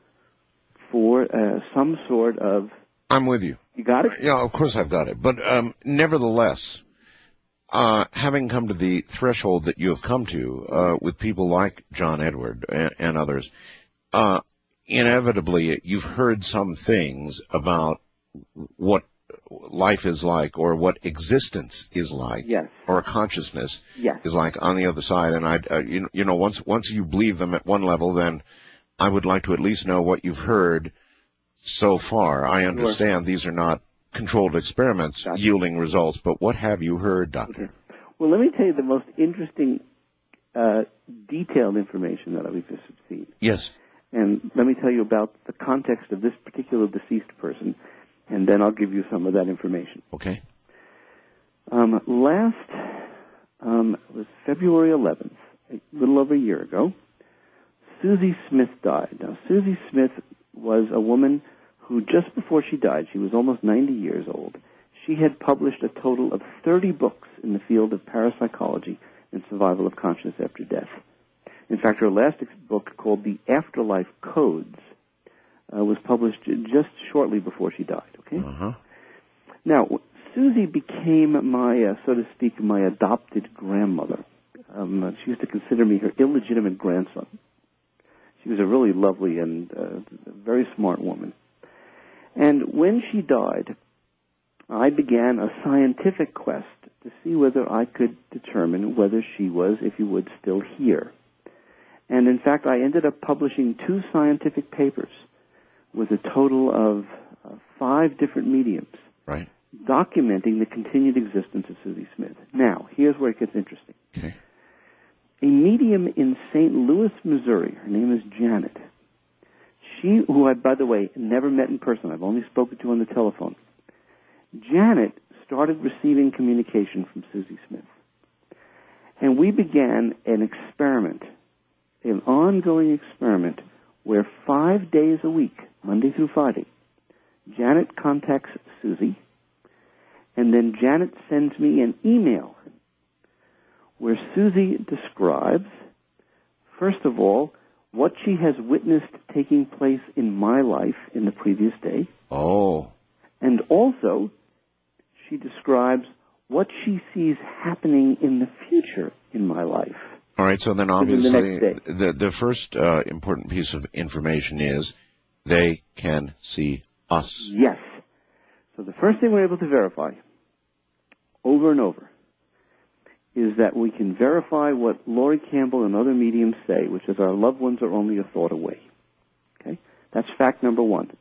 for uh, some sort of... I'm with you. You got it? Yeah, of course I've got it. But um, nevertheless, uh, having come to the threshold that you have come to uh, with people like John Edward and, and others, uh, inevitably you've heard some things about what life is like, or what existence is like, yes, or consciousness yes. is like on the other side. And I, uh, you, you know, once once you believe them at one level, then I would like to at least know what you've heard so far. I understand these are not controlled experiments gotcha. yielding results, but what have you heard, Doctor? Okay. Well, let me tell you the most interesting, uh, detailed information that I've just seen. Yes. And let me tell you about the context of this particular deceased person, and then I'll give you some of that information. Okay. Um, last, um, it was February eleventh, a little over a year ago, Susie Smith died. Now, Susie Smith was a woman who, just before she died, she was almost ninety years old, she had published a total of thirty books in the field of parapsychology and survival of consciousness after death. In fact, her last book, called The Afterlife Codes, uh, was published just shortly before she died, okay? Uh-huh. Now, Susie became my, uh, so to speak, my adopted grandmother. Um, she used to consider me her illegitimate grandson. She was a really lovely and uh, very smart woman. And when she died, I began a scientific quest to see whether I could determine whether she was, if you would, still here. And in fact, I ended up publishing two scientific papers with a total of uh, five different mediums, right, documenting the continued existence of Susie Smith. Now, here's where it gets interesting. Okay. A medium in Saint Louis, Missouri, her name is Janet. She, who I, by the way, never met in person, I've only spoken to on the telephone. Janet started receiving communication from Susie Smith. And we began an experiment, an ongoing experiment, where five days a week, Monday through Friday, Janet contacts Susie, and then Janet sends me an email where Susie describes, first of all, what she has witnessed taking place in my life in the previous day. Oh. And also, she describes what she sees happening in the future in my life. All right, so then Within obviously the next day. the, the first uh, important piece of information is they can see us. Yes. So the first thing we're able to verify over and over is that we can verify what Laurie Campbell and other mediums say, which is our loved ones are only a thought away. Okay? That's fact number one.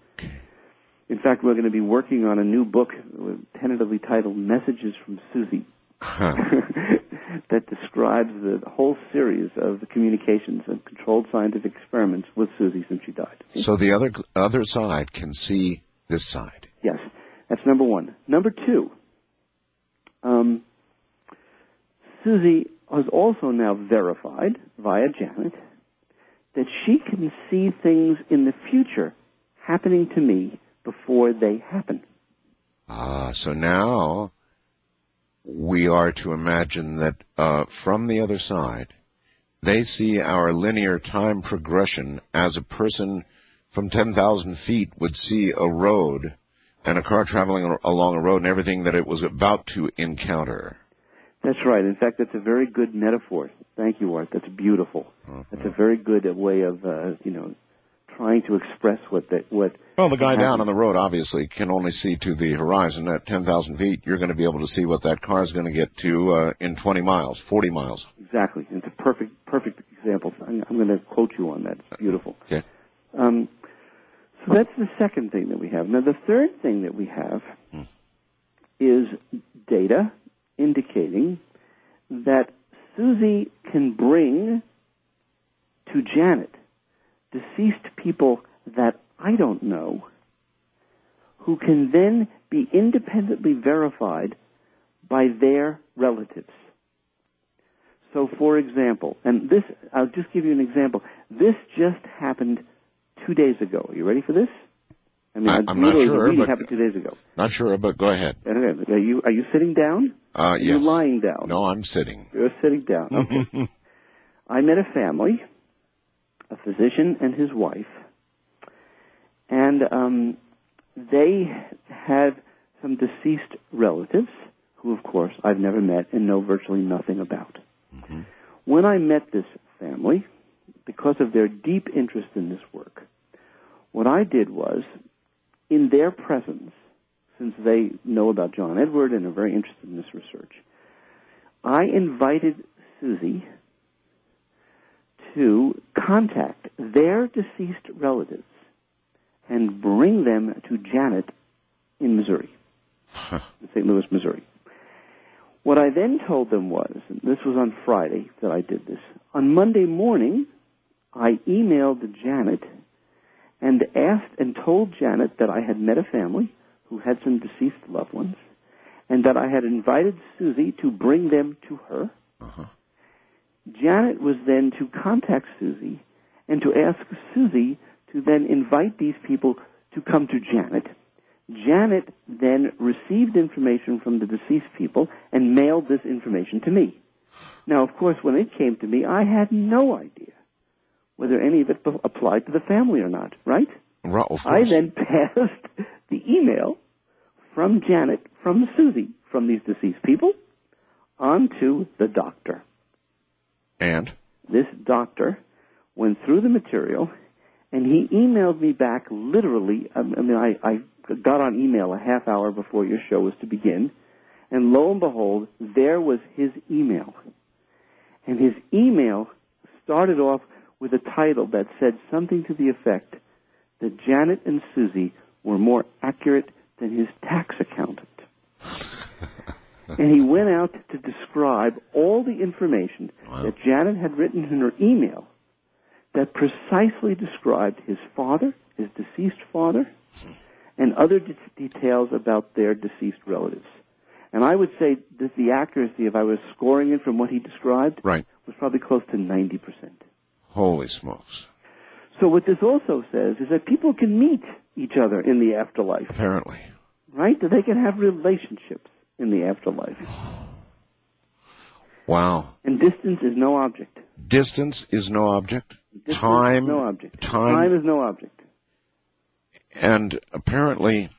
In fact, we're going to be working on a new book tentatively titled Messages from Susie Huh. that describes the whole series of the communications and controlled scientific experiments with Susie since she died. Okay? So the other other side can see this side. Yes. That's number one. Number two, um, Susie has also now verified via Janet that she can see things in the future happening to me before they happen. Ah, so now we are to imagine that uh, from the other side, they see our linear time progression as a person from ten thousand feet would see a road and a car traveling along a road and everything that it was about to encounter. That's right. In fact, that's a very good metaphor. Thank you, Art. That's beautiful. Uh-huh. That's a very good way of, uh, you know, trying to express what that what. Well, the guy down on the road obviously can only see to the horizon at ten thousand feet. You're going to be able to see what that car is going to get to uh, in twenty miles, forty miles. Exactly. It's a perfect, perfect example. I'm, I'm going to quote you on that. It's beautiful. Okay. Um, so that's the second thing that we have. Now, the third thing that we have hmm. is data indicating that Susie can bring to Janet deceased people that I don't know, who can then be independently verified by their relatives. So, for example, and this, I'll just give you an example. This just happened two days ago. Are you ready for this? I mean, I, I'm not sure, really but happened two days ago. Not sure, but go ahead. Are you are you sitting down? Uh, yes. You're lying down. No, I'm sitting. You're sitting down. Okay. I met a family, a physician and his wife, and um, they had some deceased relatives who, of course, I've never met and know virtually nothing about. Mm-hmm. When I met this family, because of their deep interest in this work, what I did was, in their presence, since they know about John Edward and are very interested in this research, I invited Susie to contact their deceased relatives and bring them to Janet in Missouri, huh. in Saint Louis, Missouri. What I then told them was, and this was on Friday that I did this, on Monday morning, I emailed Janet and asked and told Janet that I had met a family who had some deceased loved ones, and that I had invited Susie to bring them to her. Uh-huh. Janet was then to contact Susie and to ask Susie to then invite these people to come to Janet. Janet then received information from the deceased people and mailed this information to me. Now, of course, when it came to me, I had no idea whether any of it applied to the family or not, right? Right, of course. I then passed the email from Janet, from Susie, from these deceased people, on to the doctor. And? This doctor went through the material, and he emailed me back literally, I mean, I, I got on email a half hour before your show was to begin, and lo and behold, there was his email. And his email started off with a title that said something to the effect that Janet and Susie were more accurate than his tax accountant. And he went out to describe all the information wow. that Janet had written in her email that precisely described his father, his deceased father, and other de- details about their deceased relatives. And I would say that the accuracy, if I was scoring it from what he described, right. was probably close to ninety percent. Holy smokes. So what this also says is that people can meet each other in the afterlife. Apparently. Right? That they can have relationships in the afterlife. Wow. And distance is no object. Distance is no object. Distance time is no object. Time, time is no object. And apparently,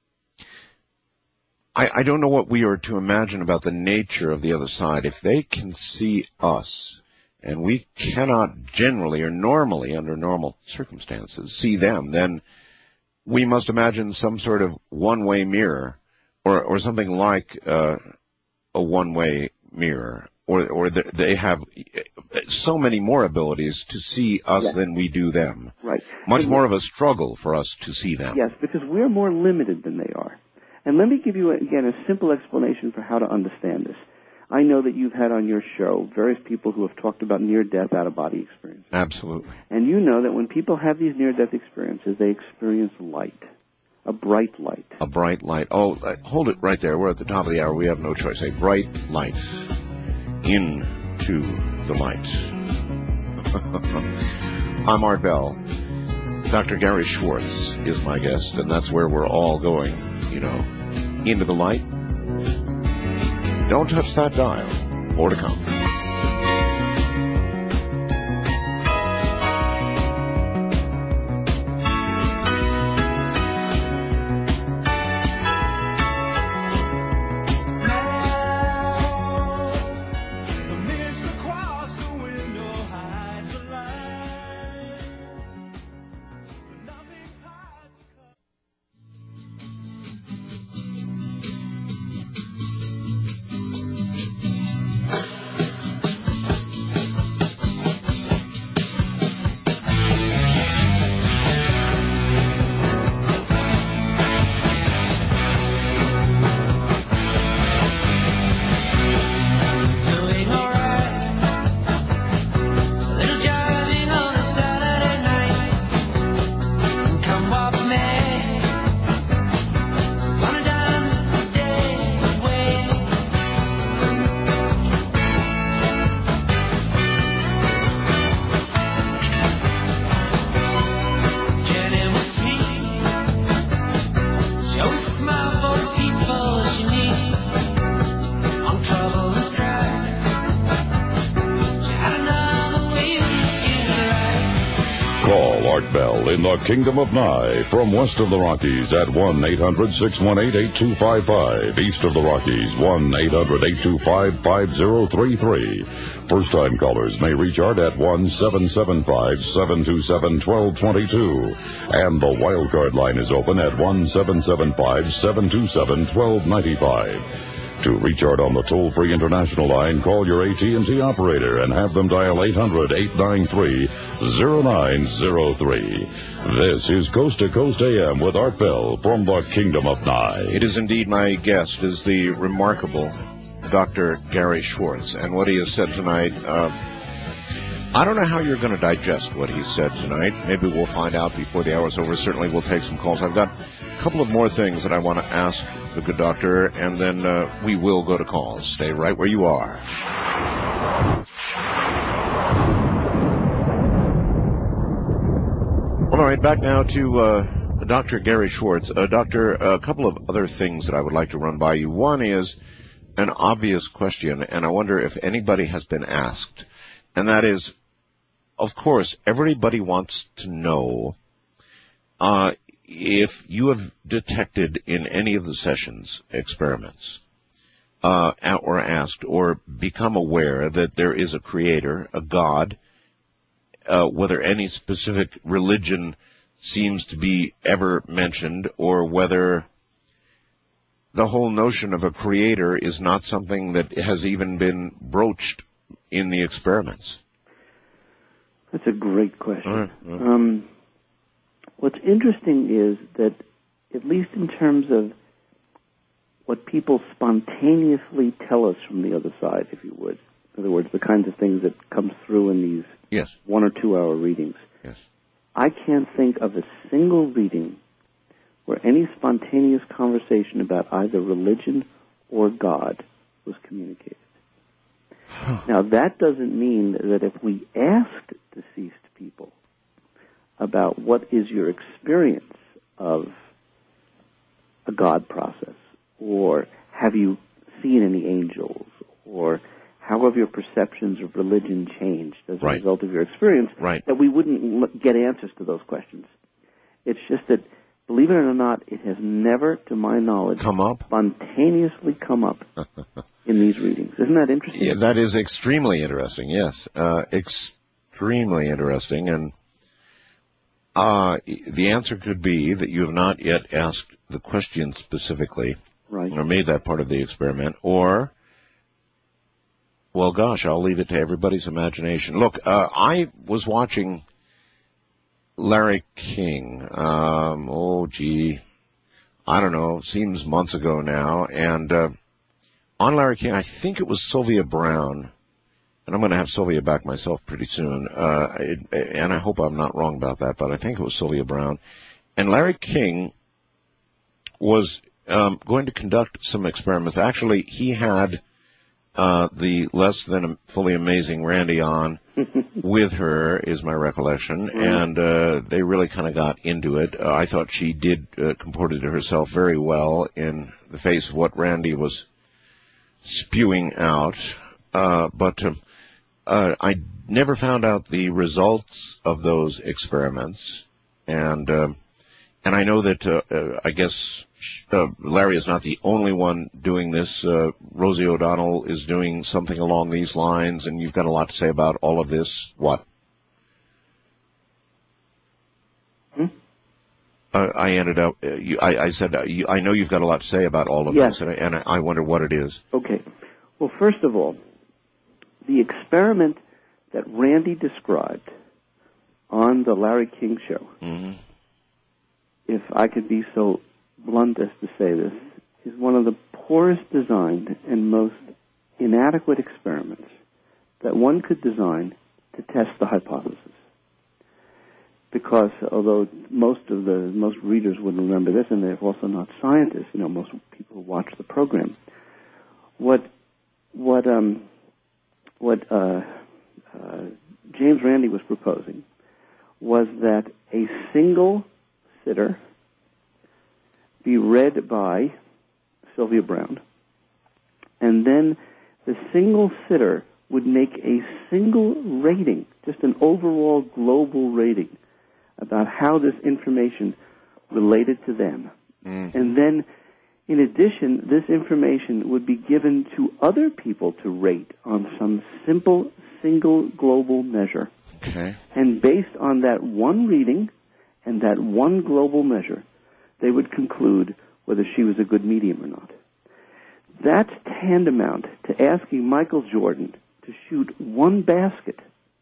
I, I don't know what we are to imagine about the nature of the other side. If they can see us, and we cannot generally or normally, under normal circumstances, see them, then we must imagine some sort of one-way mirror, or, or something like uh, a one-way mirror, or, or they have so many more abilities to see us yes. than we do them. Right. Much and more of a struggle for us to see them. Yes, because we're more limited than they are. And let me give you, again, a simple explanation for how to understand this. I know that you've had on your show various people who have talked about near-death out-of-body experiences. Absolutely. And you know that when people have these near-death experiences, they experience light, a bright light. A bright light. Oh, hold it right there. We're at the top of the hour. We have no choice. A bright light into the light. I'm Art Bell. Doctor Gary Schwartz is my guest, and that's where we're all going, you know, into the light. Don't touch that dial. More to come. In the Kingdom of Nye, from west of the Rockies at one eight hundred six one eight eight two five five. East of the Rockies, one eight hundred eight two five five zero three three. First-time callers may reach Art at one seven seven five seven two seven one two two two. And the wildcard line is open at one seven seven five seven two seven one two nine five. To reach Art on the toll-free international line, call your A T and T operator and have them dial eight hundred eight nine three zero nine zero three. This is Coast to Coast A M with Art Bell from the Kingdom of Nye. It is indeed my guest, is the remarkable Doctor Gary Schwartz. And what he has said tonight, uh, I don't know how you're going to digest what he said tonight. Maybe we'll find out before the hour's over. Certainly we'll take some calls. I've got a couple of more things that I want to ask the good doctor, and then uh, we will go to calls. Stay right where you are. All right, back now to uh, Doctor Gary Schwartz. Uh, doctor, a couple of other things that I would like to run by you. One is an obvious question, and I wonder if anybody has been asked, and that is, of course, everybody wants to know uh, if you have detected in any of the sessions, experiments, uh, or asked or become aware that there is a creator, a God, uh, whether any specific religion seems to be ever mentioned, or whether the whole notion of a creator is not something that has even been broached in the experiments. That's a great question. All right. All right. Um, what's interesting is that, at least in terms of what people spontaneously tell us from the other side, if you would, in other words, the kinds of things that come through in these yes. one or two hour readings, yes. I can't think of a single reading where any spontaneous conversation about either religion or God was communicated. Now, that doesn't mean that if we asked deceased people about what is your experience of a God process, or have you seen any angels, or how have your perceptions of religion changed as a right. result of your experience, right. that we wouldn't l- get answers to those questions. It's just that, believe it or not, it has never, to my knowledge, come up? spontaneously come up in these readings. Isn't that interesting? Yeah, that is extremely interesting, yes. Uh, extremely interesting. And uh, the answer could be that you have not yet asked the question specifically, right. or made that part of the experiment, or, well, gosh, I'll leave it to everybody's imagination. Look, uh, I was watching Larry King, um, oh, gee, I don't know, seems months ago now, and uh, on Larry King, I think it was Sylvia Brown, and I'm going to have Sylvia back myself pretty soon, uh, it, and I hope I'm not wrong about that, but I think it was Sylvia Brown, and Larry King was um, going to conduct some experiments. Actually, he had uh, the less than fully amazing Randy on with her, is my recollection, mm-hmm. and uh, they really kind of got into it. Uh, I thought she did uh, comported herself very well in the face of what Randy was spewing out, uh, but um, uh, I never found out the results of those experiments, and uh, and I know that uh, uh, I guess uh, Larry is not the only one doing this. Uh, Rosie O'Donnell is doing something along these lines, and you've got a lot to say about all of this. What? Uh, I ended up, uh, you, I, I said, uh, you, I know you've got a lot to say about all of Yes. this, and, I, and I, I wonder what it is. Okay. Well, first of all, the experiment that Randy described on the Larry King show, Mm-hmm. if I could be so blunt as to say this, is one of the poorest designed and most inadequate experiments that one could design to test the hypothesis. Because although most of the most readers wouldn't remember this, and they're also not scientists, you know, most people who watch the program, what what um what uh, uh, James Randi was proposing was that a single sitter be read by Sylvia Brown, and then the single sitter would make a single rating, just an overall global rating, about how this information related to them. Mm. And then, in addition, this information would be given to other people to rate on some simple, single global measure. Okay. And based on that one reading and that one global measure, they would conclude whether she was a good medium or not. That's tantamount to asking Michael Jordan to shoot one basket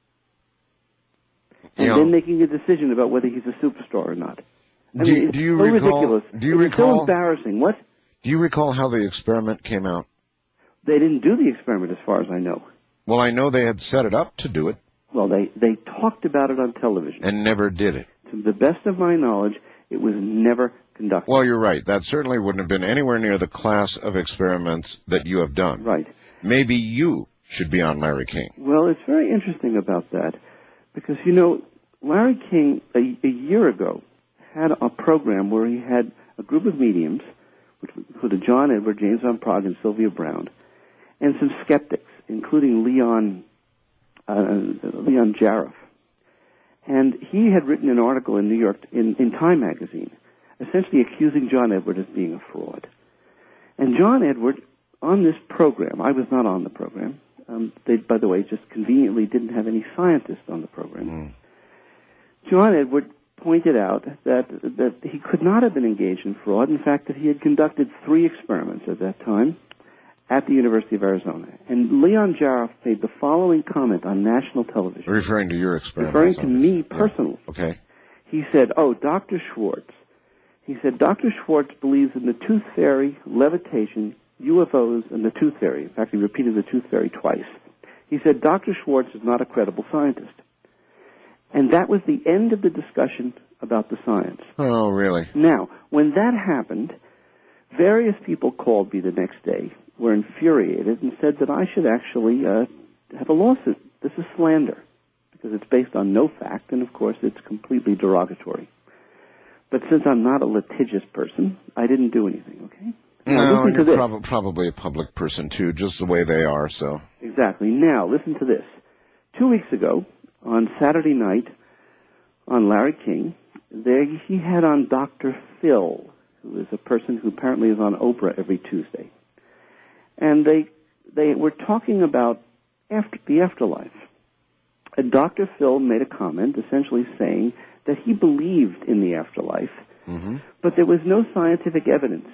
and Yeah. then making a decision about whether he's a superstar or not. I Do- mean, it's do you so recall- ridiculous. do you It's recall- so embarrassing. What? Do you recall how the experiment came out? They didn't do the experiment as far as I know. Well, I know they had set it up to do it Well, they, they talked about it on television. and never did it. To the best of my knowledge, it was never conducted. Well, you're right. That certainly wouldn't have been anywhere near the class of experiments that you have done. Right. Maybe you should be on Larry King. Well, it's very interesting about that because, you know, Larry King, a, a year ago, had a program where he had a group of mediums, which included John Edward, James Van Praagh, and Sylvia Brown, and some skeptics, including Leon uh, Leon Jaroff. And he had written an article in New York, in, in Time magazine, essentially accusing John Edward of being a fraud. And John Edward, on this program, I was not on the program. Um, they, by the way, just conveniently didn't have any scientists on the program. Mm. John Edward pointed out that that he could not have been engaged in fraud. In fact, that he had conducted three experiments at that time at the University of Arizona. And Leon Jaroff made the following comment on national television. Referring to your experiment. Referring to me personally. Yeah. Okay. He said, oh, Doctor Schwartz. He said, Doctor Schwartz believes in the tooth fairy, levitation, U F Os, and the tooth fairy. In fact, he repeated the tooth fairy twice. He said, Doctor Schwartz is not a credible scientist. And that was the end of the discussion about the science. Oh, really? Now, when that happened, various people called me the next day, were infuriated, and said that I should actually uh, have a lawsuit. This is slander, because it's based on no fact, and of course it's completely derogatory. But since I'm not a litigious person, I didn't do anything, okay? Now, No, listen to you're this. prob- probably a public person, too, just the way they are, so. Exactly. Now, listen to this. Two weeks ago, on Saturday night, on Larry King, there he had on Doctor Phil, who is a person who apparently is on Oprah every Tuesday. And they they were talking about after the afterlife. And Doctor Phil made a comment essentially saying that he believed in the afterlife, Mm-hmm. but there was no scientific evidence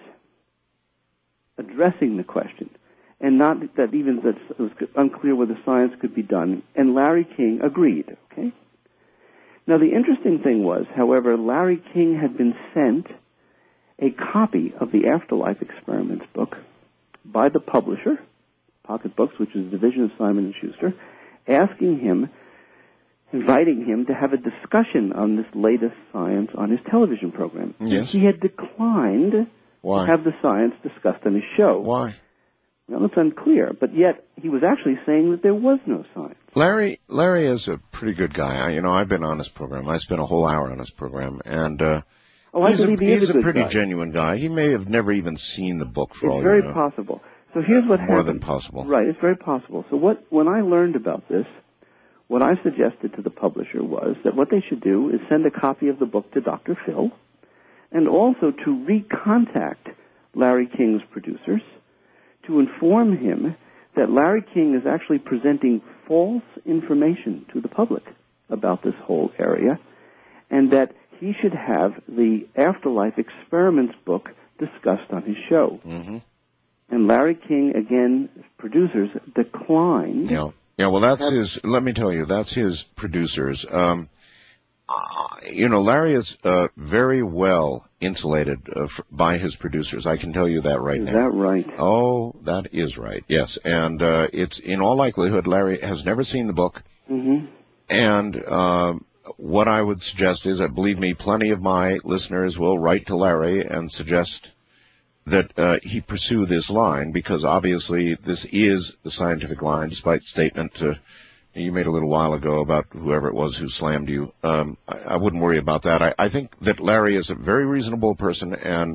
addressing the question, and not that even that it was unclear whether science could be done. And Larry King agreed. Okay. Now the interesting thing was, however, Larry King had been sent a copy of the Afterlife Experiments book by the publisher, Pocket Books, which is a division of Simon and Schuster, asking him, inviting him to have a discussion on this latest science on his television program. Yes. He had declined Why? to have the science discussed on his show. Why? Well, it's unclear, but yet he was actually saying that there was no science. Larry, Larry is a pretty good guy. I, you know, I've been on his program. I spent a whole hour on his program, and uh, Oh, I he's a, believe he is he's a a good pretty guy. genuine guy. He may have never even seen the book for It's all very you know. possible. So here's what More happened. than possible. Right, it's very possible. So what, when I learned about this, what I suggested to the publisher was that what they should do is send a copy of the book to Doctor Phil, and also to recontact Larry King's producers to inform him that Larry King is actually presenting false information to the public about this whole area, and that he should have the Afterlife Experiments book discussed on his show. Mm-hmm. And Larry King, again, producers, declined. Yeah, yeah. Well, that's his. Let me tell you, that's his producers. Um, uh, you know, Larry is uh, very well insulated uh, f- by his producers. I can tell you that right Is now. that right? Oh, that is right. Yes, and uh, it's in all likelihood Larry has never seen the book. Mm-hmm. And um, what I would suggest is that, believe me, plenty of my listeners will write to Larry and suggest that uh, he pursue this line, because obviously this is the scientific line, despite the statement uh, you made a little while ago about whoever it was who slammed you. Um, I, I wouldn't worry about that. I, I think that Larry is a very reasonable person, and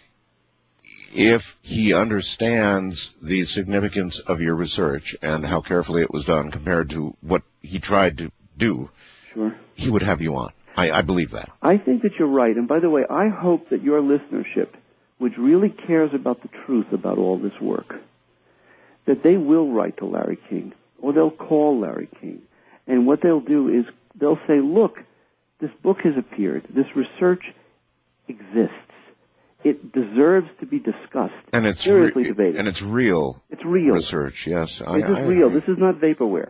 if he understands the significance of your research and how carefully it was done compared to what he tried to do, Sure. he would have you on. I, I believe that. I think that you're right. And by the way, I hope that your listenership, which really cares about the truth about all this work, that they will write to Larry King, or they'll call Larry King. And what they'll do is they'll say, look, this book has appeared. This research exists. It deserves to be discussed, And it's seriously re- debated. and it's real. It's real. Research, yes. I, This is I real. agree. This is not vaporware.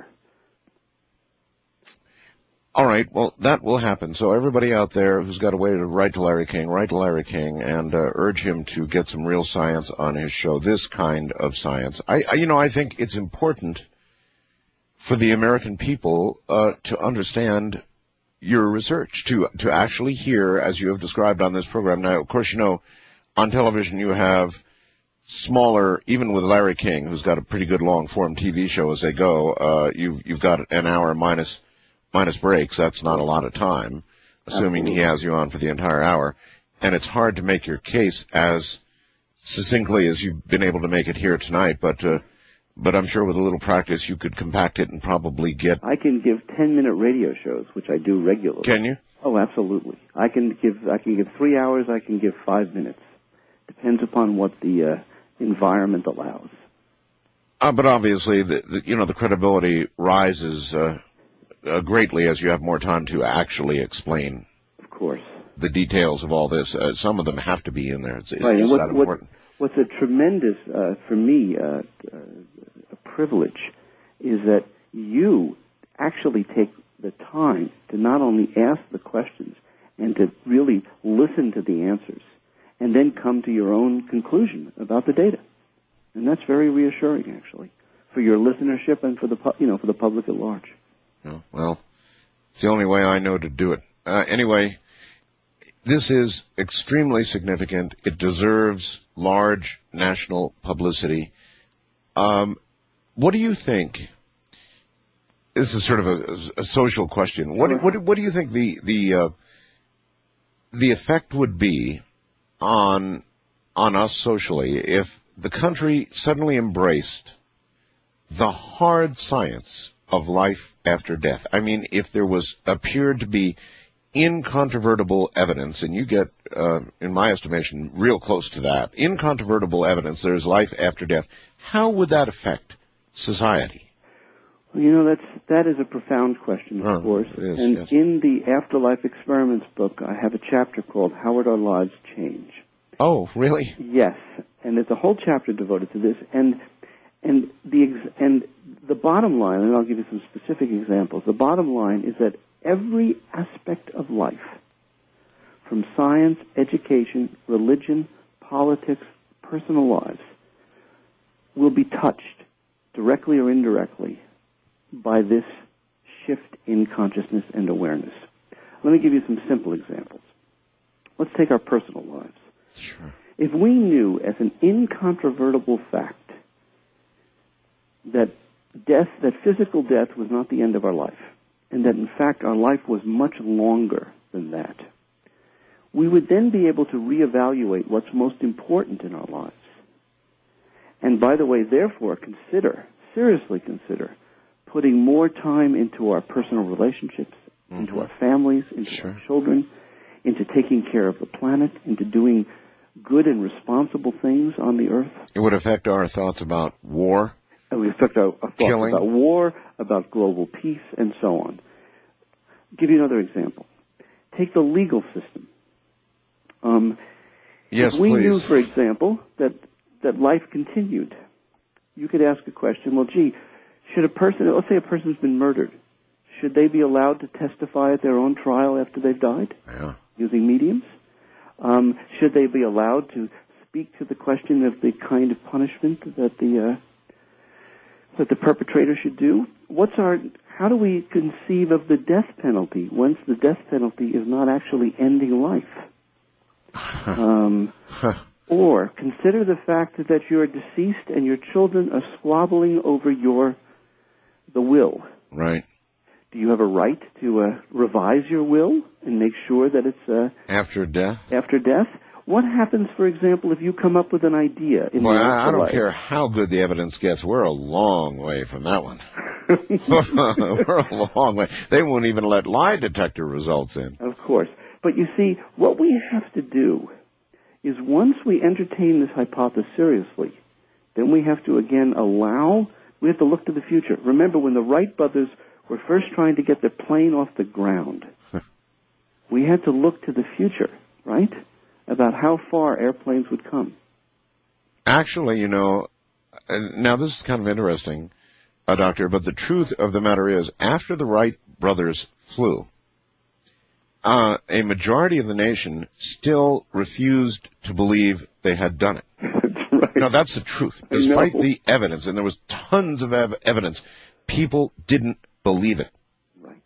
All right, well, that will happen. So everybody out there who's got a way to write to Larry King, write to Larry King and uh, urge him to get some real science on his show, this kind of science. I, I you know, I think it's important for the American people uh, to understand your research, to to actually hear, as you have described on this program. Now, of course, you know, on television you have smaller, even with Larry King, who's got a pretty good long-form T V show as they go, uh, you've you've got an hour minus minus breaks. That's not a lot of time, assuming Absolutely. he has you on for the entire hour. And it's hard to make your case as succinctly as you've been able to make it here tonight, but uh, but I'm sure with a little practice you could compact it and probably get... I can give ten-minute radio shows, which I do regularly. Can you? Oh, absolutely. I can give I can give three hours. I can give five minutes. Depends upon what the uh, environment allows. Uh, but obviously, the, the, you know, the credibility rises uh, uh, greatly as you have more time to actually explain. Of course. The details of all this. Uh, some of them have to be in there. It's, it's Right. And that what, what, important. what's a tremendous, uh, for me, uh, uh, a privilege is that you actually take the time to not only ask the questions and to really listen to the answers and then come to your own conclusion about the data. And that's very reassuring, actually, for your listenership and for the pu- you know for the public at large. Yeah, well, it's the only way I know to do it. Uh, anyway, this is extremely significant. It deserves large national publicity. Um, what do you think? This is sort of a, a social question. What, what, what do you think the the uh, the effect would be on on us socially if the country suddenly embraced the hard science of life after death? I mean, if there was appeared to be incontrovertible evidence, and you get, uh, in my estimation, real close to that, incontrovertible evidence there's life after death, how would that affect society? Well, you know, that's that is a profound question, of Oh, course. it is, and yes. in the Afterlife Experiments book, I have a chapter called "How Would Our Lives Change?" Oh, really? Yes, and it's a whole chapter devoted to this. And and the ex- and the bottom line, and I'll give you some specific examples. The bottom line is that every aspect of life, from science, education, religion, politics, personal lives, will be touched directly or indirectly by this shift in consciousness and awareness. Let me give you some simple examples. Let's take our personal lives. Sure. If we knew as an incontrovertible fact that death, that physical death was not the end of our life, and that in fact our life was much longer than that, we would then be able to reevaluate what's most important in our lives. And by the way, therefore, consider, seriously consider, putting more time into our personal relationships, mm-hmm. into our families, into sure. our children, into taking care of the planet, into doing good and responsible things on the earth. It would affect our thoughts about war. It would affect our, our thoughts Killing. about war, about global peace, and so on. I'll give you another example. Take the legal system. Um, yes, if we please. knew, for example, that that life continued, you could ask a question, well, gee, should a person, let's say a person's been murdered, should they be allowed to testify at their own trial after they've died? Yeah. Using mediums? Um, should they be allowed to speak to the question of the kind of punishment that the uh, that the perpetrator should do? What's our, how do we conceive of the death penalty once the death penalty is not actually ending life? um, or consider the fact that you're deceased and your children are squabbling over your the will. Right. Do you have a right to uh, revise your will and make sure that it's uh, after death? After death. What happens, for example, if you come up with an idea in Boy, the I, I don't life? care how good the evidence gets. We're a long way from that one. We're a long way. They won't even let lie detector results in. Of course. But you see, what we have to do is once we entertain this hypothesis seriously, then we have to again allow, we have to look to the future. Remember, when the Wright brothers were first trying to get their plane off the ground, we had to look to the future, right? About how far airplanes would come. Actually, you know, now this is kind of interesting, uh, Doctor, but the truth of the matter is, after the Wright brothers flew, uh, a majority of the nation still refused to believe they had done it. That's right. No, that's the truth. Despite the evidence, and there was tons of ev- evidence, people didn't believe it. Right.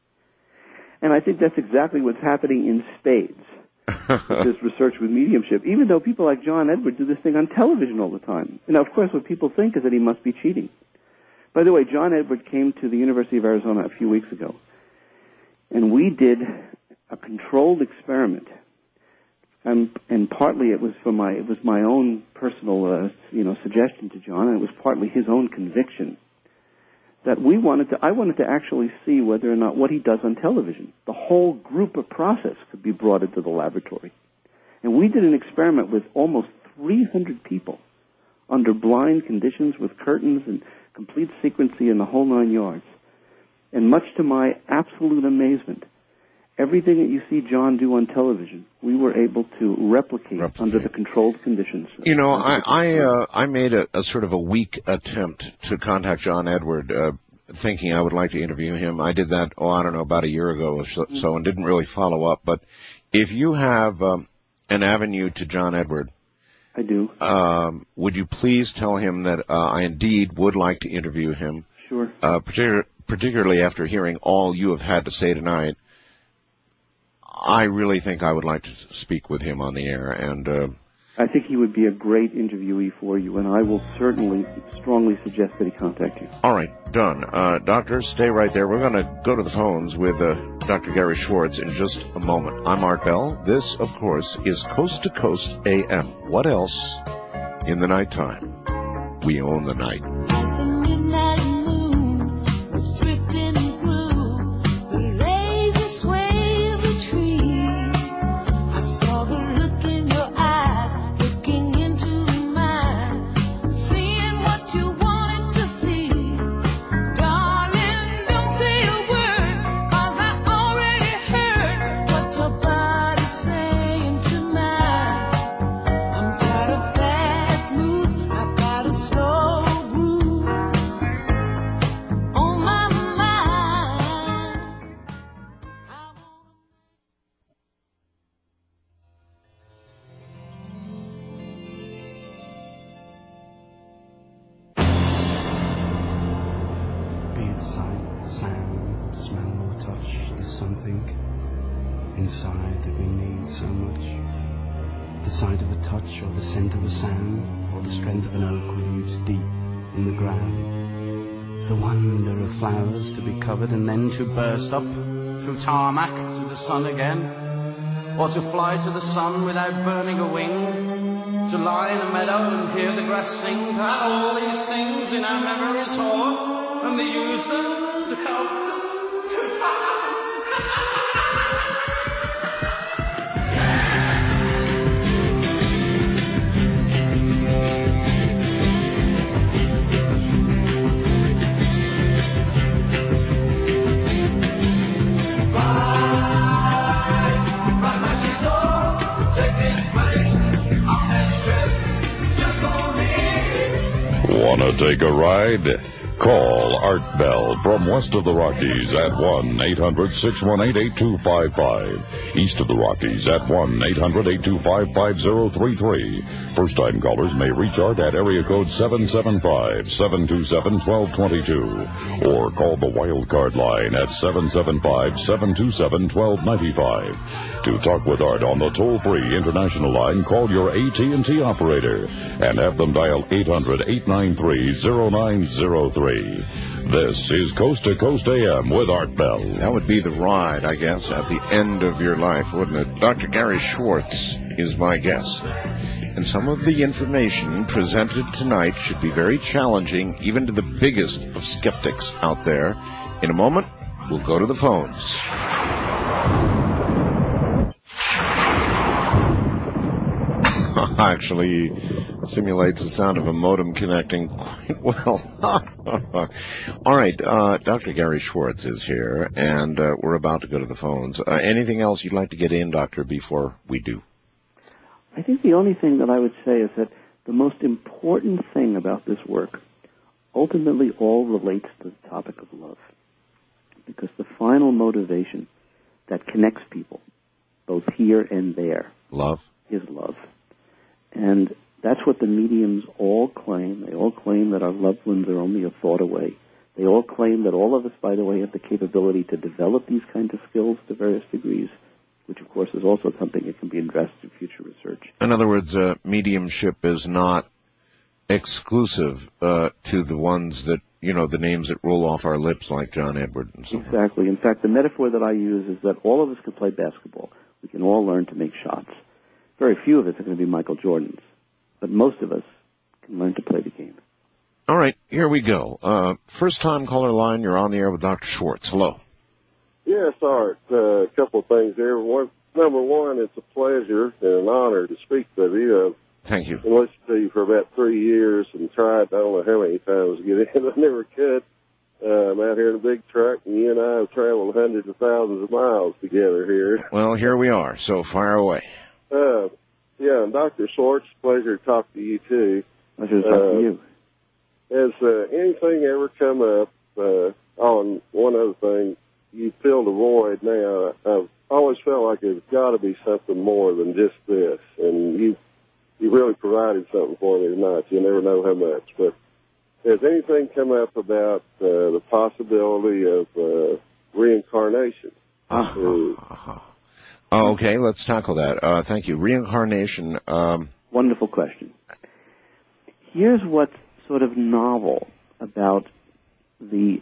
And I think that's exactly what's happening in spades. This research with mediumship, even though people like John Edward do this thing on television all the time. Now, of course, what people think is that he must be cheating. By the way, John Edward came to the University of Arizona a few weeks ago, and we did a controlled experiment. And, and partly it was for my, it was my own personal, uh, you know, suggestion to John, and it was partly his own conviction that we wanted to, I wanted to actually see whether or not what he does on television, the whole group of process could be brought into the laboratory. And we did an experiment with almost three hundred people under blind conditions with curtains and complete secrecy in the whole nine yards. And much to my absolute amazement, everything that you see John do on television, we were able to replicate, replicate. under the controlled conditions. You know, I I, uh, I made a, a sort of a weak attempt to contact John Edward, uh, thinking I would like to interview him. I did that, oh, I don't know, about a year ago or so, so and didn't really follow up. But if you have um, an avenue to John Edward, I do. Um, would you please tell him that uh, I indeed would like to interview him? Sure. Uh, particular, particularly after hearing all you have had to say tonight. I really think I would like to speak with him on the air, and uh, I think he would be a great interviewee for you, and I will certainly strongly suggest that he contact you. All right, done. Uh, doctor, stay right there. We're going to go to the phones with uh, Doctor Gary Schwartz in just a moment. I'm Art Bell. This, of course, is Coast to Coast A M. What else in the nighttime? We own the night. Inside that we need so much. The sight of a touch, or the scent of a sound, or the strength of an oak with roots deep in the ground. The wonder of flowers to be covered and then to burst up through tarmac to the sun again, or to fly to the sun without burning a wing, to lie in a meadow and hear the grass sing, to have all these things in our memories stored, and they use them to help us to Want to take a ride? Call Art Bell from west of the Rockies at one eight hundred six one eight eight two five five. East of the Rockies at one eight hundred eight two five five zero three three. First-time callers may reach Art at area code seven seven five, seven two seven, one two two two. Or call the wild card line at seven seven five, seven two seven, one two nine five. To talk with Art on the toll-free international line, call your A T and T operator and have them dial eight hundred, eight nine three, zero nine zero three. This is Coast to Coast A M with Art Bell. That would be the ride, I guess, at the end of your life, wouldn't it? Doctor Gary Schwartz is my guest. And some of the information presented tonight should be very challenging, even to the biggest of skeptics out there. In a moment, we'll go to the phones. Actually simulates the sound of a modem connecting quite well. All right, uh, Doctor Gary Schwartz is here, and uh, we're about to go to the phones. Uh, anything else you'd like to get in, Doctor, before we do? I think the only thing that I would say is that the most important thing about this work ultimately all relates to the topic of love, because the final motivation that connects people, both here and there, love, is love. And that's what the mediums all claim. They all claim that our loved ones are only a thought away. They all claim that all of us, by the way, have the capability to develop these kinds of skills to various degrees, which, of course, is also something that can be addressed in future research. In other words, uh, mediumship is not exclusive uh, to the ones that, you know, the names that roll off our lips like John Edward and so on. Exactly. In fact, the metaphor that I use is that all of us can play basketball. We can all learn to make shots. Very few of us are going to be Michael Jordans, but most of us can learn to play the game. All right, here we go. Uh, first-time caller line, you're on the air with Doctor Schwartz. Hello. Yes, Art. Uh, a couple of things there. One, number one, it's a pleasure and an honor to speak with you. Uh, Thank you. I've been listening to you for about three years and tried, I don't know how many times to get in. I never could. Uh, I'm out here in a big truck, and you and I have traveled hundreds of thousands of miles together here. Well, here we are, so fire away. Uh, yeah, and Doctor Schwartz, pleasure to talk to you, too. Pleasure to talk uh, to you. Has uh, anything ever come up uh, on one other thing? You filled a void now. I've always felt like there's got to be something more than just this, and you you really provided something for me tonight. You never know how much. But has anything come up about uh, the possibility of uh, reincarnation? Uh-huh. Uh-huh. Oh, okay, let's tackle that. Uh, thank you. Reincarnation. Um... Wonderful question. Here's what's sort of novel about the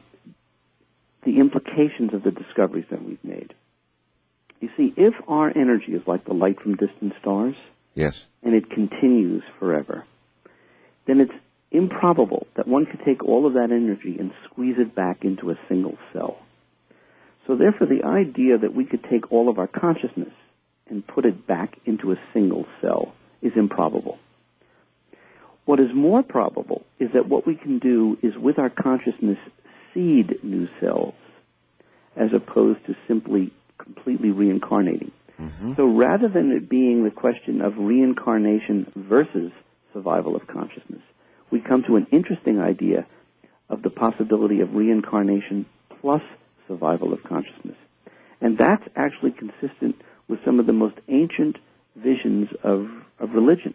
the implications of the discoveries that we've made. You see, if our energy is like the light from distant stars, yes, and it continues forever, then it's improbable that one could take all of that energy and squeeze it back into a single cell. So therefore, the idea that we could take all of our consciousness and put it back into a single cell is improbable. What is more probable is that what we can do is, with our consciousness, seed new cells, as opposed to simply completely reincarnating. Mm-hmm. So rather than it being the question of reincarnation versus survival of consciousness, we come to an interesting idea of the possibility of reincarnation plus survival of consciousness. And that's actually consistent with some of the most ancient visions of, of religion,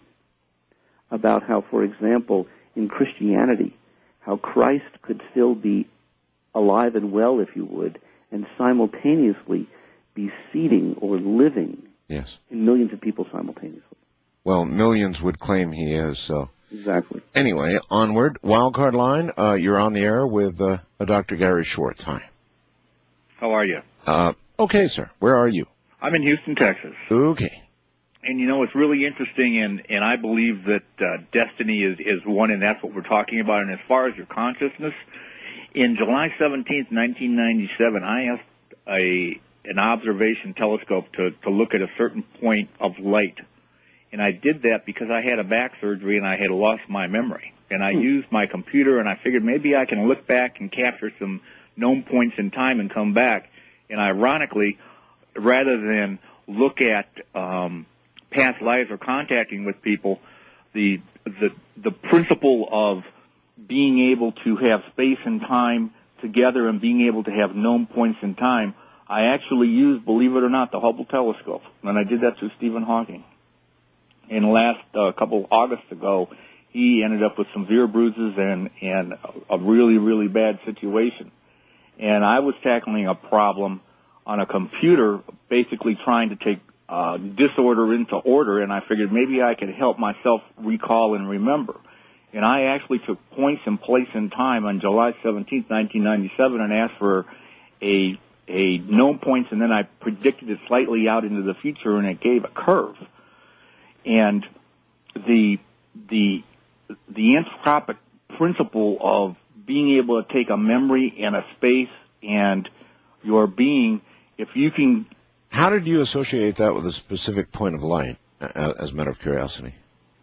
about how, for example, in Christianity, how Christ could still be alive and well, if you would, and simultaneously be seeding or living yes. in millions of people simultaneously. Well, millions would claim he is, so. Exactly. Anyway, onward. Wildcard line, uh, you're on the air with uh, Doctor Gary Schwartz. Hi. How are you? Uh, okay, sir. Where are you? I'm in Houston, Texas. Okay. And, you know, it's really interesting, and, and I believe that uh, destiny is, is one, and that's what we're talking about. And as far as your consciousness, in July seventeenth, nineteen ninety-seven, I asked a an observation telescope to, to look at a certain point of light. And I did that because I had a back surgery and I had lost my memory. And I hmm. used my computer, and I figured maybe I can look back and capture some known points in time and come back. And ironically, rather than look at um, past lives or contacting with people, the the the principle of being able to have space and time together and being able to have known points in time, I actually used, believe it or not, the Hubble telescope, and I did that through Stephen Hawking. And last uh, couple Augusts ago, he ended up with some severe bruises and and a really really bad situation. And I was tackling a problem on a computer, basically trying to take uh, disorder into order, and I figured maybe I could help myself recall and remember. And I actually took points in place and time on July seventeenth, nineteen ninety-seven, and asked for a a known points, and then I predicted it slightly out into the future, and it gave a curve. And the the the anthropic principle of being able to take a memory and a space and your being, if you can... How did you associate that with a specific point of light, as a matter of curiosity?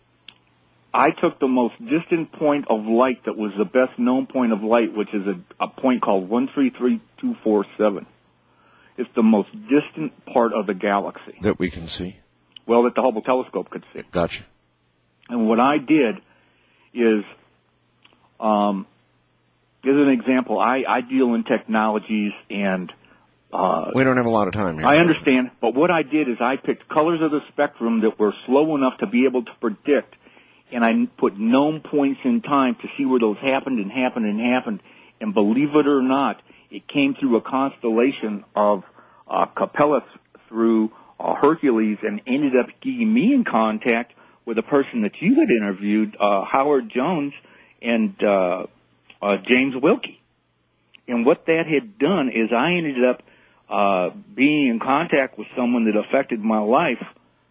I took the most distant point of light that was the best known point of light, which is a, a point called one three three two four seven. It's the most distant part of the galaxy. That we can see? Well, that the Hubble telescope could see. Gotcha. And what I did is, um, as an example, I, I deal in technologies and... Uh, we don't have a lot of time here. I understand, but what I did is I picked colors of the spectrum that were slow enough to be able to predict, and I put known points in time to see where those happened and happened and happened. And believe it or not, it came through a constellation of uh, Capella through uh, Hercules, and ended up getting me in contact with a person that you had interviewed, uh, Howard Jones and uh, uh, James Wilkie. And what that had done is I ended up uh, being in contact with someone that affected my life.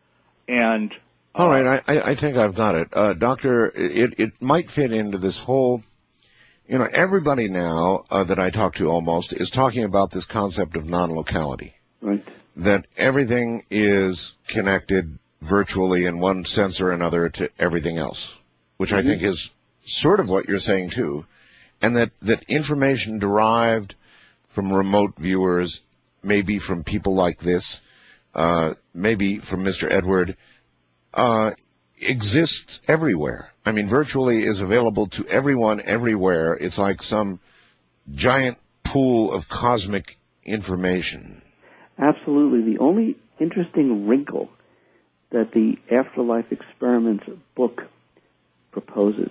And uh, all right, I, I think I've got it, uh, Doctor. It it might fit into this whole. You know, everybody now uh, that I talk to almost is talking about this concept of non-locality. Right. That everything is connected virtually in one sense or another to everything else, which mm-hmm. I think is sort of what you're saying too, and that, that information derived from remote viewers, maybe from people like this, uh, maybe from Mister Edward, uh, exists everywhere. I mean, virtually is available to everyone everywhere. It's like some giant pool of cosmic information. Absolutely. The only interesting wrinkle that the Afterlife Experiments book proposes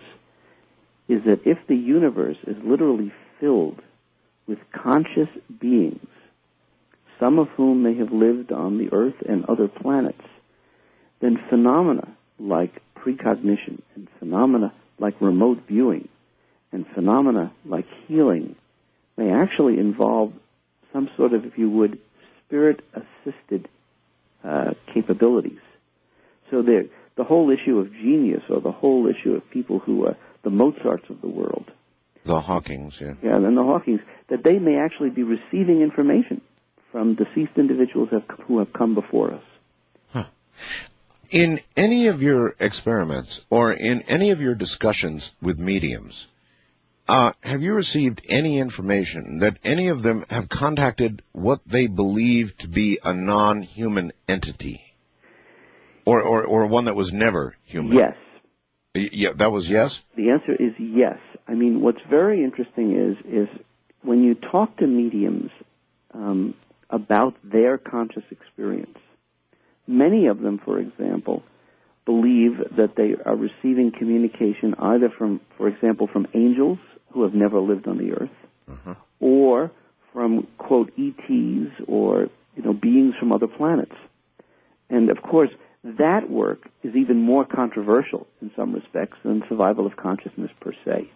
is that if the universe is literally filled with conscious beings, some of whom may have lived on the Earth and other planets, then phenomena like precognition and phenomena like remote viewing and phenomena like healing may actually involve some sort of, if you would, spirit-assisted uh, capabilities. So the the whole issue of genius, or the whole issue of people who are the Mozarts of the world, the Hawkings, yeah, yeah, and the Hawkings, that they may actually be receiving information from deceased individuals have, who have come before us. Huh. In any of your experiments or in any of your discussions with mediums, uh, have you received any information that any of them have contacted what they believe to be a non-human entity? Or, or, or one that was never human? Yes. Yeah, that was yes? The answer is yes. I mean, what's very interesting is, is when you talk to mediums um, about their conscious experience, many of them, for example, believe that they are receiving communication either from, for example, from angels who have never lived on the earth, uh-huh. or from, quote, E Ts, or, you know, beings from other planets. And, of course, that work is even more controversial in some respects than survival of consciousness per se.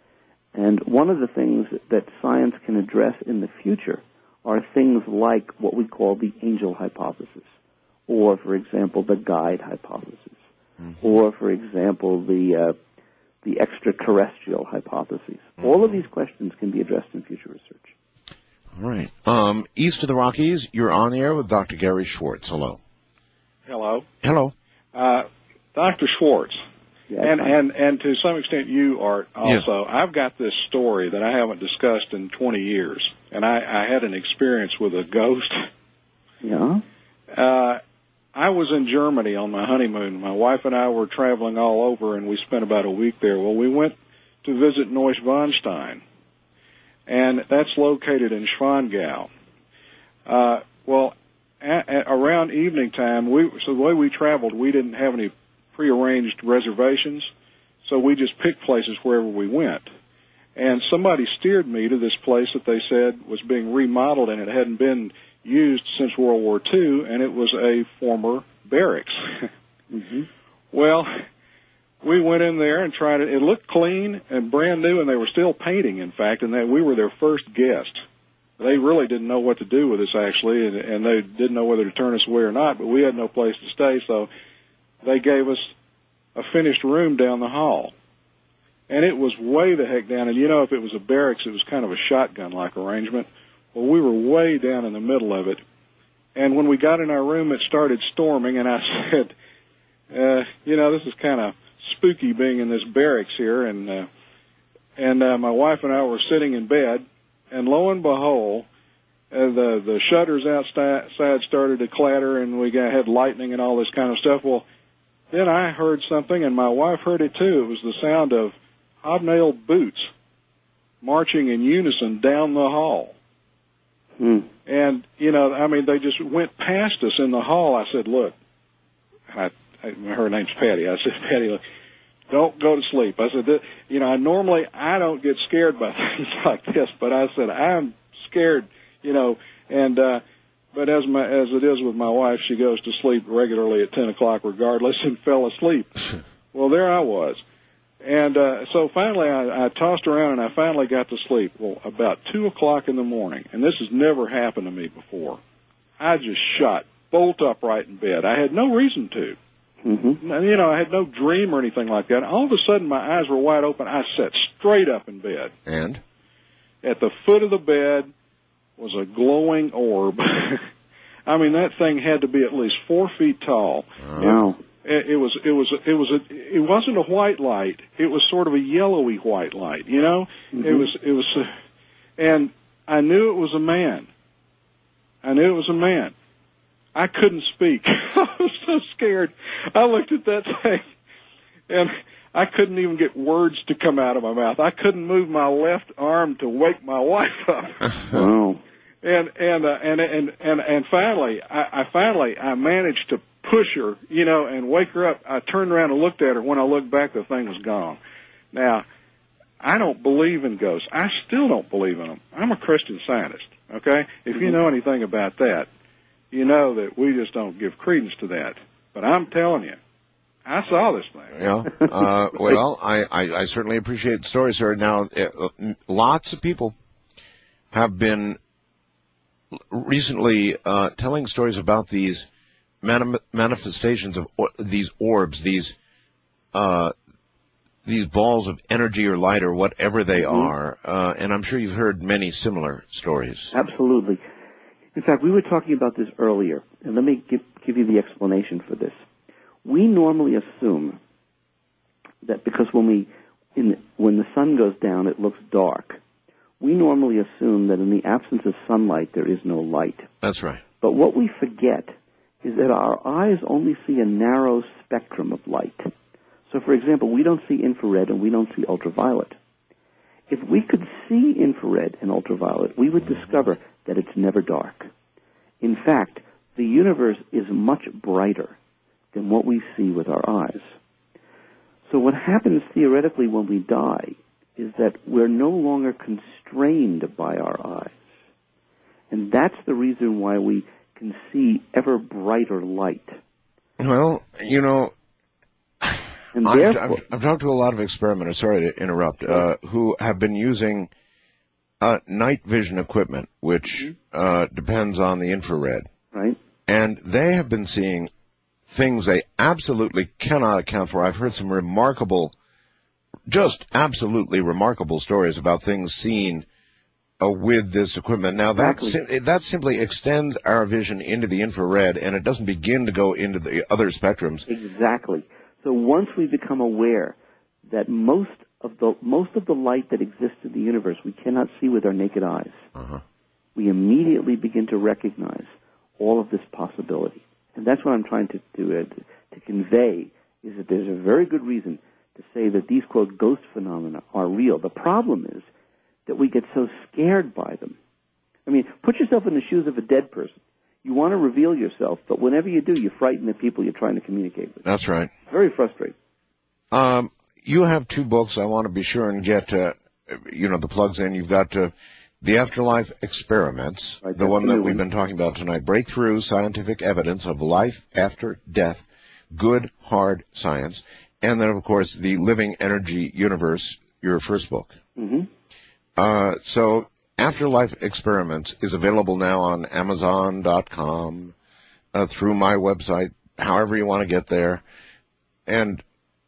And one of the things that science can address in the future are things like what we call the angel hypothesis, or, for example, the guide hypothesis, Mm-hmm. or, for example, the uh, the extraterrestrial hypotheses. Mm-hmm. All of these questions can be addressed in future research. All right. Um, east of the Rockies, you're on the air with Doctor Gary Schwartz. Hello. Hello. Hello. Uh, Doctor Schwartz. Yes, and, hi. and, and to some extent you, Art, also. Yes. I've got this story that I haven't discussed in twenty years, and I, I had an experience with a ghost. Yeah? Uh, I was in Germany on my honeymoon. My wife and I were traveling all over, and we spent about a week there. Well, we went to visit Neuschwanstein, and that's located in Schwangau. Uh, well, at, at around evening time, we, so the way we traveled, we didn't have any prearranged reservations, so we just picked places wherever we went. And somebody steered me to this place that they said was being remodeled, and it hadn't been used since World War Two, and it was a former barracks. Mm-hmm. Well, we went in there and tried it. It looked clean and brand new, and they were still painting, in fact, and that we were their first guest. They really didn't know what to do with us, actually, and, and they didn't know whether to turn us away or not, but we had no place to stay, so they gave us a finished room down the hall. And it was way the heck down, and you know, if it was a barracks, it was kind of a shotgun-like arrangement. Well, we were way down in the middle of it. And when we got in our room, it started storming, and I said, uh, you know, this is kind of spooky being in this barracks here. And uh, and uh, my wife and I were sitting in bed, and lo and behold, uh, the, the shutters outside started to clatter, and we got, had lightning and all this kind of stuff. Well, then I heard something, and my wife heard it too. It was the sound of hobnailed boots marching in unison down the hall. Hmm. And, you know, I mean, they just went past us in the hall. I said, look, I, I, her name's Patty. I said, Patty, look, don't go to sleep. I said, that, you know, I normally I don't get scared by things like this, but I said, I'm scared, you know, and, uh, but as my, as it is with my wife, she goes to sleep regularly at ten o'clock regardless and fell asleep. Well, there I was. And uh, so finally I, I tossed around and I finally got to sleep. Well, about two o'clock in the morning, and this has never happened to me before, I just shot bolt upright in bed. I had no reason to. Mm-hmm. You know, I had no dream or anything like that. All of a sudden my eyes were wide open. I sat straight up in bed. And? At the foot of the bed was a glowing orb. I mean, that thing had to be at least four feet tall. Wow. It, it was, it was, it was a, it wasn't a white light. It was sort of a yellowy white light, you know? Mm-hmm. It was, it was, uh, and I knew it was a man. I knew it was a man. I couldn't speak. I was so scared. I looked at that thing, and I couldn't even get words to come out of my mouth. I couldn't move my left arm to wake my wife up. Wow. And and uh, and and and and finally, I, I finally I managed to push her, you know, and wake her up. I turned around and looked at her. When I looked back, the thing was gone. Now, I don't believe in ghosts. I still don't believe in them. I'm a Christian Scientist. Okay, if you know anything about that, you know that we just don't give credence to that. But I'm telling you, I saw this thing. Yeah. Uh, well, I, I, I certainly appreciate the story, sir. Now, uh, lots of people have been recently uh, telling stories about these mani- manifestations of or- these orbs, these uh, these balls of energy or light or whatever they Mm-hmm. are. Uh, and I'm sure you've heard many similar stories. Absolutely. In fact, we were talking about this earlier, and let me give, give you the explanation for this. We normally assume that because when we, in, when the sun goes down, it looks dark. We normally assume that in the absence of sunlight, there is no light. That's right. But what we forget is that our eyes only see a narrow spectrum of light. So, for example, we don't see infrared and we don't see ultraviolet. If we could see infrared and ultraviolet, we would discover that it's never dark. In fact, the universe is much brighter than what we see with our eyes. So what happens theoretically when we die is that we're no longer constrained by our eyes. And that's the reason why we can see ever brighter light. Well, you know, And I've, therefore, I've, I've talked to a lot of experimenters, sorry to interrupt, uh, who have been using uh, night vision equipment, which uh, depends on the infrared. right? And they have been seeing things they absolutely cannot account for. I've heard some remarkable, just absolutely remarkable stories about things seen uh, with this equipment. Now, that, Exactly. sim- that simply extends our vision into the infrared, and it doesn't begin to go into the other spectrums. Exactly. So once we become aware that most of the most of the light that exists in the universe we cannot see with our naked eyes, Uh-huh. we immediately begin to recognize all of this possibility. And that's what I'm trying to to, uh, to convey, is that there's a very good reason to say that these, quote, ghost phenomena are real. The problem is that we get so scared by them. I mean, put yourself in the shoes of a dead person. You want to reveal yourself, but whenever you do, you frighten the people you're trying to communicate with. That's right. Very frustrating. Um, you have two books. I want to be sure and get, uh, you know, the plugs in. You've got uh, The Afterlife Experiments, Right, the that's one the that new we've one. been talking about tonight. Breakthrough Scientific Evidence of Life After Death, Good Hard Science. And then, of course, The Living Energy Universe, your first book. Mm-hmm. Uh, so Afterlife Experiments is available now on Amazon dot com, uh, through my website, however you want to get there. And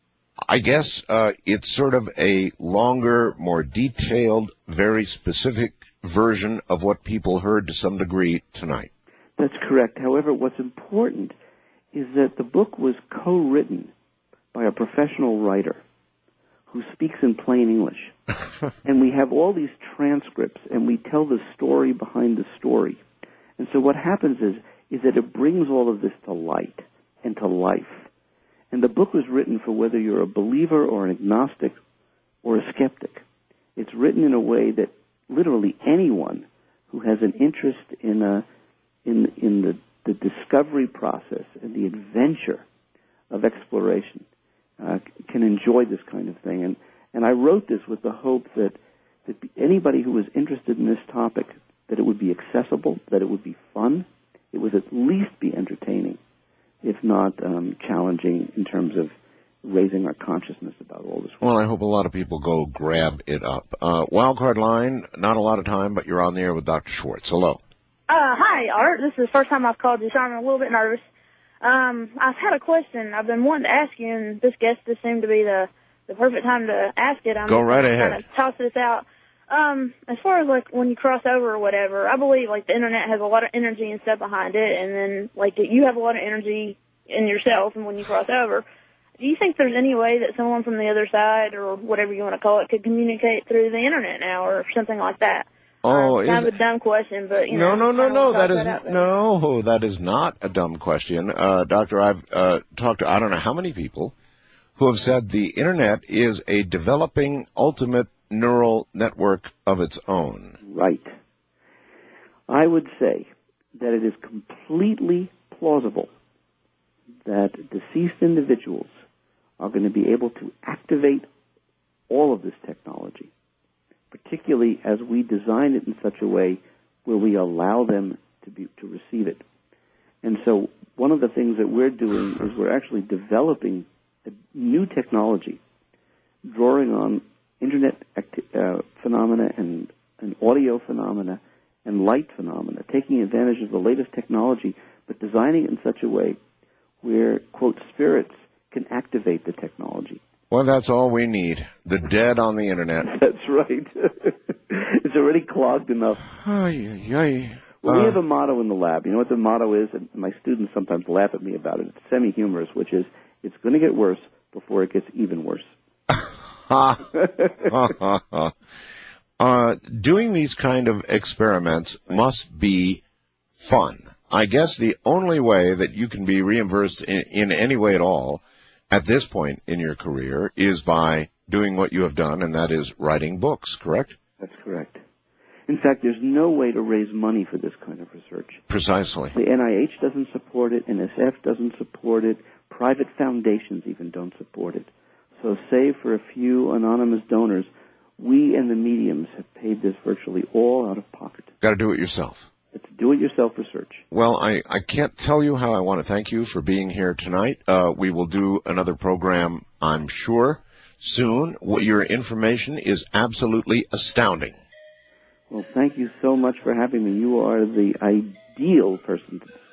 I guess uh, it's sort of a longer, more detailed, very specific version of what people heard to some degree tonight. That's correct. However, what's important is that the book was co-written by a professional writer who speaks in plain English. And we have all these transcripts, and we tell the story behind the story. And so what happens is, is that it brings all of this to light and to life. And the book was written for whether you're a believer or an agnostic or a skeptic. It's written in a way that literally anyone who has an interest in a, in in the, the discovery process and the adventure of exploration uh, can enjoy this kind of thing. And and I wrote this with the hope that that anybody who was interested in this topic, that it would be accessible, that it would be fun, it would at least be entertaining, if not um, challenging in terms of raising our consciousness about all this. Well, I hope a lot of people go grab it up. Uh, wildcard line, not a lot of time, but you're on the air with Doctor Schwartz. Hello. Uh, hi, Art. This is the first time I've called you, so I'm a little bit nervous. Um, I've had a question I've been wanting to ask you, and this guest just seemed to be the, the perfect time to ask it. I'm Go right gonna ahead. Kind of toss this out. Um, as far as like when you cross over or whatever, I believe like the internet has a lot of energy and stuff behind it, and then like you have a lot of energy in yourself, and when you cross over, do you think there's any way that someone from the other side, or whatever you want to call it, could communicate through the internet now, or something like that? Oh, um, is kind it? of a dumb question, but you No, know. no, no, kinda no. wanna That toss is out there. no. That is not a dumb question, uh, Doctor. I've uh, talked to I don't know how many people who have said the internet is a developing ultimate neural network of its own. Right. I would say that it is completely plausible that deceased individuals are going to be able to activate all of this technology, particularly as we design it in such a way where we allow them to be to receive it. And so one of the things that we're doing is we're actually developing a new technology, drawing on internet acti- uh, phenomena and, and audio phenomena and light phenomena, taking advantage of the latest technology, but designing it in such a way where, quote, spirits can activate the technology. Well, that's all we need. The dead on the internet. That's right. It's already clogged enough. Ay, ay, ay. Well, we Uh, have a motto in the lab. You know what the motto is? And my students sometimes laugh at me about it. It's semi-humorous, which is, it's going to get worse before it gets even worse. Ha. Ha, ha, ha. Uh, doing these kind of experiments must be fun. I guess the only way that you can be reimbursed in, in any way at all at this point in your career is by doing what you have done, and that is writing books, correct? That's correct. In fact, there's no way to raise money for this kind of research. Precisely. The N I H doesn't support it, N S F doesn't support it, private foundations even don't support it. So save for a few anonymous donors, we and the mediums have paid this virtually all out of pocket. Got to do it yourself. It's do-it-yourself research. Well, I, I can't tell you how I want to thank you for being here tonight. Uh, we will do another program, I'm sure, soon. What your information is absolutely astounding. Well, thank you so much for having me. You are the ideal person to discuss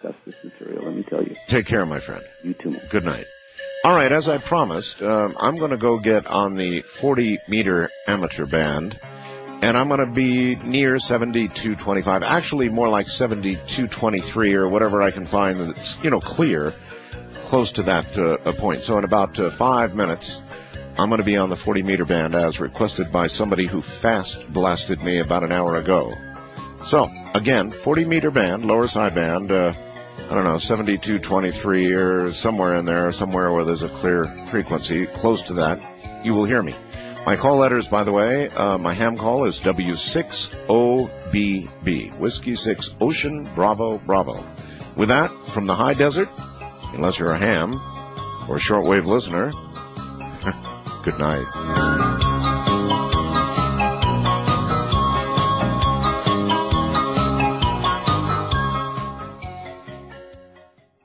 discuss this material, let me tell you. Take care, my friend. You too. Good night. All right, as I promised, um, I'm going to go get on the forty meter amateur band, and I'm going to be near seventy-two twenty-five, actually more like seventy-two twenty-three or whatever I can find that's, you know, clear, close to that uh, point. So in about uh, five minutes, I'm going to be on the forty meter band as requested by somebody who fast blasted me about an hour ago. So, again, forty meter band, lower side band, uh, I don't know, seventy-two twenty-three or somewhere in there, somewhere where there's a clear frequency, close to that, you will hear me. My call letters, by the way, uh, my ham call is W six O B B, Whiskey six Ocean Bravo Bravo. With that, from the high desert, unless you're a ham or a shortwave listener, good night.